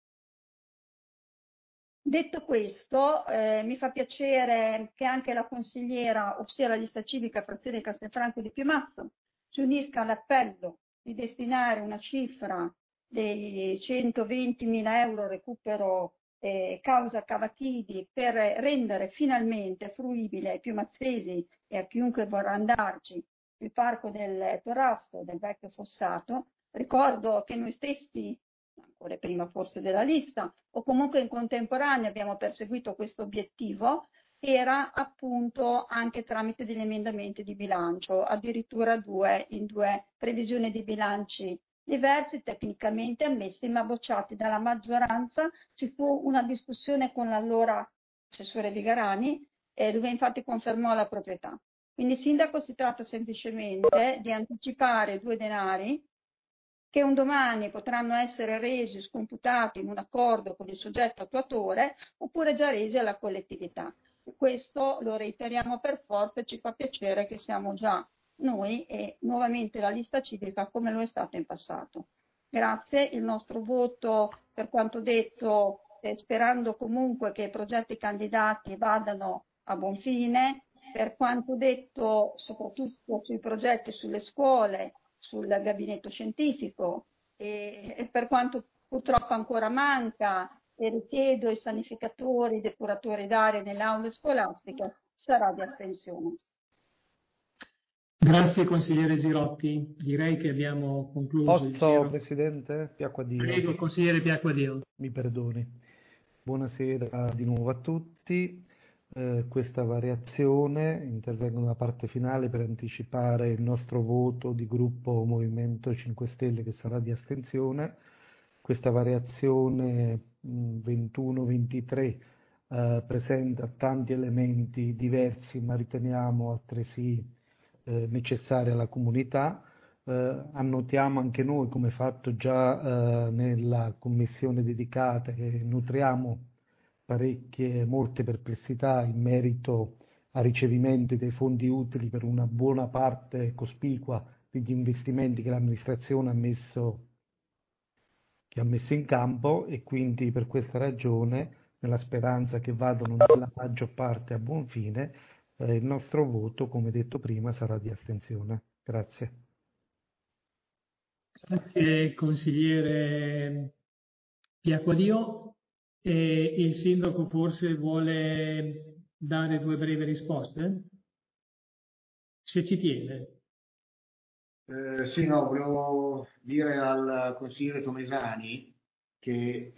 Detto questo, mi fa piacere che anche la consigliera, ossia la lista civica frazione Castelfranco di Piumazzo, si unisca all'appello di destinare una cifra dei 120.000 euro recupero causa Cavachidi per rendere finalmente fruibile ai piumazzesi e a chiunque vorrà andarci il parco del Torrasto, del vecchio fossato. Ricordo che noi stessi, ancora prima forse della lista, o comunque in contemporanea abbiamo perseguito questo obiettivo, era appunto anche tramite degli emendamenti di bilancio, addirittura in due previsioni di bilanci diversi, tecnicamente ammessi ma bocciati dalla maggioranza. Ci fu una discussione con l'allora assessore Vigarani, dove infatti confermò la proprietà. Quindi Sindaco, si tratta semplicemente di anticipare due denari che un domani potranno essere resi, scomputati in un accordo con il soggetto attuatore, oppure già resi alla collettività. Questo lo reiteriamo per forza e ci fa piacere che siamo già noi e nuovamente la lista civica come lo è stato in passato. Grazie, il nostro voto per quanto detto, sperando comunque che i progetti candidati vadano a buon fine, per quanto detto soprattutto sui progetti sulle scuole, sul gabinetto scientifico, e per quanto purtroppo ancora manca, e richiedo i sanificatori, i depuratori d'aria nelle aule scolastiche, sarà di astensione. Grazie consigliere Girotti, direi che abbiamo concluso il Posso, giro. Presidente? Piacquadio. Prego, consigliere Piacquadio. Mi perdoni. Buonasera di nuovo a tutti. Questa variazione, intervengo nella parte finale per anticipare il nostro voto di gruppo Movimento 5 Stelle che sarà di astensione. Questa variazione 21-23 presenta tanti elementi diversi, ma riteniamo altresì necessaria alla comunità. Annotiamo anche noi, come fatto già nella commissione dedicata, che nutriamo molte perplessità in merito al ricevimento dei fondi utili per una buona parte cospicua degli investimenti che l'amministrazione ha messo in campo, e quindi per questa ragione, nella speranza che vadano nella maggior parte a buon fine, il nostro voto, come detto prima, sarà di astensione. Grazie. Grazie consigliere Piacquadio. E il sindaco forse vuole dare 2 brevi risposte? Se ci tiene. Sì, no, volevo dire al consigliere Tomesani che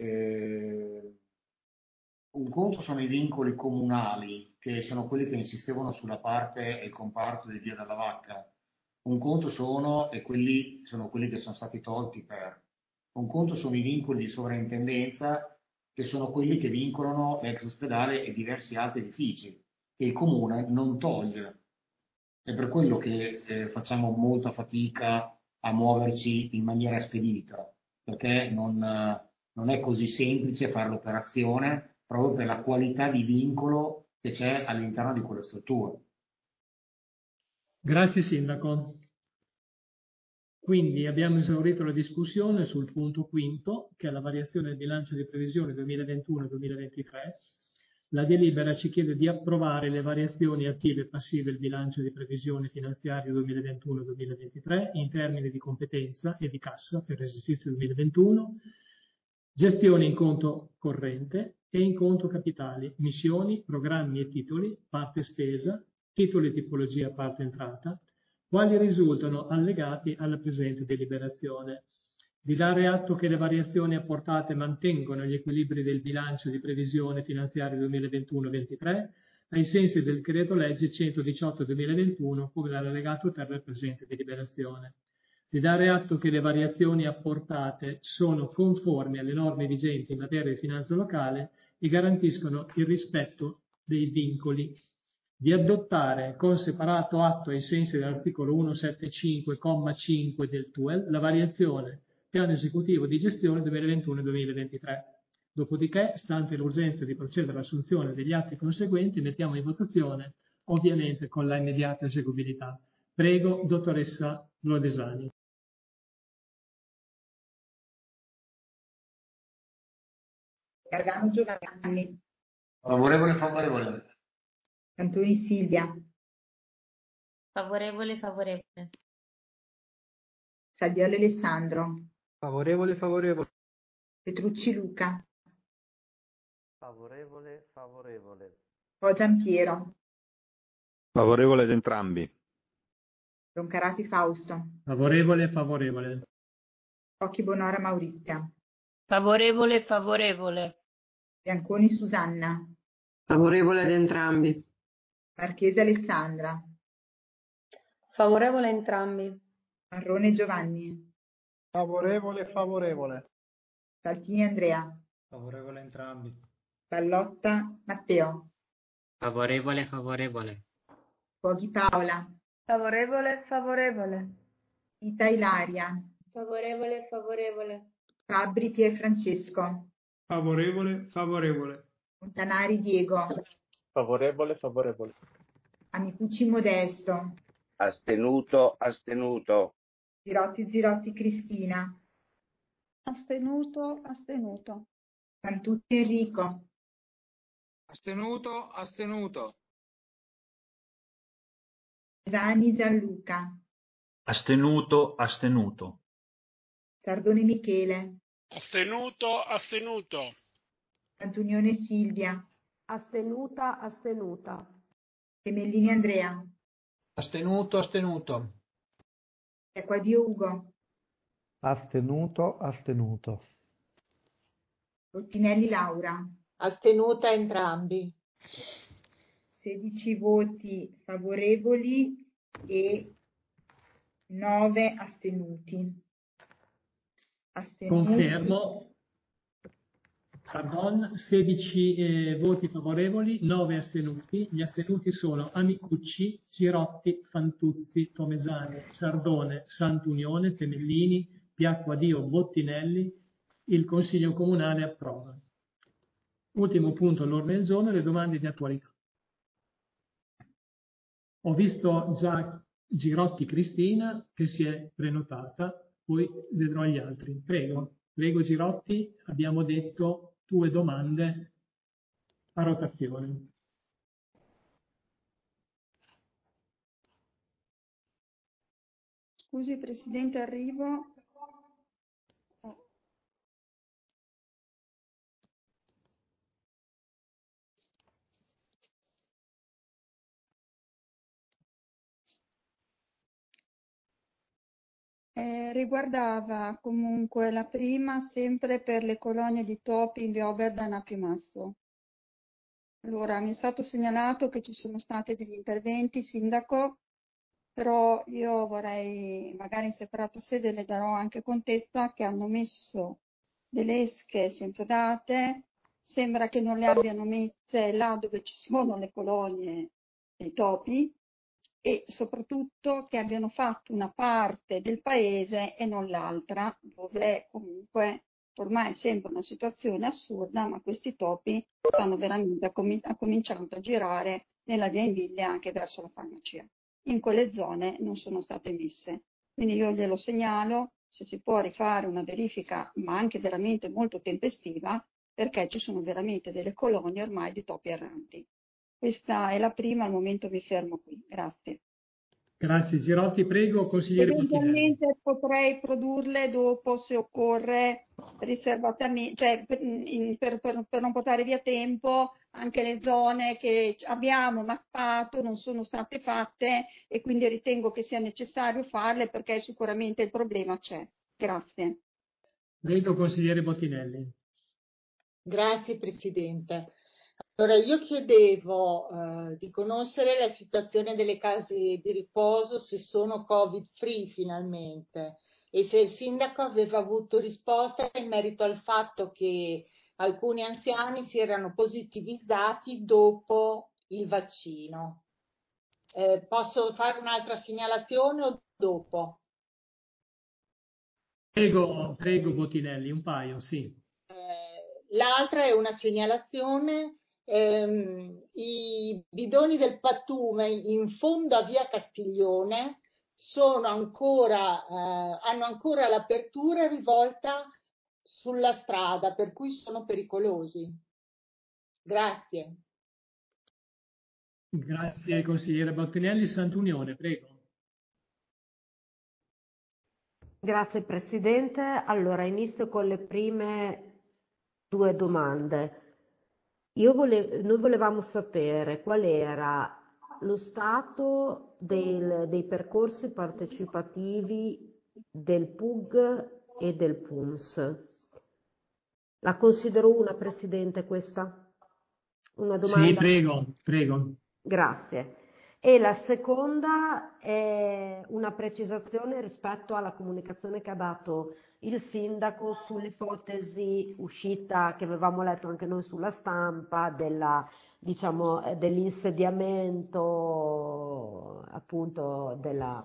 un conto sono i vincoli comunali, che sono quelli che insistevano sulla parte e il comparto di Via della Vacca. Un conto sono quelli che sono stati tolti un conto sono i vincoli di sovrintendenza, che sono quelli che vincolano l'ex ospedale e diversi altri edifici, che il comune non toglie. È per quello che facciamo molta fatica a muoverci in maniera spedita, perché non è così semplice fare l'operazione proprio per la qualità di vincolo che c'è all'interno di quelle strutture. Grazie Sindaco. Quindi abbiamo esaurito la discussione sul punto quinto, che è la variazione del bilancio di previsione 2021-2023. La delibera ci chiede di approvare le variazioni attive e passive del bilancio di previsione finanziaria 2021-2023 in termini di competenza e di cassa per l'esercizio 2021, gestione in conto corrente e in conto capitali, missioni, programmi e titoli, parte spesa, titoli e tipologia parte entrata, quali risultano allegati alla presente deliberazione. Di dare atto che le variazioni apportate mantengono gli equilibri del bilancio di previsione finanziaria 2021-23 ai sensi del decreto legge 118-2021 come l'allegato per la presente deliberazione. Di dare atto che le variazioni apportate sono conformi alle norme vigenti in materia di finanza locale e garantiscono il rispetto dei vincoli. Di adottare con separato atto ai sensi dell'articolo 175,5 del TUEL la variazione piano esecutivo di gestione 2021-2023. Dopodiché, stante l'urgenza di procedere all'assunzione degli atti conseguenti, mettiamo in votazione, ovviamente con la immediata eseguibilità. Prego, dottoressa Lodesani. Gargano Giovanni. Favorevole, favorevole. Cantoni Silvia. Favorevole, favorevole. Salvioli Alessandro. Favorevole, favorevole. Petrucci Luca. Favorevole, favorevole. Po Giampiero. Favorevole ad entrambi. Roncarati Fausto. Favorevole, favorevole. Occhi Bonora Maurizia. Favorevole, favorevole. Bianconi Susanna. Favorevole ad entrambi. Marchese Alessandra. Favorevole a entrambi. Marrone Giovanni. Favorevole, favorevole. Saltini Andrea. Favorevole a entrambi. Pallotta Matteo. Favorevole, favorevole. Poggi Paola. Favorevole, favorevole. Ita Ilaria. Favorevole, favorevole. Fabbri Pierfrancesco. Favorevole, favorevole. Montanari Diego. Favorevole, favorevole. Amicucci Modesto. Astenuto, astenuto. Girotti Cristina. Astenuto, astenuto. Fantuzzi Enrico. Astenuto, astenuto. Pisani Gianluca. Astenuto, astenuto. Sardone Michele. Astenuto, astenuto. Antonione Silvia. Astenuta, astenuta. Temellini Andrea. Astenuto, astenuto. Acquadio Ugo. Astenuto, astenuto. Rottinelli Laura. Astenuta entrambi. 16 voti favorevoli e 9 astenuti. Confermo. Pardon, 16 voti favorevoli, 9 astenuti. Gli astenuti sono Amicucci, Girotti, Fantuzzi, Tomesani, Sardone, Santunione, Temellini, Piacquadio, Bottinelli. Il Consiglio Comunale approva. Ultimo punto all'ordine del giorno, le domande di attualità. Ho visto già Girotti Cristina che si è prenotata, poi vedrò gli altri. Prego Girotti, abbiamo detto 2 domande a rotazione. Scusi Presidente, arrivo. Riguardava comunque la prima sempre per le colonie di topi in via Oberdan a Piumazzo. Allora, mi è stato segnalato che ci sono stati degli interventi, Sindaco, però io vorrei, magari in separato sede le darò anche contezza, che hanno messo delle esche senza date, sembra che non le abbiano messe là dove ci sono le colonie dei topi, e soprattutto che abbiano fatto una parte del paese e non l'altra, dove comunque ormai sembra una situazione assurda, ma questi topi stanno veramente cominciando a girare nella via Invidia anche verso la farmacia. In quelle zone non sono state messe. Quindi io glielo segnalo, se si può rifare una verifica, ma anche veramente molto tempestiva, perché ci sono veramente delle colonie ormai di topi erranti. Questa è la prima, al momento mi fermo qui. Grazie. Grazie Girotti, prego consigliere Bottinelli. Eventualmente potrei produrle dopo, se occorre, riservatamente, cioè per non portare via tempo, anche le zone che abbiamo mappato non sono state fatte e quindi ritengo che sia necessario farle perché sicuramente il problema c'è. Grazie. Prego consigliere Bottinelli. Grazie Presidente. Allora, io chiedevo di conoscere la situazione delle case di riposo, se sono Covid-free finalmente, e se il Sindaco aveva avuto risposta in merito al fatto che alcuni anziani si erano positivizzati dopo il vaccino. Posso fare un'altra segnalazione o dopo? Prego Bottinelli, un paio, sì. L'altra è una segnalazione. I bidoni del pattume in fondo a via Castiglione hanno ancora l'apertura rivolta sulla strada, per cui sono pericolosi. Grazie. Grazie consigliere Bottinelli. Santunione, prego. Grazie Presidente. Allora, inizio con le prime 2 domande. Noi volevamo sapere qual era lo stato dei percorsi partecipativi del PUG e del PUMS. La considero una, Presidente, questa? Una domanda? Sì, prego. Grazie. E la seconda è una precisazione rispetto alla comunicazione che ha dato il Sindaco sull'ipotesi uscita, che avevamo letto anche noi sulla stampa, dell'insediamento appunto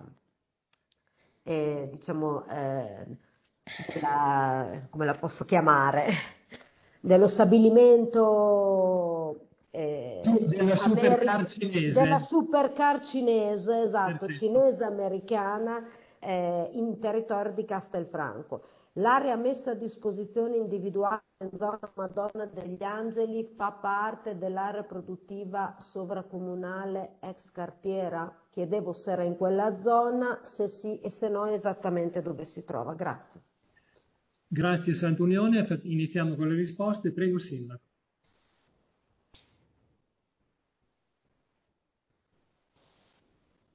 come la posso chiamare, dello stabilimento della supercar cinese. Della supercar cinese, esatto, cinese-americana in territorio di Castelfranco. L'area messa a disposizione individuale in zona Madonna degli Angeli fa parte dell'area produttiva sovracomunale ex cartiera? Chiedevo se era in quella zona, se sì e se no esattamente dove si trova. Grazie. Grazie Santunione, iniziamo con le risposte. Prego Sindaco.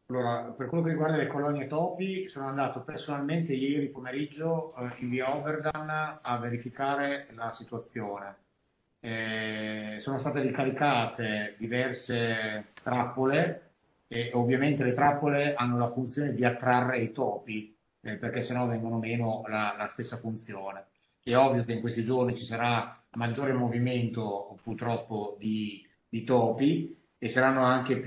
Allora, per quello che riguarda le colonie topi, sono andato personalmente ieri pomeriggio in via Oberdan a verificare la situazione. Sono state ricaricate diverse trappole e ovviamente le trappole hanno la funzione di attrarre i topi, perché sennò vengono meno la stessa funzione. È ovvio che in questi giorni ci sarà maggiore movimento purtroppo di topi e saranno anche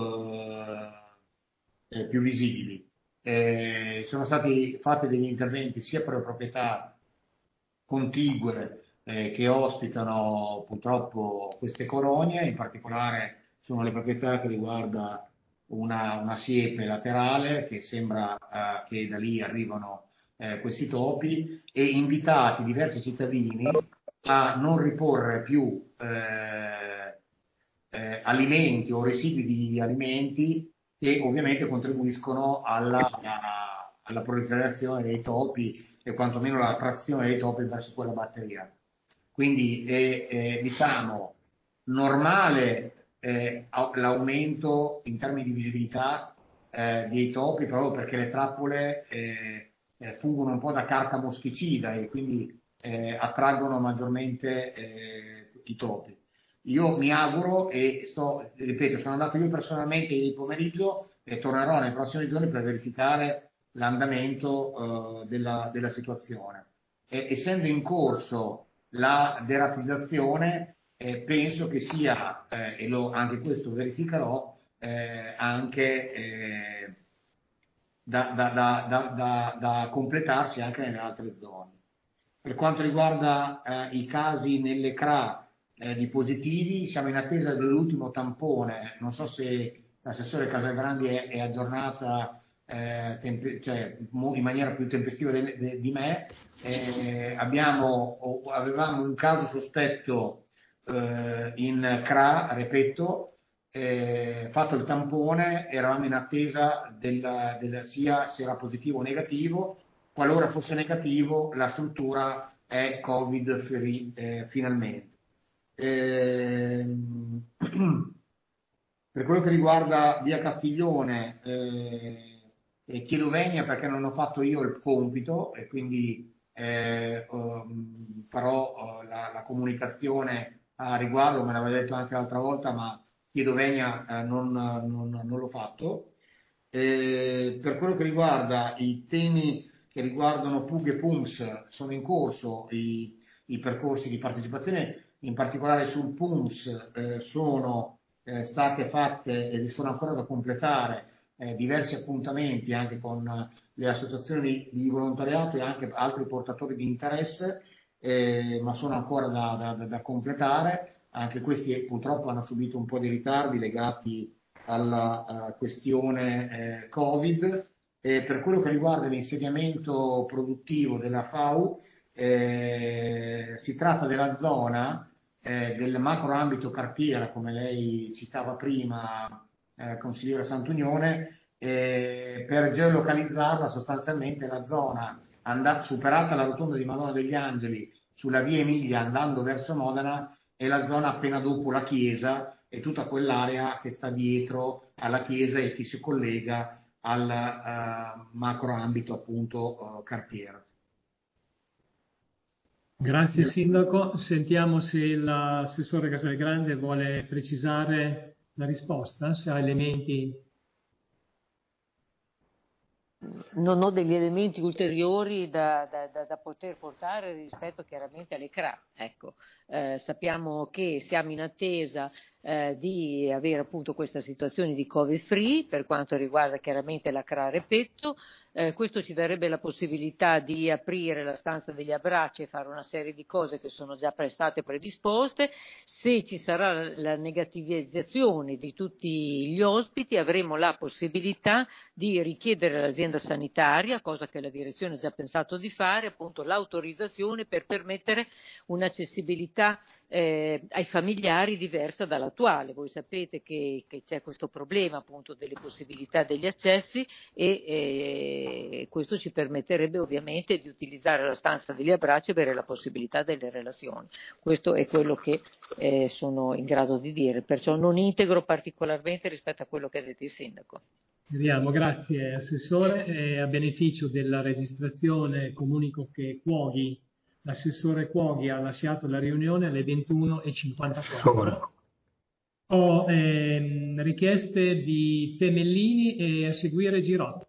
più visibili. Sono stati fatti degli interventi sia per le proprietà contigue che ospitano purtroppo queste colonie, in particolare sono le proprietà che riguarda una siepe laterale che sembra che da lì arrivano questi topi e invitati diversi cittadini a non riporre più alimenti o residui di alimenti che ovviamente contribuiscono alla proliferazione dei topi e quantomeno l'attrazione dei topi verso quella batteria. Quindi è diciamo normale l'aumento in termini di visibilità dei topi proprio perché le trappole fungono un po' da carta moschicida e quindi attraggono maggiormente i topi. Io mi auguro ripeto, sono andato io personalmente ieri pomeriggio e tornerò nei prossimi giorni per verificare l'andamento della situazione. Essendo in corso la deratizzazione, penso che sia, anche questo verificherò, anche da completarsi anche nelle altre zone. Per quanto riguarda i casi nelle CRA di positivi, siamo in attesa dell'ultimo tampone, non so se l'assessore Casagrandi è aggiornata in maniera più tempestiva di me. Avevamo un caso sospetto in CRA, ripeto, fatto il tampone, eravamo in attesa sia se era positivo o negativo. Qualora fosse negativo, la struttura è Covid free finalmente. Per quello che riguarda via Castiglione, chiedo venia perché non ho fatto io il compito e quindi farò la comunicazione a riguardo, me l'aveva detto anche l'altra volta, ma chiedo venia, non l'ho fatto. Per quello che riguarda i temi che riguardano PUG e PUMS, sono in corso i percorsi di partecipazione, in particolare sul PUMS sono state fatte e sono ancora da completare diversi appuntamenti anche con le associazioni di volontariato e anche altri portatori di interesse, ma sono ancora da completare. Anche questi purtroppo hanno subito un po' di ritardi legati alla questione Covid. Per quello che riguarda l'insediamento produttivo della FAU, si tratta della zona del macro ambito cartiera, come lei citava prima, consigliere Santunione, per geolocalizzarla sostanzialmente la zona superata la rotonda di Madonna degli Angeli sulla via Emilia andando verso Modena è la zona appena dopo la chiesa e tutta quell'area che sta dietro alla chiesa e che si collega al macro ambito appunto cartiera. Grazie Sindaco, sentiamo se l'assessore Casagrande vuole precisare la risposta, se ha elementi. Non ho degli elementi ulteriori da poter portare rispetto chiaramente alle CRA. Ecco, sappiamo che siamo in attesa di avere appunto questa situazione di Covid free per quanto riguarda chiaramente la CRA Repetto. Questo ci darebbe la possibilità di aprire la stanza degli abbracci e fare una serie di cose che sono già state predisposte. Se ci sarà la negativizzazione di tutti gli ospiti avremo la possibilità di richiedere all'azienda sanitaria, cosa che la direzione ha già pensato di fare, appunto l'autorizzazione per permettere un'accessibilità ai familiari diversa dall'attuale. Voi sapete che c'è questo problema appunto delle possibilità degli accessi e questo ci permetterebbe ovviamente di utilizzare la stanza degli abbracci per la possibilità delle relazioni. Questo è quello che sono in grado di dire, perciò non integro particolarmente rispetto a quello che ha detto il Sindaco. Vediamo, grazie Assessore. A beneficio della registrazione comunico che l'assessore Cuoghi ha lasciato la riunione alle 21:54. Ho richieste di Temellini e a seguire Girotti.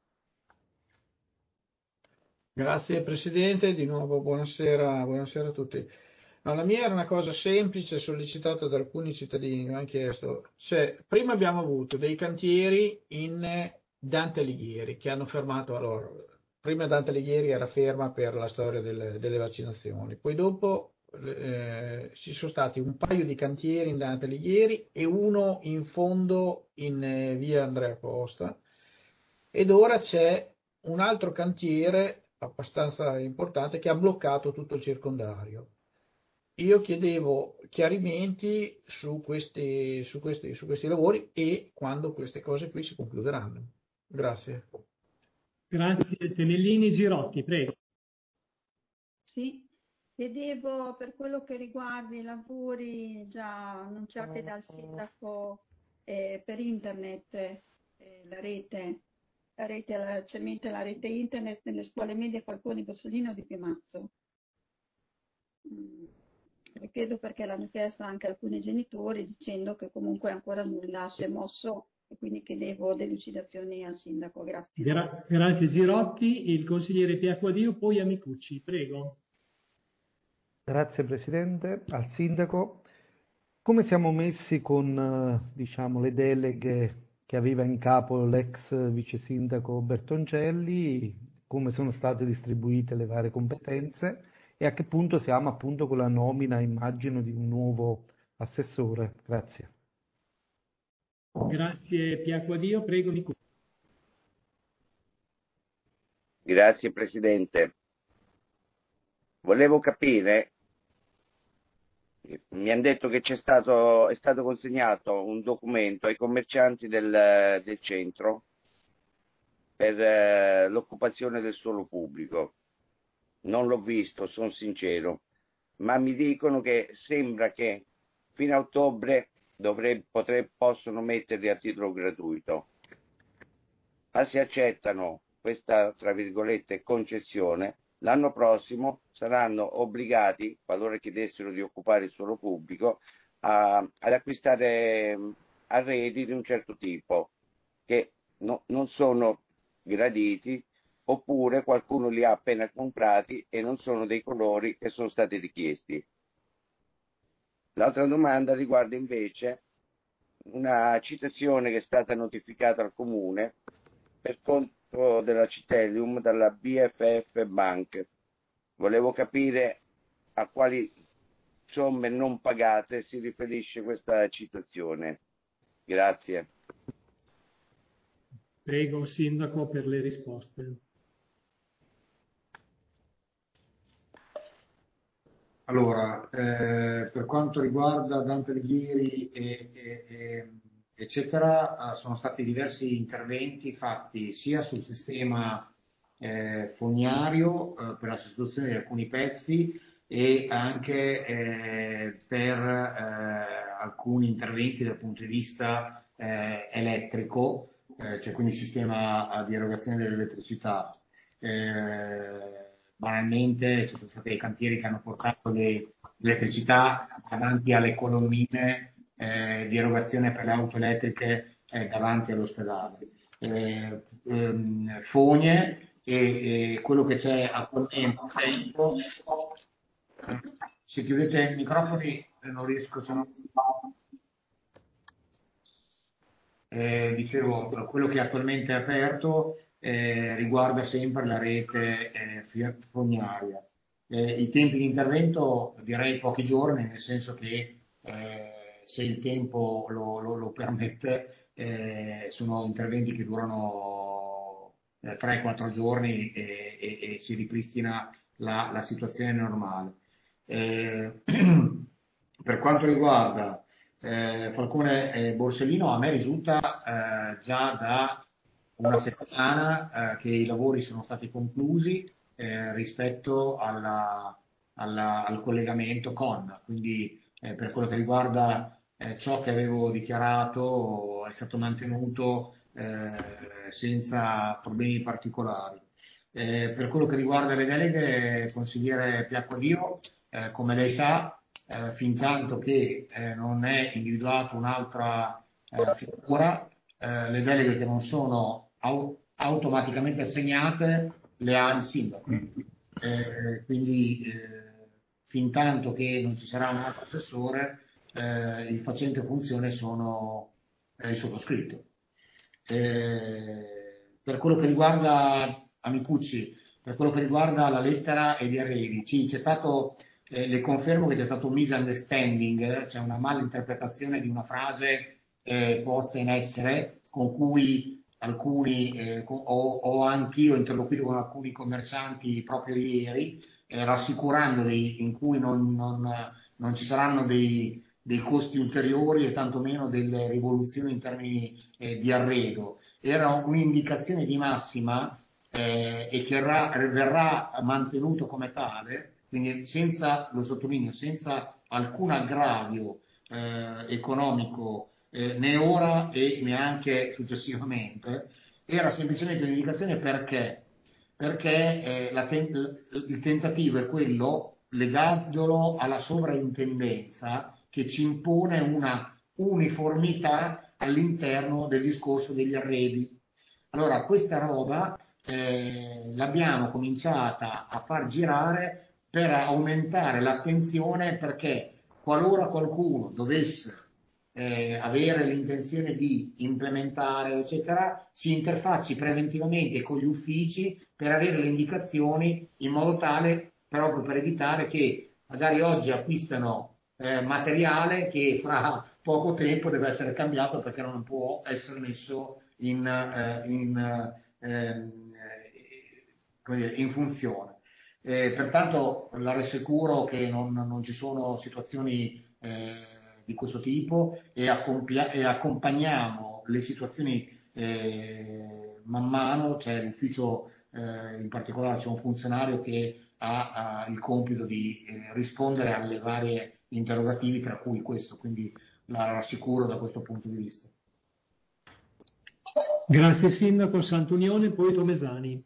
Grazie Presidente, di nuovo buonasera a tutti. No, la mia era una cosa semplice, sollecitata da alcuni cittadini, mi hanno chiesto. Prima abbiamo avuto dei cantieri in Dante Alighieri che hanno fermato, allora, prima Dante Alighieri era ferma per la storia delle vaccinazioni, poi dopo ci sono stati un paio di cantieri in Dante Alighieri e uno in fondo in via Andrea Costa, ed ora c'è un altro cantiere abbastanza importante che ha bloccato tutto il circondario. Io chiedevo chiarimenti su questi lavori e quando queste cose qui si concluderanno. Grazie. Grazie Temellini. Girotti, prego. Sì, chiedevo per quello che riguarda i lavori già annunciati dal sindaco per internet, la rete la rete internet nelle scuole medie Falconi, Bassolino di Piemazzo. Lo chiedo perché l'hanno chiesto anche alcuni genitori dicendo che comunque ancora nulla si è mosso e quindi chiedevo delucidazioni al sindaco. Grazie. Grazie Girotti. Il consigliere Piacquadio, poi Amicucci, prego. Grazie Presidente. Al Sindaco, come siamo messi con diciamo, le deleghe che aveva in capo l'ex vice sindaco Bertoncelli, come sono state distribuite le varie competenze e a che punto siamo appunto con la nomina, immagino, di un nuovo assessore? Grazie. Grazie Piacquadio, prego Amicucci. Grazie Presidente. Volevo capire, mi hanno detto che è stato consegnato un documento ai commercianti del centro per l'occupazione del suolo pubblico. Non l'ho visto, sono sincero, ma mi dicono che sembra che fino a ottobre possono metterli a titolo gratuito. Ma se accettano questa, tra virgolette, concessione, l'anno prossimo saranno obbligati, qualora chiedessero di occupare il suolo pubblico, ad acquistare arredi di un certo tipo, che non sono graditi, oppure qualcuno li ha appena comprati e non sono dei colori che sono stati richiesti. L'altra domanda riguarda invece una citazione che è stata notificata al Comune per conto della Citellium dalla BFF Bank. Volevo capire a quali somme non pagate si riferisce questa citazione. Grazie. Prego Sindaco per le risposte. Allora, per quanto riguarda Dante Alighieri eccetera, sono stati diversi interventi fatti sia sul sistema fognario per la sostituzione di alcuni pezzi e anche per alcuni interventi dal punto di vista elettrico, cioè quindi sistema di erogazione dell'elettricità. Banalmente ci sono stati dei cantieri che hanno portato l'elettricità davanti alle colonnine di erogazione per le auto elettriche davanti all'ospedale. Fogne e quello che c'è attualmente. Se chiudete i microfoni non riesco, se no. Dicevo, quello che è attualmente aperto riguarda sempre la rete fognaria. I tempi di intervento direi pochi giorni, nel senso che se il tempo lo permette sono interventi che durano 3-4 giorni e si ripristina la situazione normale. Per quanto riguarda Falcone e Borsellino, a me risulta già da una settimana che i lavori sono stati conclusi rispetto al collegamento con, quindi per quello che riguarda ciò che avevo dichiarato è stato mantenuto senza problemi particolari. Per quello che riguarda le deleghe, consigliere Piacquadio, come lei sa, fin tanto che non è individuata un'altra figura, le deleghe che non sono automaticamente assegnate le ha il sindaco. Quindi fin tanto che non ci sarà un altro assessore, il facente funzione sono il sottoscritto. Per quello che riguarda Amicucci, per quello che riguarda la lettera e gli arrevi, sì, c'è stato, le confermo che c'è stato un misunderstanding, c'è una malinterpretazione di una frase posta in essere con cui alcuni, o anch'io interloquito con alcuni commercianti proprio ieri, rassicurandoli in cui non ci saranno dei costi ulteriori e tantomeno delle rivoluzioni in termini di arredo. Era un'indicazione di massima e che verrà mantenuto come tale, quindi senza, lo sottolineo, senza alcun aggravio economico né ora e neanche successivamente. Era semplicemente un'indicazione perché il tentativo è quello, legandolo alla sovrintendenza, che ci impone una uniformità all'interno del discorso degli arredi. Allora, questa roba l'abbiamo cominciata a far girare per aumentare l'attenzione, perché qualora qualcuno dovesse avere l'intenzione di implementare, eccetera, si interfacci preventivamente con gli uffici per avere le indicazioni, in modo tale proprio per evitare che magari oggi acquistano materiale che fra poco tempo deve essere cambiato perché non può essere messo in funzione. Pertanto la rassicuro che non ci sono situazioni di questo tipo e accompagniamo le situazioni man mano. C'è l'ufficio, in particolare c'è un funzionario che ha il compito di rispondere alle varie interrogativi, tra cui questo, quindi la rassicuro da questo punto di vista. Grazie Sindaco Santunione, poi Tomesani.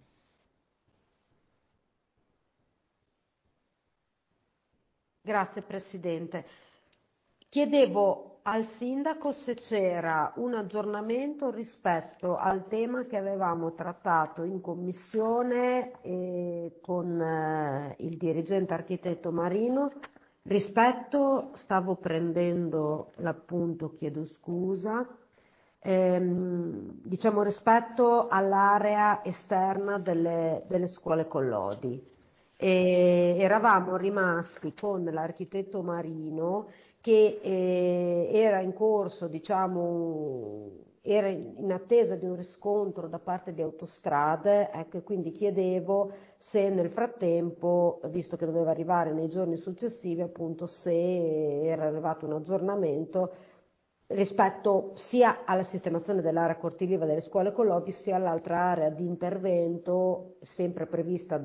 Grazie Presidente. Chiedevo al Sindaco se c'era un aggiornamento rispetto al tema che avevamo trattato in Commissione con il dirigente architetto Marino, stavo prendendo l'appunto, chiedo scusa, rispetto all'area esterna delle scuole Collodi. Eravamo rimasti con l'architetto Marino che era in corso, era in attesa di un riscontro da parte di Autostrade, ecco, e quindi chiedevo se nel frattempo, visto che doveva arrivare nei giorni successivi, appunto, se era arrivato un aggiornamento rispetto sia alla sistemazione dell'area cortiliva delle scuole Collodi, sia all'altra area di intervento sempre prevista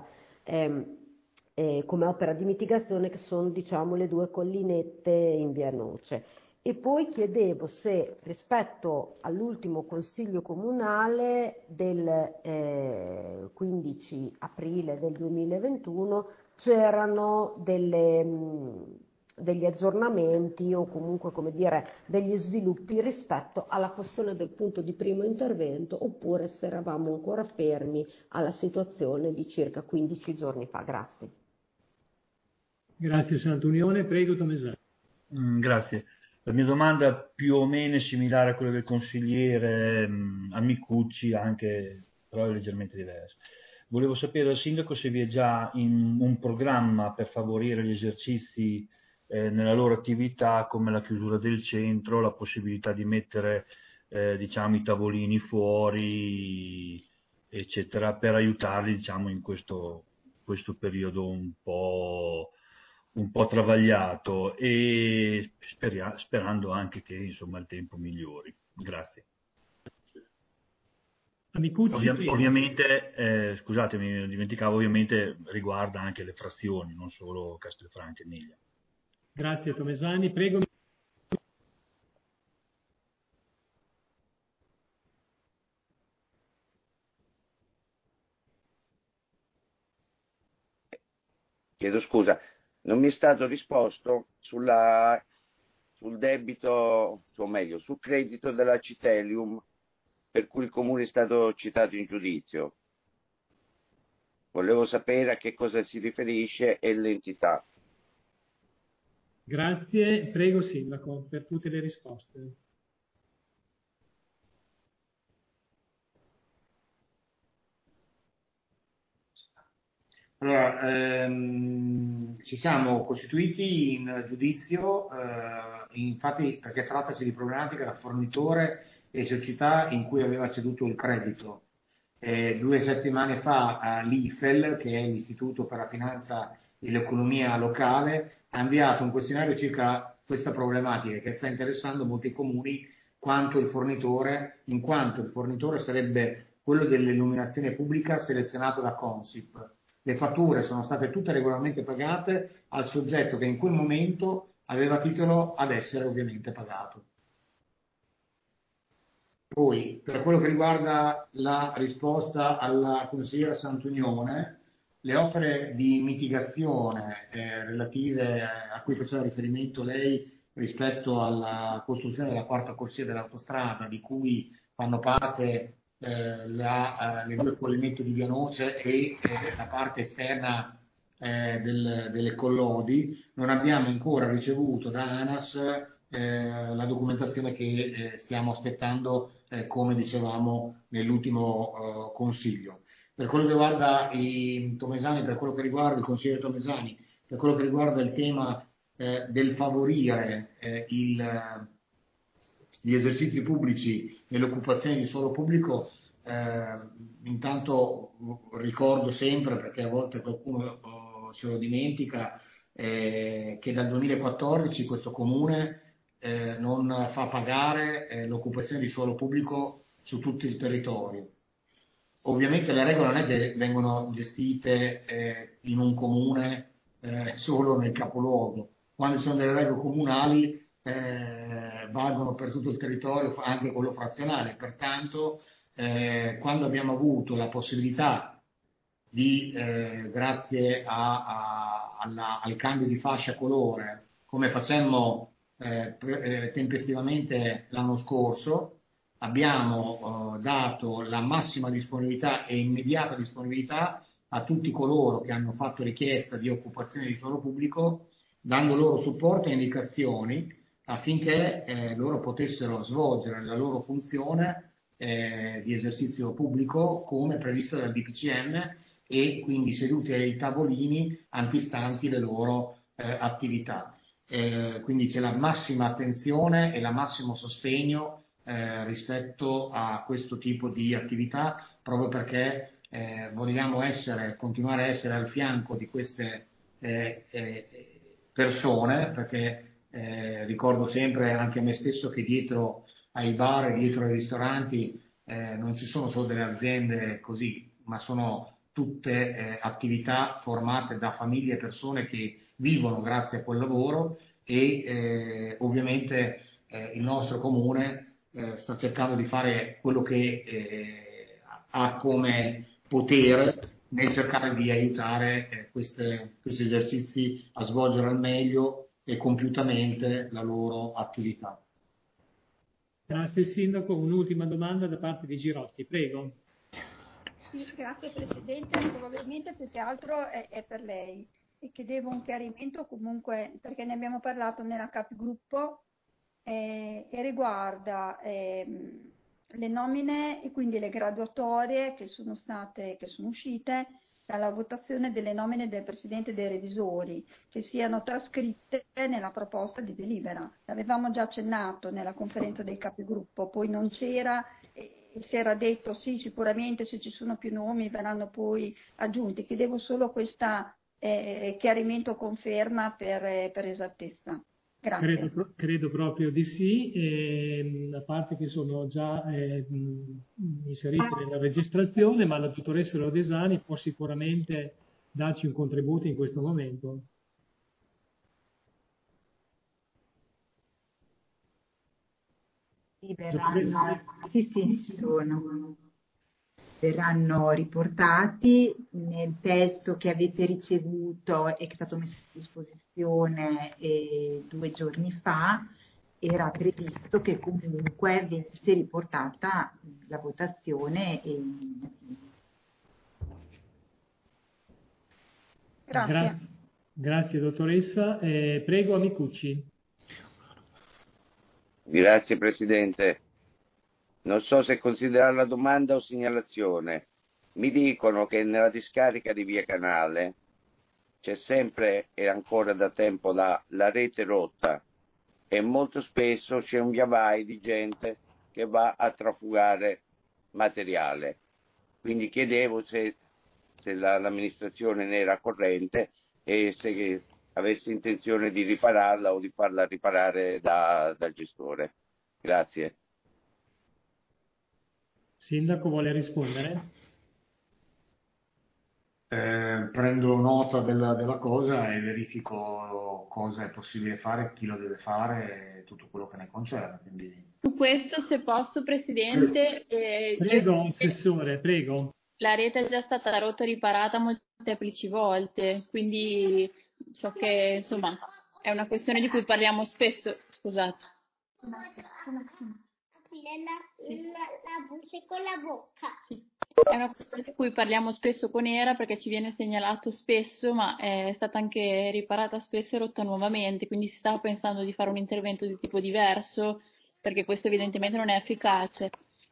come opera di mitigazione, che sono le due collinette in via Noce. E poi chiedevo se rispetto all'ultimo consiglio comunale del 15 aprile del 2021 c'erano degli aggiornamenti o comunque, come dire, degli sviluppi rispetto alla questione del punto di primo intervento, oppure se eravamo ancora fermi alla situazione di circa 15 giorni fa. Grazie. Grazie Santunione, prego Tomesani. Grazie. La mia domanda più o meno è similare a quella del consigliere Amicucci, anche però è leggermente diversa. Volevo sapere dal sindaco se vi è già un programma per favorire gli esercizi nella loro attività, come la chiusura del centro, la possibilità di mettere i tavolini fuori, eccetera, per aiutarli in questo periodo un po' travagliato, e sperando anche che il tempo migliori. Grazie. Amicucci, ovviamente, scusatemi, dimenticavo, ovviamente riguarda anche le frazioni, non solo Castelfranco e Emilia. Grazie Tomesani, prego. chiedo scusa, non mi è stato risposto sul debito, o meglio, sul credito della Citelium per cui il comune è stato citato in giudizio. Volevo sapere a che cosa si riferisce e l'entità. Grazie, prego Sindaco per tutte le risposte. Allora, ci siamo costituiti in giudizio, infatti perché trattasi di problematica da fornitore e società in cui aveva ceduto il credito. 2 settimane fa l'IFEL, che è l'Istituto per la Finanza e l'Economia Locale, ha inviato un questionario circa questa problematica che sta interessando molti comuni in quanto il fornitore sarebbe quello dell'illuminazione pubblica selezionato da Consip. Le fatture sono state tutte regolarmente pagate al soggetto che in quel momento aveva titolo ad essere ovviamente pagato. Poi, per quello che riguarda la risposta alla consigliera Santunione, le opere di mitigazione relative a cui faceva riferimento lei rispetto alla costruzione della quarta corsia dell'autostrada, di cui fanno parte le 2 collinette di Vianoce e la parte esterna delle collodi, non abbiamo ancora ricevuto da ANAS la documentazione che stiamo aspettando, come dicevamo nell'ultimo consiglio. Per quello che riguarda i Tomesani, per quello che riguarda il consigliere Tomesani, per quello che riguarda il tema del favorire gli esercizi pubblici nell'occupazione di suolo pubblico, intanto ricordo sempre, perché a volte qualcuno se lo dimentica, che dal 2014 questo comune non fa pagare l'occupazione di suolo pubblico su tutto il territorio. Ovviamente le regole non è che vengono gestite in un comune solo nel capoluogo. Quando ci sono delle regole comunali valgono per tutto il territorio, anche quello frazionale. Pertanto, quando abbiamo avuto la possibilità grazie al cambio di fascia colore, come facemmo tempestivamente l'anno scorso, abbiamo dato la massima disponibilità e immediata disponibilità a tutti coloro che hanno fatto richiesta di occupazione di suolo pubblico, dando loro supporto e indicazioni affinché loro potessero svolgere la loro funzione di esercizio pubblico come previsto dal DPCM e quindi seduti ai tavolini antistanti le loro attività. Quindi c'è la massima attenzione e la massimo sostegno rispetto a questo tipo di attività, proprio perché vogliamo continuare a essere al fianco di queste persone, perché ricordo sempre anche a me stesso che dietro ai bar e dietro ai ristoranti non ci sono solo delle aziende così, ma sono tutte attività formate da famiglie e persone che vivono grazie a quel lavoro e ovviamente il nostro comune sta cercando di fare quello che ha come potere nel cercare di aiutare questi esercizi a svolgere al meglio e compiutamente la loro attività. Grazie Sindaco. Un'ultima domanda da parte di Girotti, prego. Sì, grazie Presidente, probabilmente più che altro è per lei e chiedevo un chiarimento comunque perché ne abbiamo parlato nella capogruppo e riguarda le nomine e quindi le graduatorie che sono uscite dalla votazione delle nomine del Presidente dei Revisori, che siano trascritte nella proposta di delibera. L'avevamo già accennato nella conferenza dei capigruppo, poi non c'era, si era detto sì, sicuramente se ci sono più nomi verranno poi aggiunti. Chiedevo solo questo chiarimento, conferma per esattezza. Grazie. Credo proprio di sì, a parte che sono già inserite nella registrazione, ma la dottoressa Lodesani può sicuramente darci un contributo in questo momento. Sì, sono. verranno riportati. Nel testo che avete ricevuto e che è stato messo a disposizione 2 giorni fa, era previsto che comunque venisse riportata la votazione e i nominativi. Grazie. Grazie dottoressa. Prego Amicucci. Grazie Presidente. Non so se considerare la domanda o segnalazione. Mi dicono che nella discarica di Via Canale c'è sempre e ancora da tempo la rete rotta e molto spesso c'è un via vai di gente che va a trafugare materiale. Quindi chiedevo se l'amministrazione ne era corrente e se avesse intenzione di ripararla o di farla riparare dal gestore. Grazie. Sindaco vuole rispondere? Prendo nota della cosa e verifico cosa è possibile fare, chi lo deve fare e tutto quello che ne concerne. Quindi... Su questo, se posso, Presidente, Prego, Assessore, prego. la rete è già stata rotta e riparata molteplici volte, quindi so che insomma è una questione di cui parliamo spesso. Scusate. La buccia con la bocca. È una questione di cui parliamo spesso con ERA perché ci viene segnalato spesso, ma è stata anche riparata spesso e rotta nuovamente, quindi si stava pensando di fare un intervento di tipo diverso perché questo evidentemente non è efficace.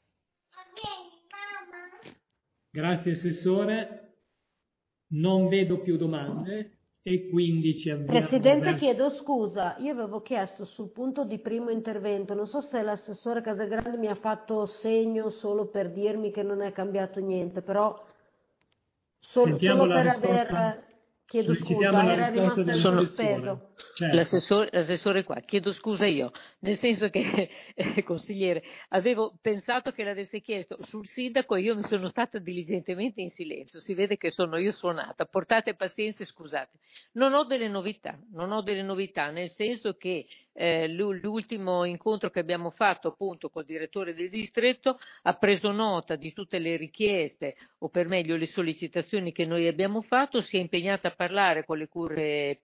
Grazie Assessore. Non vedo più domande e quindi ci avviamo Presidente, verso... chiedo scusa, io avevo chiesto sul punto di primo intervento, non so se l'assessore Casagrande mi ha fatto segno solo per dirmi che non è cambiato niente, però solo per aver... Chiedo scusa, era rimasto in sospeso. Certo. L'assessore qua, chiedo scusa io, nel senso che, consigliere, avevo pensato che l'avesse chiesto sul sindaco e io mi sono stata diligentemente in silenzio, si vede che sono io suonata, portate pazienza e scusate. Non ho delle novità, nel senso che l'ultimo incontro che abbiamo fatto appunto col direttore del distretto ha preso nota di tutte le richieste, o per meglio le sollecitazioni che noi abbiamo fatto, si è impegnata a parlare con le cure,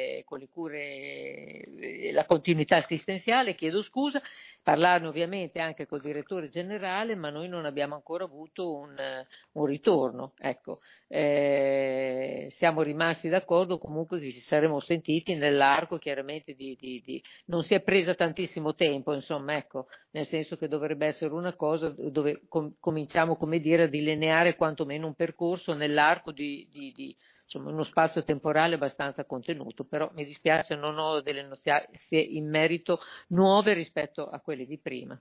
la continuità assistenziale, chiedo scusa, parlarne ovviamente anche col direttore generale, ma noi non abbiamo ancora avuto un ritorno. Ecco. Siamo rimasti d'accordo comunque che ci saremmo sentiti nell'arco chiaramente non si è presa tantissimo tempo, insomma, ecco, nel senso che dovrebbe essere una cosa dove cominciamo, come dire, a delineare quantomeno un percorso nell'arco insomma, uno spazio temporale abbastanza contenuto, però mi dispiace, non ho delle notizie in merito nuove rispetto a quelle di prima.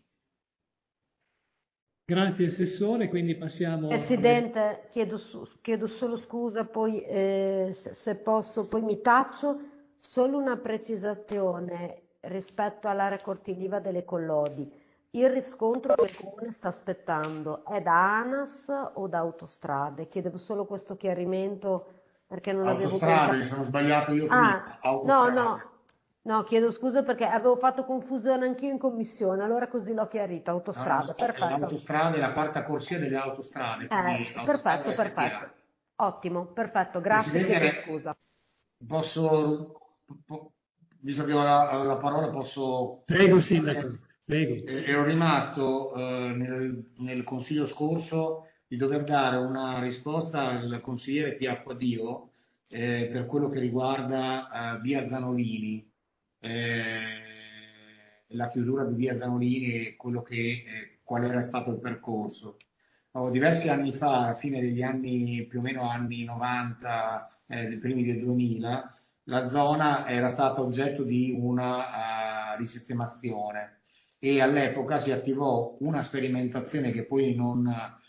Grazie Assessore, quindi passiamo... Presidente, chiedo solo scusa, poi se posso, poi mi taccio, solo una precisazione rispetto all'area cortiliva delle Collodi. Il riscontro che il Comune sta aspettando è da ANAS o da Autostrade? Chiedevo solo questo chiarimento perché non avevo ben Autostrade, mi sono sbagliato io prima. No, chiedo scusa perché avevo fatto confusione anch'io in commissione, allora così l'ho chiarito, Autostrade, perfetto. L'autostrada è la quarta corsia delle autostrade. Perfetto. Ottimo, perfetto, grazie, chiedo scusa. Visto che ho la parola, posso... Prego, Sindaco, prego. Ero rimasto nel consiglio scorso di dover dare una risposta al consigliere Piacquadio per quello che riguarda via Zanolini, la chiusura di via Zanolini e qual era stato il percorso. Diversi anni fa, a fine degli anni, più o meno anni 90, dei primi del 2000, la zona era stata oggetto di una risistemazione e all'epoca si attivò una sperimentazione che poi non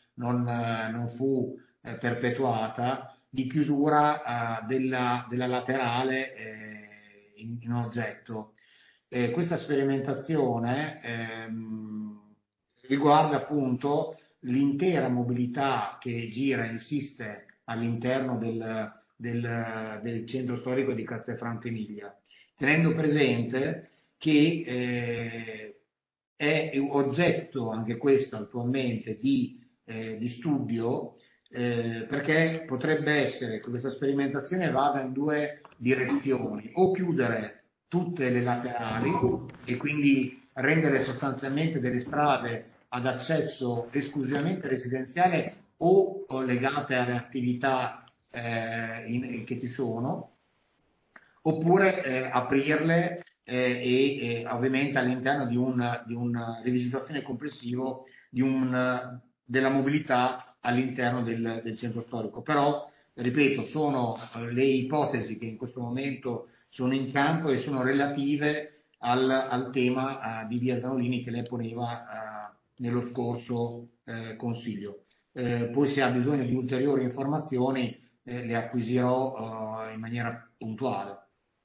fu perpetuata di chiusura della laterale in oggetto. Questa sperimentazione riguarda appunto l'intera mobilità che gira e insiste all'interno del centro storico di Castelfranco Emilia, tenendo presente che è oggetto anche questo attualmente di di studio, perché potrebbe essere che questa sperimentazione vada in due direzioni: o chiudere tutte le laterali e quindi rendere sostanzialmente delle strade ad accesso esclusivamente residenziale o legate alle attività che ci sono, oppure aprirle ovviamente all'interno di una rivisitazione complessiva della mobilità all'interno del centro storico. Però, ripeto, sono le ipotesi che in questo momento sono in campo e sono relative al tema di via Zanolini che lei poneva nello scorso Consiglio. Poi se ha bisogno di ulteriori informazioni le acquisirò in maniera puntuale.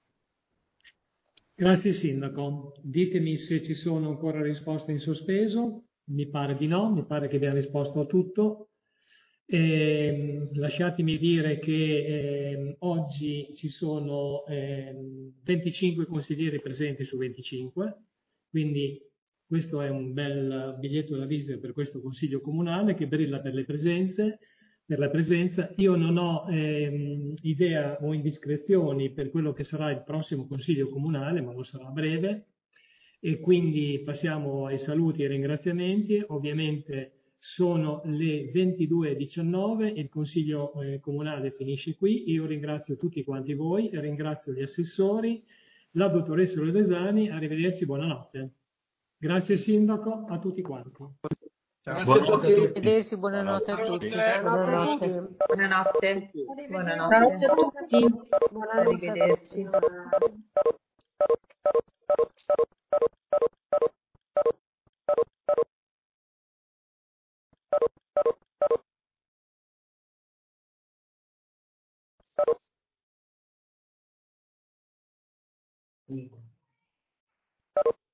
Grazie Sindaco. Ditemi se ci sono ancora risposte in sospeso. Mi pare di no, mi pare che abbiamo risposto a tutto. Lasciatemi dire che oggi ci sono 25 consiglieri presenti su 25, quindi questo è un bel biglietto da visita per questo Consiglio Comunale che brilla per le presenze. Per la presenza. Io non ho idea o indiscrezioni per quello che sarà il prossimo Consiglio Comunale, ma lo sarà a breve, e quindi passiamo ai saluti e ai ringraziamenti. Ovviamente sono le 22:19, il Consiglio Comunale finisce qui. Io ringrazio tutti quanti voi, ringrazio gli assessori, la dottoressa Lodesani, arrivederci, buonanotte. Grazie Sindaco, a tutti quanti. Arrivederci, buonanotte a tutti. Buonanotte. Buonanotte. Buonanotte a tutti. Buonanotte a Arrivederci. tutti.